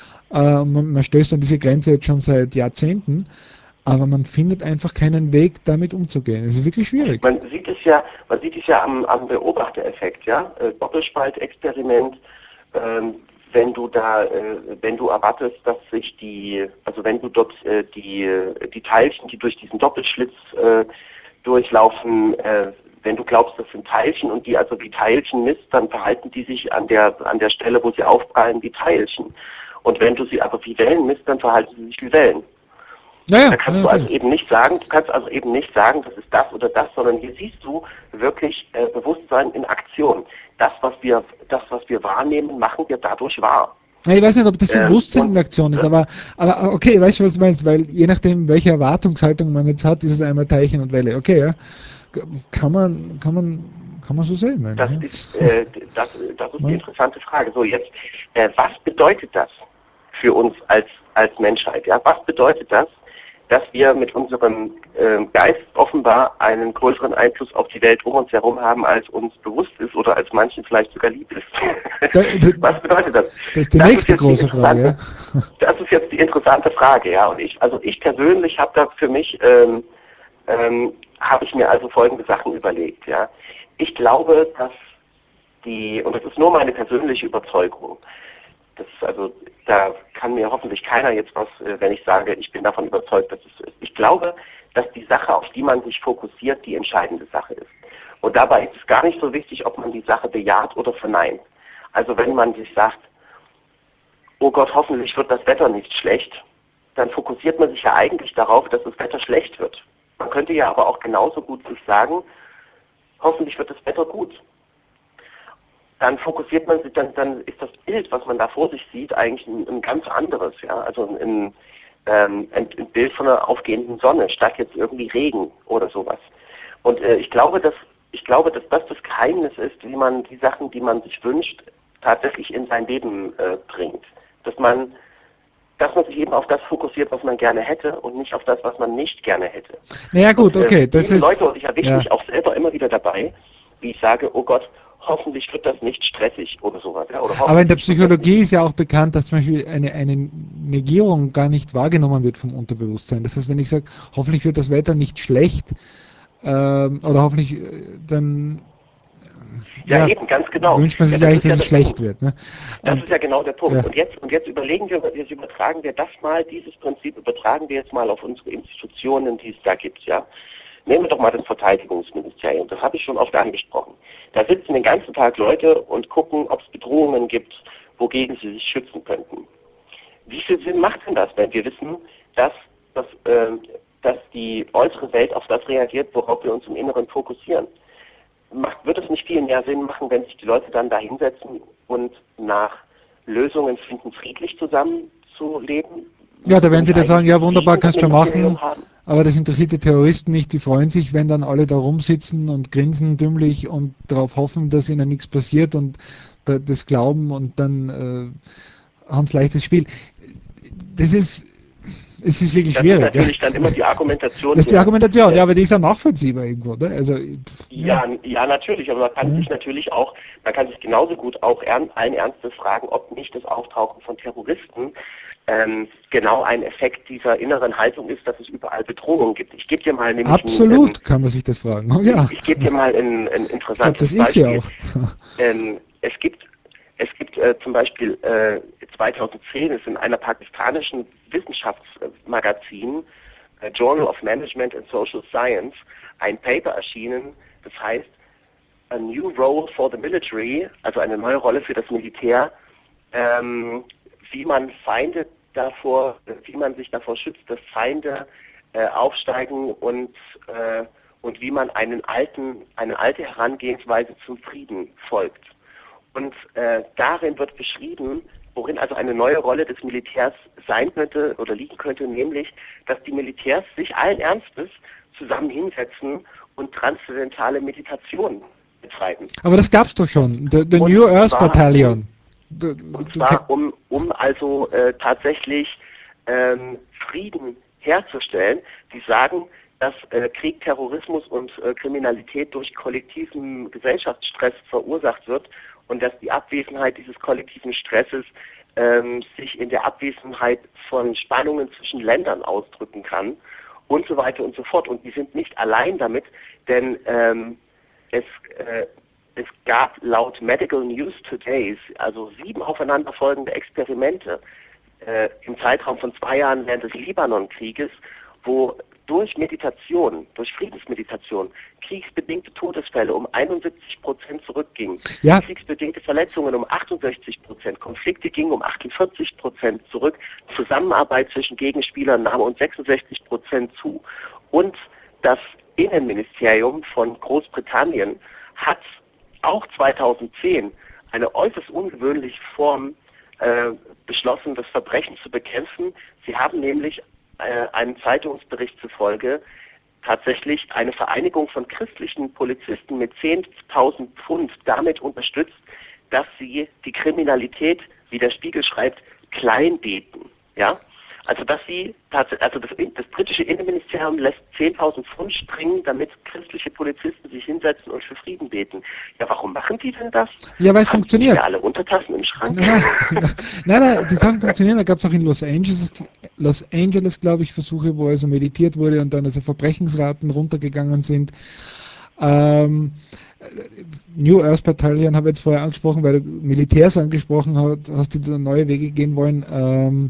Äh, man, man stößt an diese Grenze jetzt schon seit Jahrzehnten, aber man findet einfach keinen Weg, damit umzugehen. Es ist wirklich schwierig. Man sieht es ja, man sieht es ja am, am Beobachtereffekt, ja, äh, Doppelspaltexperiment. Ähm, wenn du da, äh, wenn du erwartest, dass sich die, also wenn du dort äh, die die Teilchen, die durch diesen Doppelschlitz äh, durchlaufen, äh, wenn du glaubst, das sind Teilchen und die also wie Teilchen misst, dann verhalten die sich an der an der Stelle, wo sie aufprallen, wie Teilchen. Und wenn du sie aber wie Wellen misst, dann verhalten sie sich wie Wellen. Naja, Da kannst ja, du also natürlich. eben nicht sagen, du kannst also eben nicht sagen, das ist das oder das, sondern hier siehst du wirklich äh, Bewusstsein in Aktion. Das, was wir, das, was wir wahrnehmen, machen wir dadurch wahr. Ja, ich weiß nicht, ob das Ähm, Bewusstsein in und Aktion ist, das, aber, aber okay, weißt du, was du meinst? Weil je nachdem, welche Erwartungshaltung man jetzt hat, ist es einmal Teilchen und Welle. Okay, ja. Kann man, kann man, kann man so sehen, das eigentlich, ist, ja. äh, das, das ist die Ja. interessante Frage. So jetzt, äh, was bedeutet das für uns als als Menschheit? Ja, was bedeutet das, dass wir mit unserem äh, Geist offenbar einen größeren Einfluss auf die Welt um uns herum haben, als uns bewusst ist oder als manchen vielleicht sogar lieb ist. Da, da, Was bedeutet das? das ist die Das ist nächste jetzt die große Frage, ja. interessante, das ist jetzt die interessante Frage, ja. Und ich, also ich persönlich habe da für mich, ähm, ähm, habe ich mir also folgende Sachen überlegt, ja. Ich glaube, dass die, und das ist nur meine persönliche Überzeugung, das ist also, da kann mir hoffentlich keiner jetzt was, äh, wenn ich sage, ich bin davon überzeugt, dass es so ist. Ich glaube, dass die Sache, auf die man sich fokussiert, die entscheidende Sache ist. Und dabei ist es gar nicht so wichtig, ob man die Sache bejaht oder verneint. Also wenn man sich sagt, oh Gott, hoffentlich wird das Wetter nicht schlecht, dann fokussiert man sich ja eigentlich darauf, dass das Wetter schlecht wird. Man könnte ja aber auch genauso gut sich sagen, hoffentlich wird das Wetter gut. Dann fokussiert man sich, dann, dann ist das Bild, was man da vor sich sieht, eigentlich ein, ein ganz anderes, ja, also ein, ähm, ein, ein Bild von einer aufgehenden Sonne, statt jetzt irgendwie Regen oder sowas. Und äh, ich glaube, dass ich glaube, dass das das Geheimnis ist, wie man die Sachen, die man sich wünscht, tatsächlich in sein Leben äh, bringt. Dass man, dass man sich eben auf das fokussiert, was man gerne hätte und nicht auf das, was man nicht gerne hätte. Naja, gut, Und, äh, okay, das liebe ist, Leute, und ich erwische ja. mich auch selber immer wieder dabei, wie ich sage, oh Gott, hoffentlich wird das nicht stressig oder sowas. Ja? Oder Aber in der hoffentlich wird das Psychologie nicht. ist ja auch bekannt, dass zum Beispiel eine, eine Negierung gar nicht wahrgenommen wird vom Unterbewusstsein. Das heißt, wenn ich sage, hoffentlich wird das Wetter nicht schlecht, ähm, oder hoffentlich, äh, dann Ja, ja, eben, ganz genau. wünscht man Ja, sich das eigentlich, ist ja dass es der schlecht Punkt. wird. Ne? Das Und, ist ja genau der Punkt. ja. Und jetzt, und jetzt überlegen wir, jetzt übertragen wir das mal, dieses Prinzip übertragen wir jetzt mal auf unsere Institutionen, die es da gibt, ja. Nehmen wir doch mal das Verteidigungsministerium, das habe ich schon oft angesprochen. Da sitzen den ganzen Tag Leute und gucken, ob es Bedrohungen gibt, wogegen sie sich schützen könnten. Wie viel Sinn macht denn das, wenn wir wissen, dass, dass, äh, dass die äußere Welt auf das reagiert, worauf wir uns im Inneren fokussieren? Macht, wird es nicht viel mehr Sinn machen, wenn sich die Leute dann da hinsetzen und nach Lösungen finden, friedlich zusammenzuleben? Ja, da Müssen wir werden sie nicht dann sagen, eigentlich ja ein wunderbar, kannst du Friedensministerium machen, haben? aber das interessiert die Terroristen nicht, die freuen sich, wenn dann alle da rumsitzen und grinsen dümmlich und darauf hoffen, dass ihnen nichts passiert und da, das glauben und dann äh, haben es leichtes Spiel. Das ist, es ist wirklich Das ist schwierig. Ja. natürlich dann immer die Argumentation Das ist die der, Argumentation, ja, der aber die ist ja nachvollziehbar irgendwo. Ne? Also, pff, ja. Ja, ja, natürlich, aber man kann Ja. sich natürlich auch, man kann sich genauso gut auch ern, allen Ernstes fragen, ob nicht das Auftauchen von Terroristen ähm, genau ein Effekt dieser inneren Haltung ist, dass es überall Bedrohungen gibt. Ich gebe dir mal nämlich Absolut, ein, ähm, kann man sich das fragen. Oh, ja. Ich, ich gebe dir mal ein, ein Ich glaube, interessantes das ist sie Beispiel. auch. Ähm, es gibt, es gibt äh, zum Beispiel äh, zweitausendzehn ist in einer pakistanischen Wissenschaftsmagazin, äh, Journal of Management and Social Science, ein Paper erschienen, das heißt A New Role for the Military, also eine neue Rolle für das Militär, ähm, wie man Feinde davor, wie man sich davor schützt, dass Feinde äh, aufsteigen und äh, und wie man einen alten, eine alte Herangehensweise zum Frieden folgt. Und äh, darin wird beschrieben, worin also eine neue Rolle des Militärs sein könnte oder liegen könnte, nämlich, dass die Militärs sich allen Ernstes zusammen hinsetzen und transzendentale Meditation betreiben. Aber das gab es doch schon, the, the Und New Earth zwar, Battalion. Du, Und du, zwar, um, um also äh, tatsächlich ähm, Frieden herzustellen, die sagen, dass äh, Krieg, Terrorismus und äh, Kriminalität durch kollektiven Gesellschaftsstress verursacht wird und dass die Abwesenheit dieses kollektiven Stresses ähm, sich in der Abwesenheit von Spannungen zwischen Ländern ausdrücken kann und so weiter und so fort. Und die sind nicht allein damit, denn ähm, es, äh, es gab laut Medical News Today, also sieben aufeinanderfolgende Experimente äh, im Zeitraum von zwei Jahren während des Libanon-Krieges, wo durch Meditation, durch Friedensmeditation, kriegsbedingte Todesfälle um einundsiebzig Prozent zurückgingen, Ja. kriegsbedingte Verletzungen um achtundsechzig Prozent, Konflikte gingen um achtundvierzig Prozent zurück, Zusammenarbeit zwischen Gegenspielern nahm um sechsundsechzig Prozent zu. Und das Innenministerium von Großbritannien hat auch zweitausendzehn eine äußerst ungewöhnliche Form äh, beschlossen, das Verbrechen zu bekämpfen. Sie haben nämlich äh, einem Zeitungsbericht zufolge tatsächlich eine Vereinigung von christlichen Polizisten mit zehntausend Pfund damit unterstützt, dass sie die Kriminalität, wie der Spiegel schreibt, klein beten. Ja? Also dass sie also das, das britische Innenministerium lässt zehntausend Pfund springen, damit christliche Polizisten sich hinsetzen und für Frieden beten. Ja, warum machen die denn das? Ja, weil es Haben funktioniert. die nicht alle Untertassen im Schrank? Nein, nein, nein, nein, die Sachen funktionieren. Da gab es auch in Los Angeles, Los Angeles, glaube ich, Versuche, wo also meditiert wurde und dann also Verbrechensraten runtergegangen sind. Ähm, New Earth Battalion habe ich jetzt vorher angesprochen, weil du Militärs angesprochen hast, hast die da neue Wege gehen wollen. Ähm,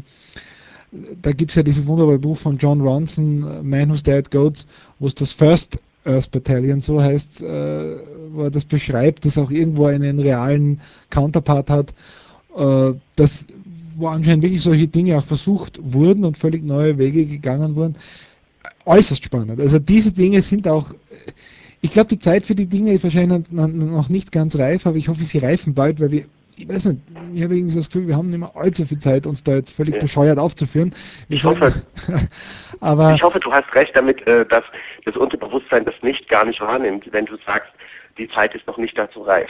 da gibt es ja dieses wunderbare Buch von John Ronson, Man Who Stared Goats, wo es das First Earth Battalion so heißt, äh, wo er das beschreibt, das auch irgendwo einen realen Counterpart hat, äh, das, wo anscheinend wirklich solche Dinge auch versucht wurden und völlig neue Wege gegangen wurden. Äußerst spannend. Also diese Dinge sind auch, ich glaube, die Zeit für die Dinge ist wahrscheinlich noch nicht ganz reif, aber ich hoffe, sie reifen bald, weil wir, ich weiß nicht, ich habe irgendwie so das Gefühl, wir haben nicht mehr allzu viel Zeit, uns da jetzt völlig Ja. bescheuert aufzuführen. Wir Ich sollten, hoffe, aber Ich hoffe, du hast recht damit, äh, dass das Unterbewusstsein das nicht gar nicht wahrnimmt, wenn du sagst, die Zeit ist noch nicht dazu reif.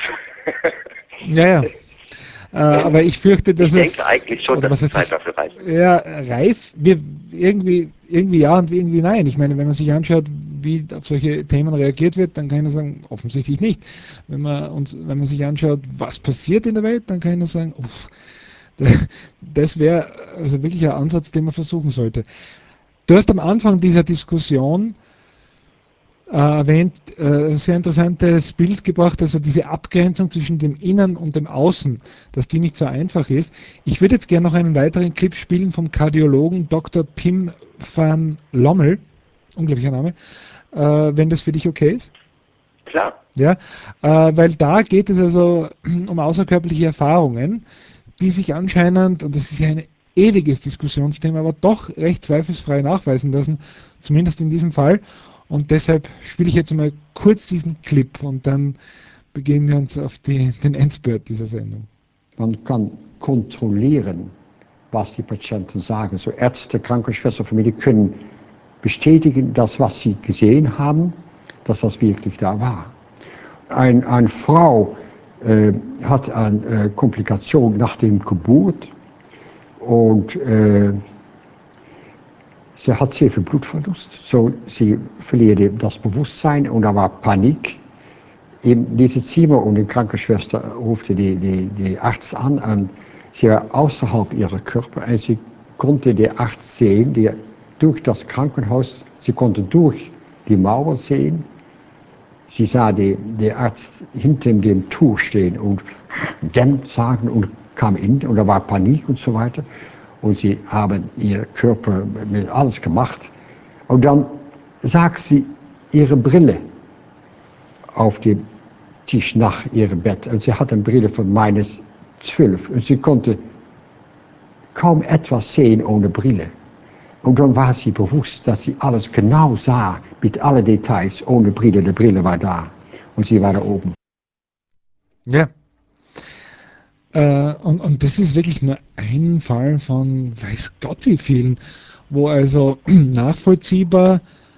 ja, ja. Äh, aber ich fürchte, dass ich es... denke eigentlich schon, oder dass was die heißt Zeit das? dafür reif ist. Ja, reif, wir, irgendwie, irgendwie ja und irgendwie nein. Ich meine, wenn man sich anschaut, wie auf solche Themen reagiert wird, dann kann ich nur sagen, offensichtlich nicht. Wenn man, uns, wenn man sich anschaut, was passiert in der Welt, dann kann ich nur sagen, uff, das wäre also wirklich ein Ansatz, den man versuchen sollte. Du hast am Anfang dieser Diskussion äh, erwähnt, äh, sehr interessantes Bild gebracht, also diese Abgrenzung zwischen dem Innen und dem Außen, dass die nicht so einfach ist. Ich würde jetzt gerne noch einen weiteren Clip spielen vom Kardiologen Doktor Pim van Lommel, unglaublicher Name, äh, wenn das für dich okay ist. Klar. Ja, äh, weil da geht es also um außerkörperliche Erfahrungen, die sich anscheinend, und das ist ja ein ewiges Diskussionsthema, aber doch recht zweifelsfrei nachweisen lassen, zumindest in diesem Fall. Und deshalb spiele ich jetzt mal kurz diesen Clip und dann begeben wir uns auf die, den Endspurt dieser Sendung. Man kann kontrollieren, was die Patienten sagen. So Ärzte, Krankenschwester, Familie können bestätigen, dass was sie gesehen haben, dass das wirklich da war. Ein, eine Frau äh, hat eine äh, Komplikation nach der Geburt und äh, sie hat sehr viel Blutverlust. So, sie verliert das Bewusstsein und da war Panik. In diesem Zimmer und die Krankenschwester rufte die, die, die Arzt an und sie war außerhalb ihrer Körper und sie konnte der Arzt sehen, der durch das Krankenhaus, sie konnte durch die Mauer sehen. Sie sah die, der Arzt hinter dem Tuch stehen und dämmt sagen und kam in und da war Panik und so weiter. Und sie haben ihr Körper mit alles gemacht. Und dann sagt sie ihre Brille auf dem Tisch nach ihrem Bett. Und sie hatte eine Brille von minus zwölf. Und sie konnte kaum etwas sehen ohne Brille. Und dann war sie bewusst, dass sie alles genau sah, mit allen Details, ohne Brille. Die Brille war da und sie war da oben. Ja. Äh, und, und das ist wirklich nur ein Fall von weiß Gott wie vielen, wo also nachvollziehbar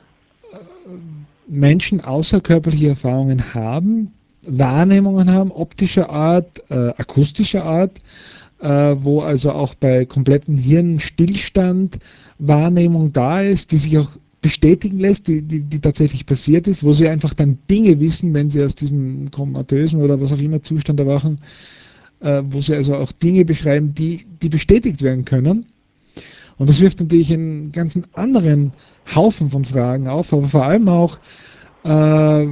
Menschen außerkörperliche Erfahrungen haben, Wahrnehmungen haben, optischer Art, äh, akustischer Art, äh, wo also auch bei komplettem Hirnstillstand Wahrnehmung da ist, die sich auch bestätigen lässt, die, die, die tatsächlich passiert ist, wo sie einfach dann Dinge wissen, wenn sie aus diesem komatösen oder was auch immer Zustand erwachen, äh, wo sie also auch Dinge beschreiben, die, die bestätigt werden können. Und das wirft natürlich einen ganzen anderen Haufen von Fragen auf, aber vor allem auch, äh,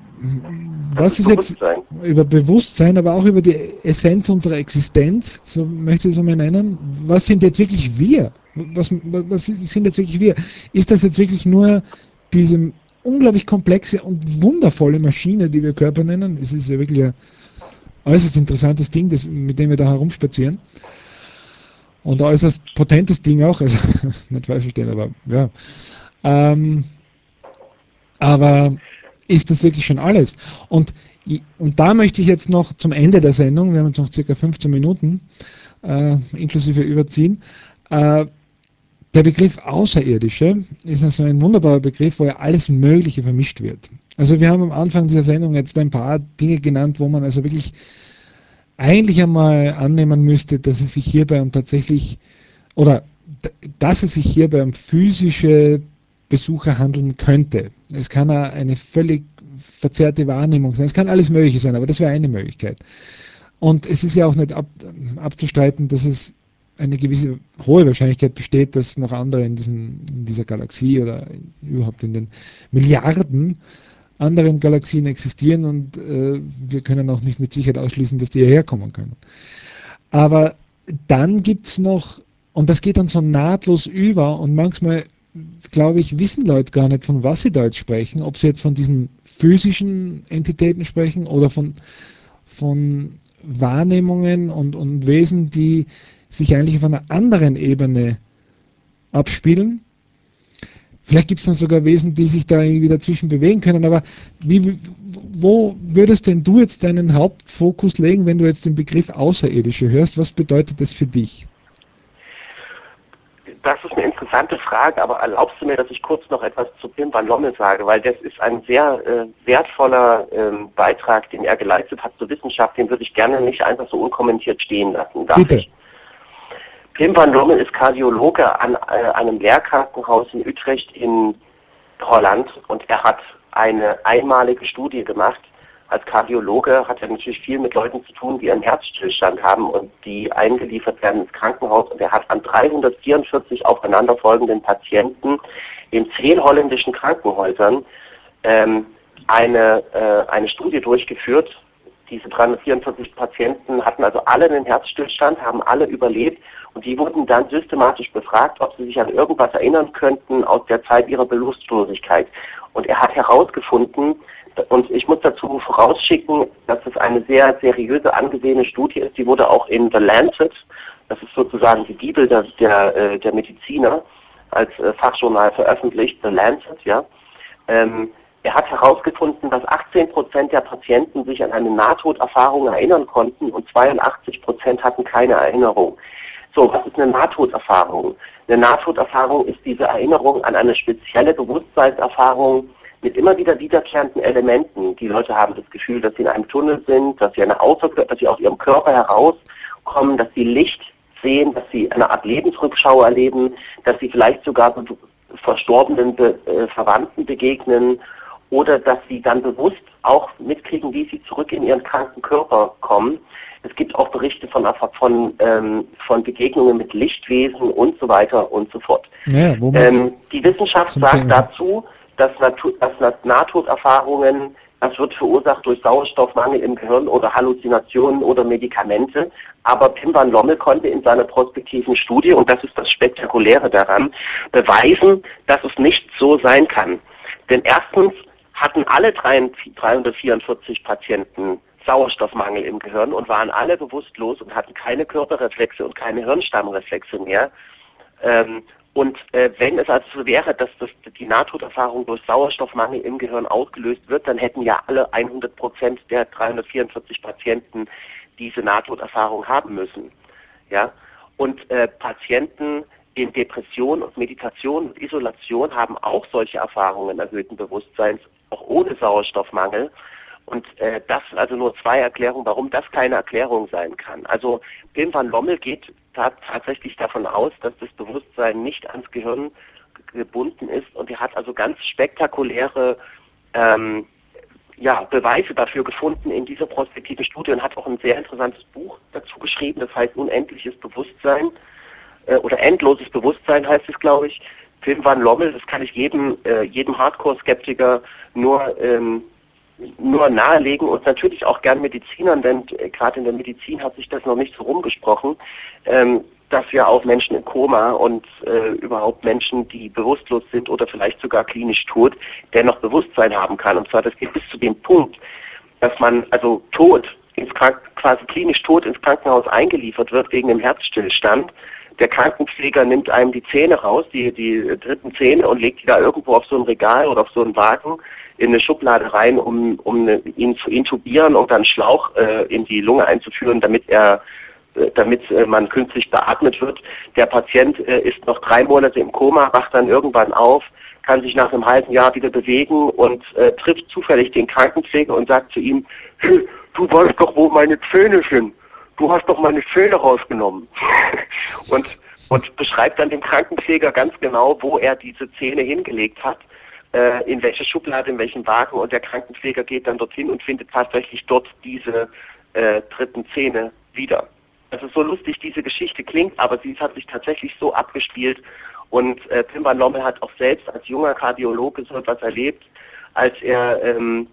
was ist jetzt über Bewusstsein, aber auch über die Essenz unserer Existenz, so möchte ich es einmal nennen. Was sind jetzt wirklich wir? Was, was sind jetzt wirklich wir? Ist das jetzt wirklich nur diese unglaublich komplexe und wundervolle Maschine, die wir Körper nennen? Es ist ja wirklich ein äußerst interessantes Ding, das, mit dem wir da herumspazieren. Und ein äußerst potentes Ding auch, also nicht falsch verstehen, aber ja. Ähm, aber ist das wirklich schon alles? Und, und da möchte ich jetzt noch zum Ende der Sendung, wir haben jetzt noch circa fünfzehn Minuten, äh, inklusive Überziehen, äh, der Begriff Außerirdische ist also ein wunderbarer Begriff, wo ja alles Mögliche vermischt wird. Also wir haben am Anfang dieser Sendung jetzt ein paar Dinge genannt, wo man also wirklich eigentlich einmal annehmen müsste, dass es sich hierbei um tatsächlich, oder dass es sich hierbei um physische Besucher handeln könnte. Es kann eine völlig verzerrte Wahrnehmung sein, es kann alles Mögliche sein, aber das wäre eine Möglichkeit. Und es ist ja auch nicht ab, abzustreiten, dass es eine gewisse hohe Wahrscheinlichkeit besteht, dass noch andere in, diesem, in dieser Galaxie oder überhaupt in den Milliarden anderen Galaxien existieren und äh, wir können auch nicht mit Sicherheit ausschließen, dass die hierher kommen können. Aber dann gibt es noch, und das geht dann so nahtlos über und manchmal, glaube ich, wissen Leute gar nicht, von was sie da jetzt sprechen, ob sie jetzt von diesen physischen Entitäten sprechen oder von, von Wahrnehmungen und, und Wesen, die sich eigentlich auf einer anderen Ebene abspielen. Vielleicht gibt es dann sogar Wesen, die sich da irgendwie dazwischen bewegen können, aber wie, wo würdest denn du jetzt deinen Hauptfokus legen, wenn du jetzt den Begriff Außerirdische hörst? Was bedeutet das für dich? Das ist eine interessante Frage, aber erlaubst du mir, dass ich kurz noch etwas zu Pim van Lommel sage, weil das ist ein sehr äh, wertvoller ähm, Beitrag, den er geleistet hat zur Wissenschaft, den würde ich gerne nicht einfach so unkommentiert stehen lassen. Darf Bitte. ich? Pim van Lommel ist Kardiologe an äh, einem Lehrkrankenhaus in Utrecht in Holland und er hat eine einmalige Studie gemacht. Als Kardiologe hat er natürlich viel mit Leuten zu tun, die einen Herzstillstand haben und die eingeliefert werden ins Krankenhaus. Und er hat an dreihundertvierundvierzig aufeinanderfolgenden Patienten in zehn holländischen Krankenhäusern ähm, eine, äh, eine Studie durchgeführt. Diese dreihundertvierundvierzig Patienten hatten also alle einen Herzstillstand, haben alle überlebt und die wurden dann systematisch befragt, ob sie sich an irgendwas erinnern könnten aus der Zeit ihrer Bewusstlosigkeit. Und er hat herausgefunden, und ich muss dazu vorausschicken, dass es eine sehr seriöse, angesehene Studie ist. Die wurde auch in The Lancet, das ist sozusagen die Bibel der, der, der Mediziner, als Fachjournal veröffentlicht, The Lancet, ja. Ähm, er hat herausgefunden, dass achtzehn Prozent der Patienten sich an eine Nahtoderfahrung erinnern konnten und zweiundachtzig Prozent hatten keine Erinnerung. So, was ist eine Nahtoderfahrung? Eine Nahtoderfahrung ist diese Erinnerung an eine spezielle Bewusstseinserfahrung mit immer wieder wiederkehrenden Elementen. Die Leute haben das Gefühl, dass sie in einem Tunnel sind, dass sie, eine Außer- dass sie aus ihrem Körper herauskommen, dass sie Licht sehen, dass sie eine Art Lebensrückschau erleben, dass sie vielleicht sogar verstorbenen Be- äh, Verwandten begegnen oder dass sie dann bewusst auch mitkriegen, wie sie zurück in ihren kranken Körper kommen. Es es gibt auch Berichte von, von, ähm, von Begegnungen mit Lichtwesen und so weiter und so fort. Ja, wo ähm, die Wissenschaft sagt Thema. dazu, dass, Natur, dass Nahtoderfahrungen, das wird verursacht durch Sauerstoffmangel im Gehirn oder Halluzinationen oder Medikamente. Aber Pim van Lommel konnte in seiner prospektiven Studie, und das ist das Spektakuläre daran, beweisen, dass es nicht so sein kann. Denn erstens hatten alle dreihundertvierundvierzig Patienten Sauerstoffmangel im Gehirn und waren alle bewusstlos und hatten keine Körperreflexe und keine Hirnstammreflexe mehr. Ähm, und äh, wenn es also so wäre, dass das, die Nahtoderfahrung durch Sauerstoffmangel im Gehirn ausgelöst wird, dann hätten ja alle hundert Prozent der dreihundertvierundvierzig Patienten diese Nahtoderfahrung haben müssen. Ja? Und äh, Patienten in Depression und Meditation und Isolation haben auch solche Erfahrungen erhöhten Bewusstseins, auch ohne Sauerstoffmangel. Und äh, das sind also nur zwei Erklärungen, warum das keine Erklärung sein kann. Also Pim van Lommel geht ta tatsächlich davon aus, dass das Bewusstsein nicht ans Gehirn gebunden ist, und er hat also ganz spektakuläre ähm, ja, Beweise dafür gefunden in dieser prospektiven Studie und hat auch ein sehr interessantes Buch dazu geschrieben, das heißt Unendliches Bewusstsein äh, oder Endloses Bewusstsein heißt es, glaube ich. Pim van Lommel, das kann ich jedem, äh, jedem Hardcore-Skeptiker nur ähm, nur nahelegen und natürlich auch gern Medizinern, denn äh, gerade in der Medizin hat sich das noch nicht so rumgesprochen, ähm, dass wir auch Menschen im Koma und äh, überhaupt Menschen, die bewusstlos sind oder vielleicht sogar klinisch tot, dennoch Bewusstsein haben kann. Und zwar, das geht bis zu dem Punkt, dass man also tot, ins Krank quasi klinisch tot ins Krankenhaus eingeliefert wird wegen einem Herzstillstand. Der Krankenpfleger nimmt einem die Zähne raus, die, die dritten Zähne, und legt die da irgendwo auf so ein Regal oder auf so einen Wagen in eine Schublade rein, um, um ihn zu intubieren und dann Schlauch äh, in die Lunge einzuführen, damit er, äh, damit äh, man künstlich beatmet wird. Der Patient äh, ist noch drei Monate im Koma, wacht dann irgendwann auf, kann sich nach einem halben Jahr wieder bewegen und äh, trifft zufällig den Krankenpfleger und sagt zu ihm: Hey, du weißt doch, wo meine Zähne sind. Du hast doch meine Zähne rausgenommen. und, und beschreibt dann dem Krankenpfleger ganz genau, wo er diese Zähne hingelegt hat, äh, in welche Schublade, in welchen Wagen, und der Krankenpfleger geht dann dorthin und findet tatsächlich dort diese äh, dritten Zähne wieder. Also so lustig diese Geschichte klingt, aber sie hat sich tatsächlich so abgespielt, und äh, Pim van Lommel hat auch selbst als junger Kardiologe so etwas erlebt, als er ähm,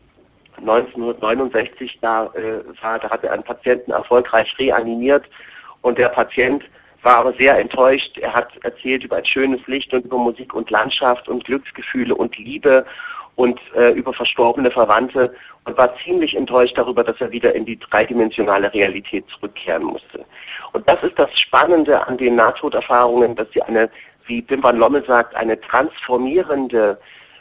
neunzehnhundertneunundsechzig da äh, war, da hat er einen Patienten erfolgreich reanimiert, und der Patient war aber sehr enttäuscht. Er hat erzählt über ein schönes Licht und über Musik und Landschaft und Glücksgefühle und Liebe und äh, über verstorbene Verwandte und war ziemlich enttäuscht darüber, dass er wieder in die dreidimensionale Realität zurückkehren musste. Und das ist das Spannende an den Nahtoderfahrungen, dass sie eine, wie Pim van Lommel sagt, eine transformierende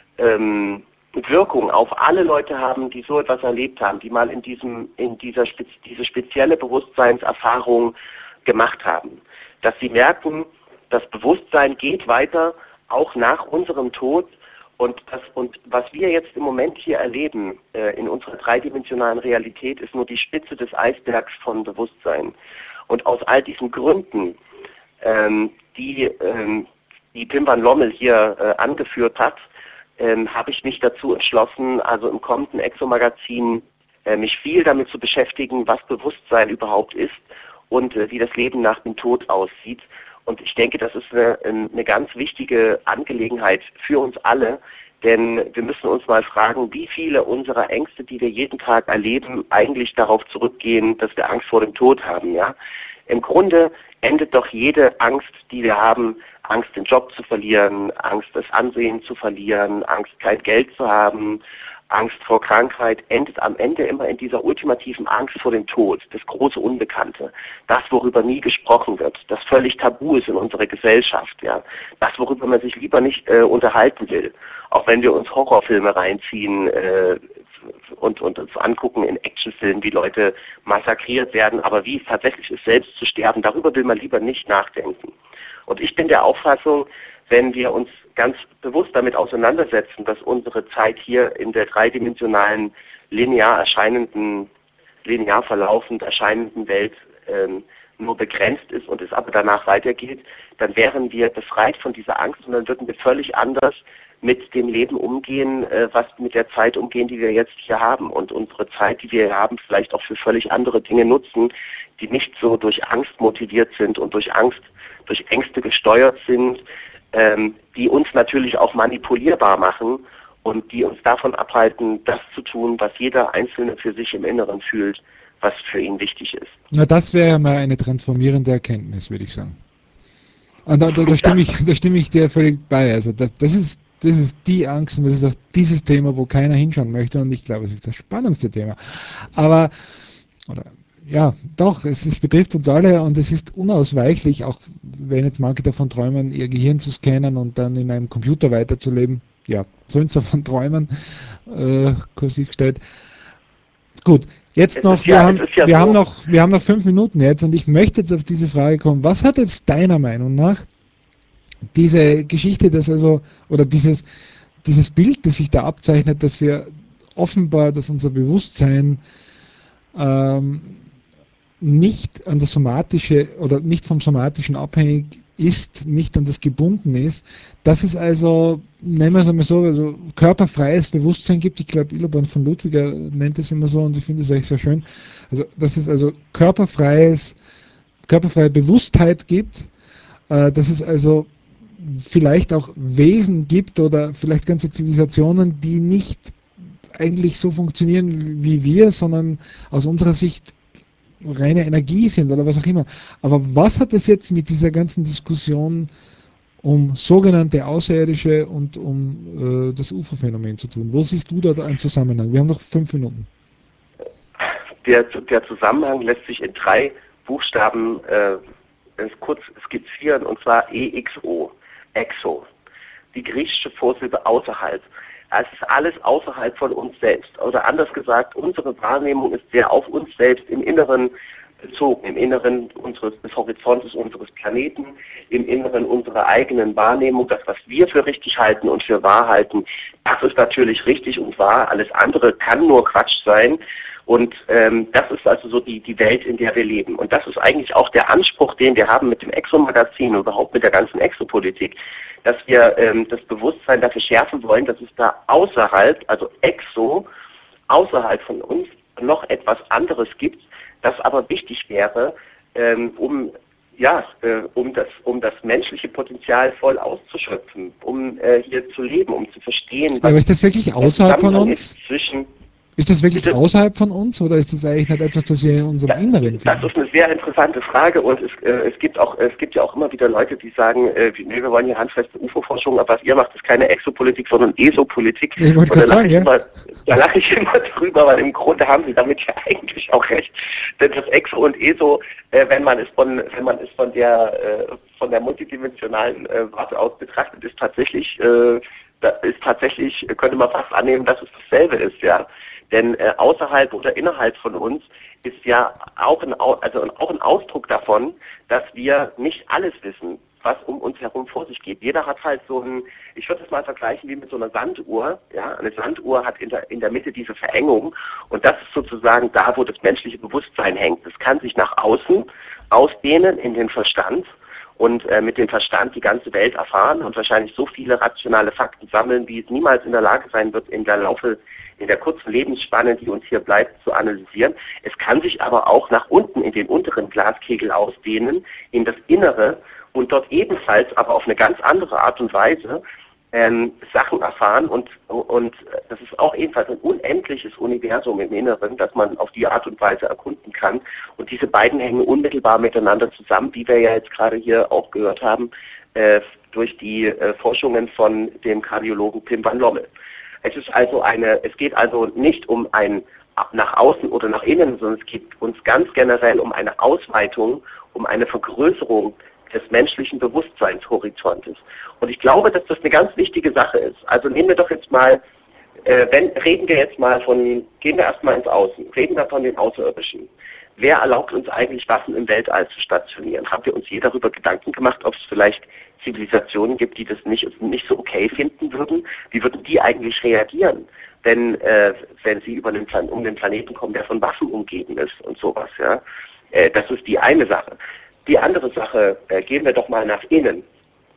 ähm, Wirkung auf alle Leute haben, die so etwas erlebt haben, die mal in diesem, in dieser Spez diese spezielle Bewusstseinserfahrung gemacht haben. Dass sie merken, das Bewusstsein geht weiter, auch nach unserem Tod, und, das, und was wir jetzt im Moment hier erleben, äh, in unserer dreidimensionalen Realität, ist nur die Spitze des Eisbergs von Bewusstsein. Und aus all diesen Gründen, ähm, die, ähm, die Pim van Lommel hier äh, angeführt hat, Ähm, habe ich mich dazu entschlossen, also im kommenden Exo-Magazin äh, mich viel damit zu beschäftigen, was Bewusstsein überhaupt ist und äh, wie das Leben nach dem Tod aussieht. Und ich denke, das ist eine, eine ganz wichtige Angelegenheit für uns alle, denn wir müssen uns mal fragen, wie viele unserer Ängste, die wir jeden Tag erleben, eigentlich darauf zurückgehen, dass wir Angst vor dem Tod haben. Ja? Im Grunde endet doch jede Angst, die wir haben, Angst, den Job zu verlieren, Angst, das Ansehen zu verlieren, Angst, kein Geld zu haben, Angst vor Krankheit, endet am Ende immer in dieser ultimativen Angst vor dem Tod, das große Unbekannte, das, worüber nie gesprochen wird, das völlig tabu ist in unserer Gesellschaft, ja, das, worüber man sich lieber nicht äh, unterhalten will, auch wenn wir uns Horrorfilme reinziehen äh, und, und uns angucken in Actionfilmen, wie Leute massakriert werden, aber wie es tatsächlich ist, selbst zu sterben, darüber will man lieber nicht nachdenken. Und ich bin der Auffassung, wenn wir uns ganz bewusst damit auseinandersetzen, dass unsere Zeit hier in der dreidimensionalen, linear erscheinenden, linear verlaufend erscheinenden Welt ähm, nur begrenzt ist und es aber danach weitergeht, dann wären wir befreit von dieser Angst und dann würden wir völlig anders mit dem Leben umgehen, äh, was mit der Zeit umgehen, die wir jetzt hier haben und unsere Zeit, die wir hier haben, vielleicht auch für völlig andere Dinge nutzen, die nicht so durch Angst motiviert sind und durch Angst, durch Ängste gesteuert sind, ähm, die uns natürlich auch manipulierbar machen und die uns davon abhalten, das zu tun, was jeder Einzelne für sich im Inneren fühlt, was für ihn wichtig ist. Na, das wäre mal eine transformierende Erkenntnis, würde ich sagen. Und da, da, da, stimme ich, da stimme ich dir völlig bei. Also das, das ist das ist die Angst und das ist auch dieses Thema, wo keiner hinschauen möchte und ich glaube, es ist das spannendste Thema. Aber, oder, ja, doch, es, es betrifft uns alle und es ist unausweichlich, auch wenn jetzt manche davon träumen, ihr Gehirn zu scannen und dann in einem Computer weiterzuleben. Ja, sollen es davon träumen, äh, kursiv gestellt. Gut, jetzt Es noch, ist wir, ja- haben, es ist ja wir, so- haben noch, wir haben noch fünf Minuten jetzt und ich möchte jetzt auf diese Frage kommen. Was hat jetzt deiner Meinung nach diese Geschichte, dass also, oder dieses, dieses Bild, das sich da abzeichnet, dass wir offenbar, dass unser Bewusstsein ähm, nicht an das Somatische oder nicht vom Somatischen abhängig ist, nicht an das gebunden ist, dass es also, nennen wir es einmal so, also körperfreies Bewusstsein gibt. Ich glaube, Illoban von Ludwiger nennt es immer so und ich finde es eigentlich sehr schön. Also, dass es also körperfreies, körperfreie Bewusstheit gibt, äh, dass es also vielleicht auch Wesen gibt oder vielleicht ganze Zivilisationen, die nicht eigentlich so funktionieren wie wir, sondern aus unserer Sicht reine Energie sind oder was auch immer. Aber was hat es jetzt mit dieser ganzen Diskussion um sogenannte Außerirdische und um äh, das U F O-Phänomen zu tun? Wo siehst du da einen Zusammenhang? Wir haben noch fünf Minuten. Der, der Zusammenhang lässt sich in drei Buchstaben äh, kurz skizzieren, und zwar E X O, Exo, die griechische Vorsilbe außerhalb. Es ist alles außerhalb von uns selbst. Oder anders gesagt, unsere Wahrnehmung ist sehr auf uns selbst im Inneren bezogen, im Inneren unseres des Horizontes unseres Planeten, im Inneren unserer eigenen Wahrnehmung, das, was wir für richtig halten und für wahr halten, das ist natürlich richtig und wahr. Alles andere kann nur Quatsch sein. Und ähm, das ist also so die, die Welt, in der wir leben. Und das ist eigentlich auch der Anspruch, den wir haben mit dem Exo-Magazin und überhaupt mit der ganzen Exopolitik, dass wir ähm, das Bewusstsein dafür schärfen wollen, dass es da außerhalb, also exo, außerhalb von uns noch etwas anderes gibt, das aber wichtig wäre, ähm, um ja, äh, um das, um das menschliche Potenzial voll auszuschöpfen, um äh, hier zu leben, um zu verstehen, Ja, aber ist das wirklich der außerhalb von Zusammenhang uns? ist zwischen Ist das wirklich Bitte? außerhalb von uns oder ist das eigentlich nicht etwas, das wir in unserem Ja, Inneren das finden? ist eine sehr interessante Frage und es, äh, es gibt auch es gibt ja auch immer wieder Leute, die sagen, äh, nee, wir wollen hier handfeste U F O-Forschung, aber was ihr macht, ist keine Exopolitik, sondern Esopolitik. Ich wollte Und da gerade lache sagen, ich, ja. immer, da lache ich immer drüber, weil im Grunde haben sie damit ja eigentlich auch recht. Denn das Exo und Eso, äh, wenn man es von wenn man es von der äh, von der multidimensionalen äh, Warte aus betrachtet, ist tatsächlich äh, da ist tatsächlich, könnte man fast annehmen, dass es dasselbe ist, ja. Denn äh, außerhalb oder innerhalb von uns ist ja auch ein, also auch ein Ausdruck davon, dass wir nicht alles wissen, was um uns herum vor sich geht. Jeder hat halt so ein, ich würde das mal vergleichen wie mit so einer Sanduhr. Ja, eine Sanduhr hat in der, in der Mitte diese Verengung und das ist sozusagen da, wo das menschliche Bewusstsein hängt. Es kann sich nach außen ausdehnen in den Verstand und äh, mit dem Verstand die ganze Welt erfahren und wahrscheinlich so viele rationale Fakten sammeln, wie es niemals in der Lage sein wird, in der Laufe in der kurzen Lebensspanne, die uns hier bleibt, zu analysieren. Es kann sich aber auch nach unten in den unteren Glaskegel ausdehnen, in das Innere und dort ebenfalls, aber auf eine ganz andere Art und Weise, ähm, Sachen erfahren und, und das ist auch ebenfalls ein unendliches Universum im Inneren, das man auf die Art und Weise erkunden kann. Und diese beiden hängen unmittelbar miteinander zusammen, wie wir ja jetzt gerade hier auch gehört haben, äh, durch die äh, Forschungen von dem Kardiologen Pim van Lommel. Es ist also eine, es geht also nicht um ein nach außen oder nach innen, sondern es geht uns ganz generell um eine Ausweitung, um eine Vergrößerung des menschlichen Bewusstseinshorizontes. Und ich glaube, dass das eine ganz wichtige Sache ist. Also nehmen wir doch jetzt mal, äh, wenn, reden wir jetzt mal von, gehen wir erstmal ins Außen, reden wir von den Außerirdischen. Wer erlaubt uns eigentlich, Waffen im Weltall zu stationieren? Haben wir uns je darüber Gedanken gemacht, ob es vielleicht Zivilisationen gibt, die das nicht, nicht so okay finden würden? Wie würden die eigentlich reagieren, wenn, äh, wenn sie über den Plan- um den Planeten kommen, der von Waffen umgeben ist und sowas? Ja? Äh, das ist die eine Sache. Die andere Sache, äh, gehen wir doch mal nach innen.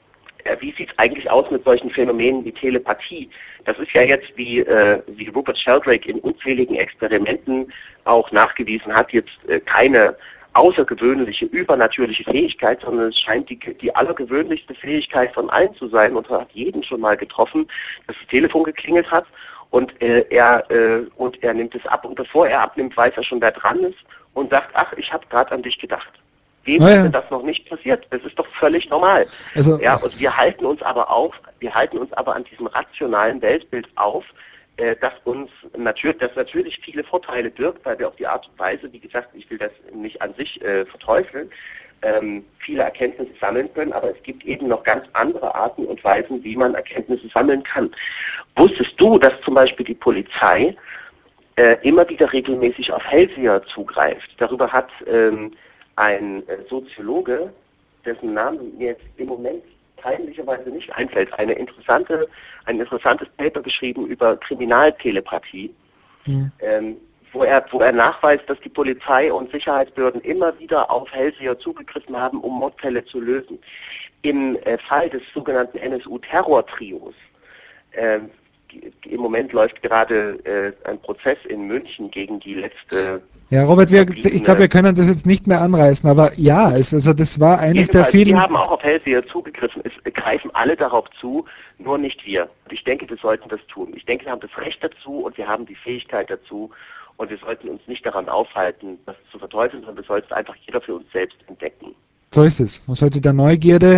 ja, wie sieht es eigentlich aus mit solchen Phänomenen wie Telepathie? Das ist ja jetzt, wie, äh, wie Rupert Sheldrake in unzähligen Experimenten auch nachgewiesen hat, jetzt äh, keine außergewöhnliche, übernatürliche Fähigkeit, sondern es scheint die, die allergewöhnlichste Fähigkeit von allen zu sein und hat jeden schon mal getroffen, dass das Telefon geklingelt hat und äh, er äh, und er nimmt es ab und bevor er abnimmt, weiß er schon, wer dran ist und sagt, ach, ich habe gerade an dich gedacht. Wem Ah, ist ja. denn das noch nicht passiert? Das ist doch völlig normal. Also, Ja, und wir halten uns aber auf, wir halten uns aber an diesem rationalen Weltbild auf, äh, das uns natürlich, das natürlich viele Vorteile birgt, weil wir auf die Art und Weise, wie gesagt, ich will das nicht an sich äh, verteufeln, ähm, viele Erkenntnisse sammeln können, aber es gibt eben noch ganz andere Arten und Weisen, wie man Erkenntnisse sammeln kann. Wusstest du, dass zum Beispiel die Polizei äh, immer wieder regelmäßig auf Hellseher zugreift? Darüber hat ähm, ein äh, Soziologe, dessen Namen mir jetzt im Moment peinlicherweise nicht einfällt, eine interessante, ein interessantes Paper geschrieben über Kriminaltelepathie, hm. ähm, wo er, wo er nachweist, dass die Polizei und Sicherheitsbehörden immer wieder auf Hellseher zugegriffen haben, um Mordfälle zu lösen. Im äh, Fall des sogenannten N S U-Terror-Trios, äh, im Moment läuft gerade äh, ein Prozess in München gegen die letzte Ja, Robert, wir, ich verbliebene- glaube, wir können das jetzt nicht mehr anreißen, aber ja, es, also das war eines der Jedenfalls, die vielen. haben auch auf Hellseher zugegriffen. Es greifen alle darauf zu, nur nicht wir. Und ich denke, wir sollten das tun. Ich denke, wir haben das Recht dazu und wir haben die Fähigkeit dazu. Und wir sollten uns nicht daran aufhalten, das zu verteufeln, sondern wir sollten es einfach jeder für uns selbst entdecken. So ist es. Man sollte der Neugierde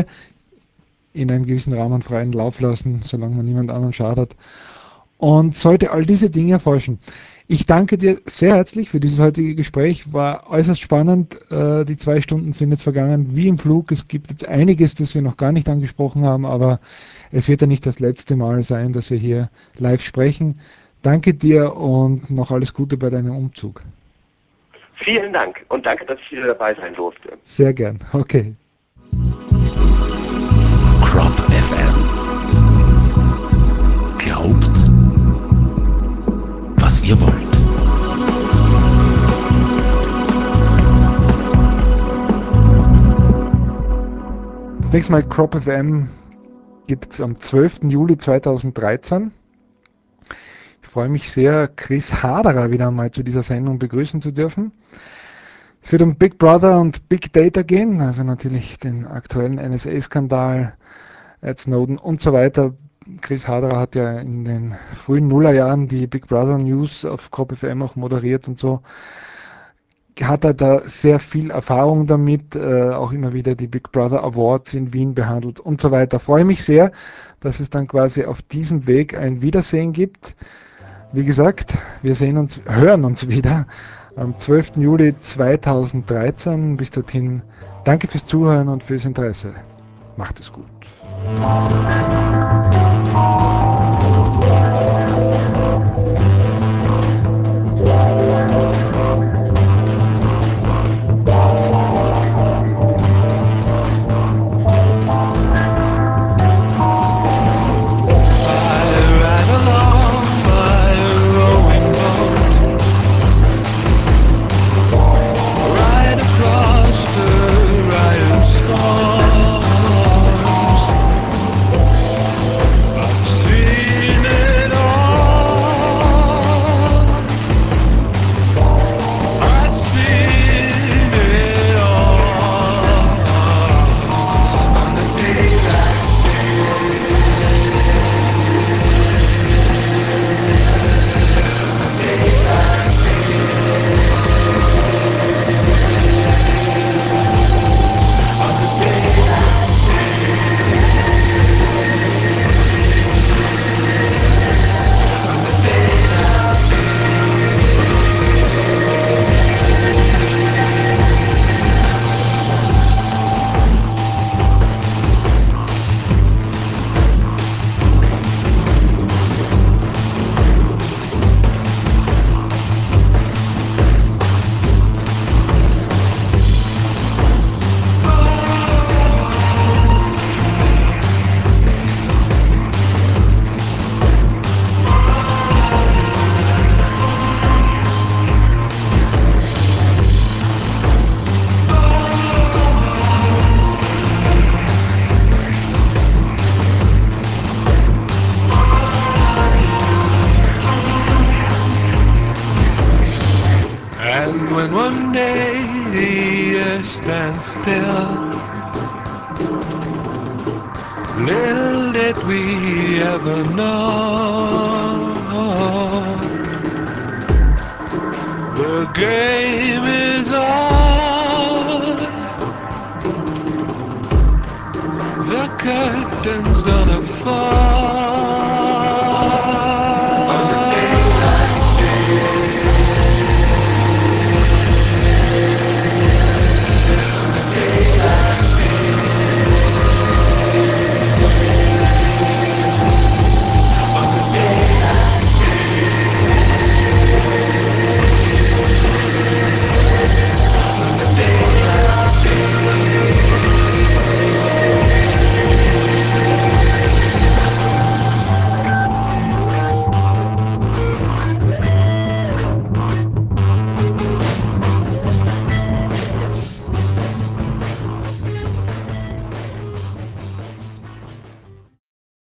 in einem gewissen Rahmen freien Lauf lassen, solange man niemand anderen schadet. Und sollte all diese Dinge erforschen. Ich danke dir sehr herzlich für dieses heutige Gespräch. War äußerst spannend. Äh, die zwei Stunden sind jetzt vergangen wie im Flug. Es gibt jetzt einiges, das wir noch gar nicht angesprochen haben, aber es wird ja nicht das letzte Mal sein, dass wir hier live sprechen. Danke dir und noch alles Gute bei deinem Umzug. Vielen Dank und danke, dass ich wieder dabei sein durfte. Sehr gern. Okay. Crop F M. Glaubt, was ihr wollt. Das nächste Mal Crop F M gibt es am zwölften Juli zweitausenddreizehn. Ich freue mich sehr, Chris Haderer wieder einmal zu dieser Sendung begrüßen zu dürfen. Es wird um Big Brother und Big Data gehen, also natürlich den aktuellen N S A-Skandal, Ed Snowden und so weiter. Chris Haderer hat ja in den frühen Nullerjahren die Big Brother News auf Crop F M auch moderiert und so. Hat er da sehr viel Erfahrung damit, äh, auch immer wieder die Big Brother Awards in Wien behandelt und so weiter. Freue mich sehr, dass es dann quasi auf diesem Weg ein Wiedersehen gibt. Wie gesagt, wir sehen uns, hören uns wieder am zwölften Juli zweitausenddreizehn. Bis dorthin, danke fürs Zuhören und fürs Interesse. Macht es gut. a standstill. Little did we ever know, the game is on. The curtain's gonna fall.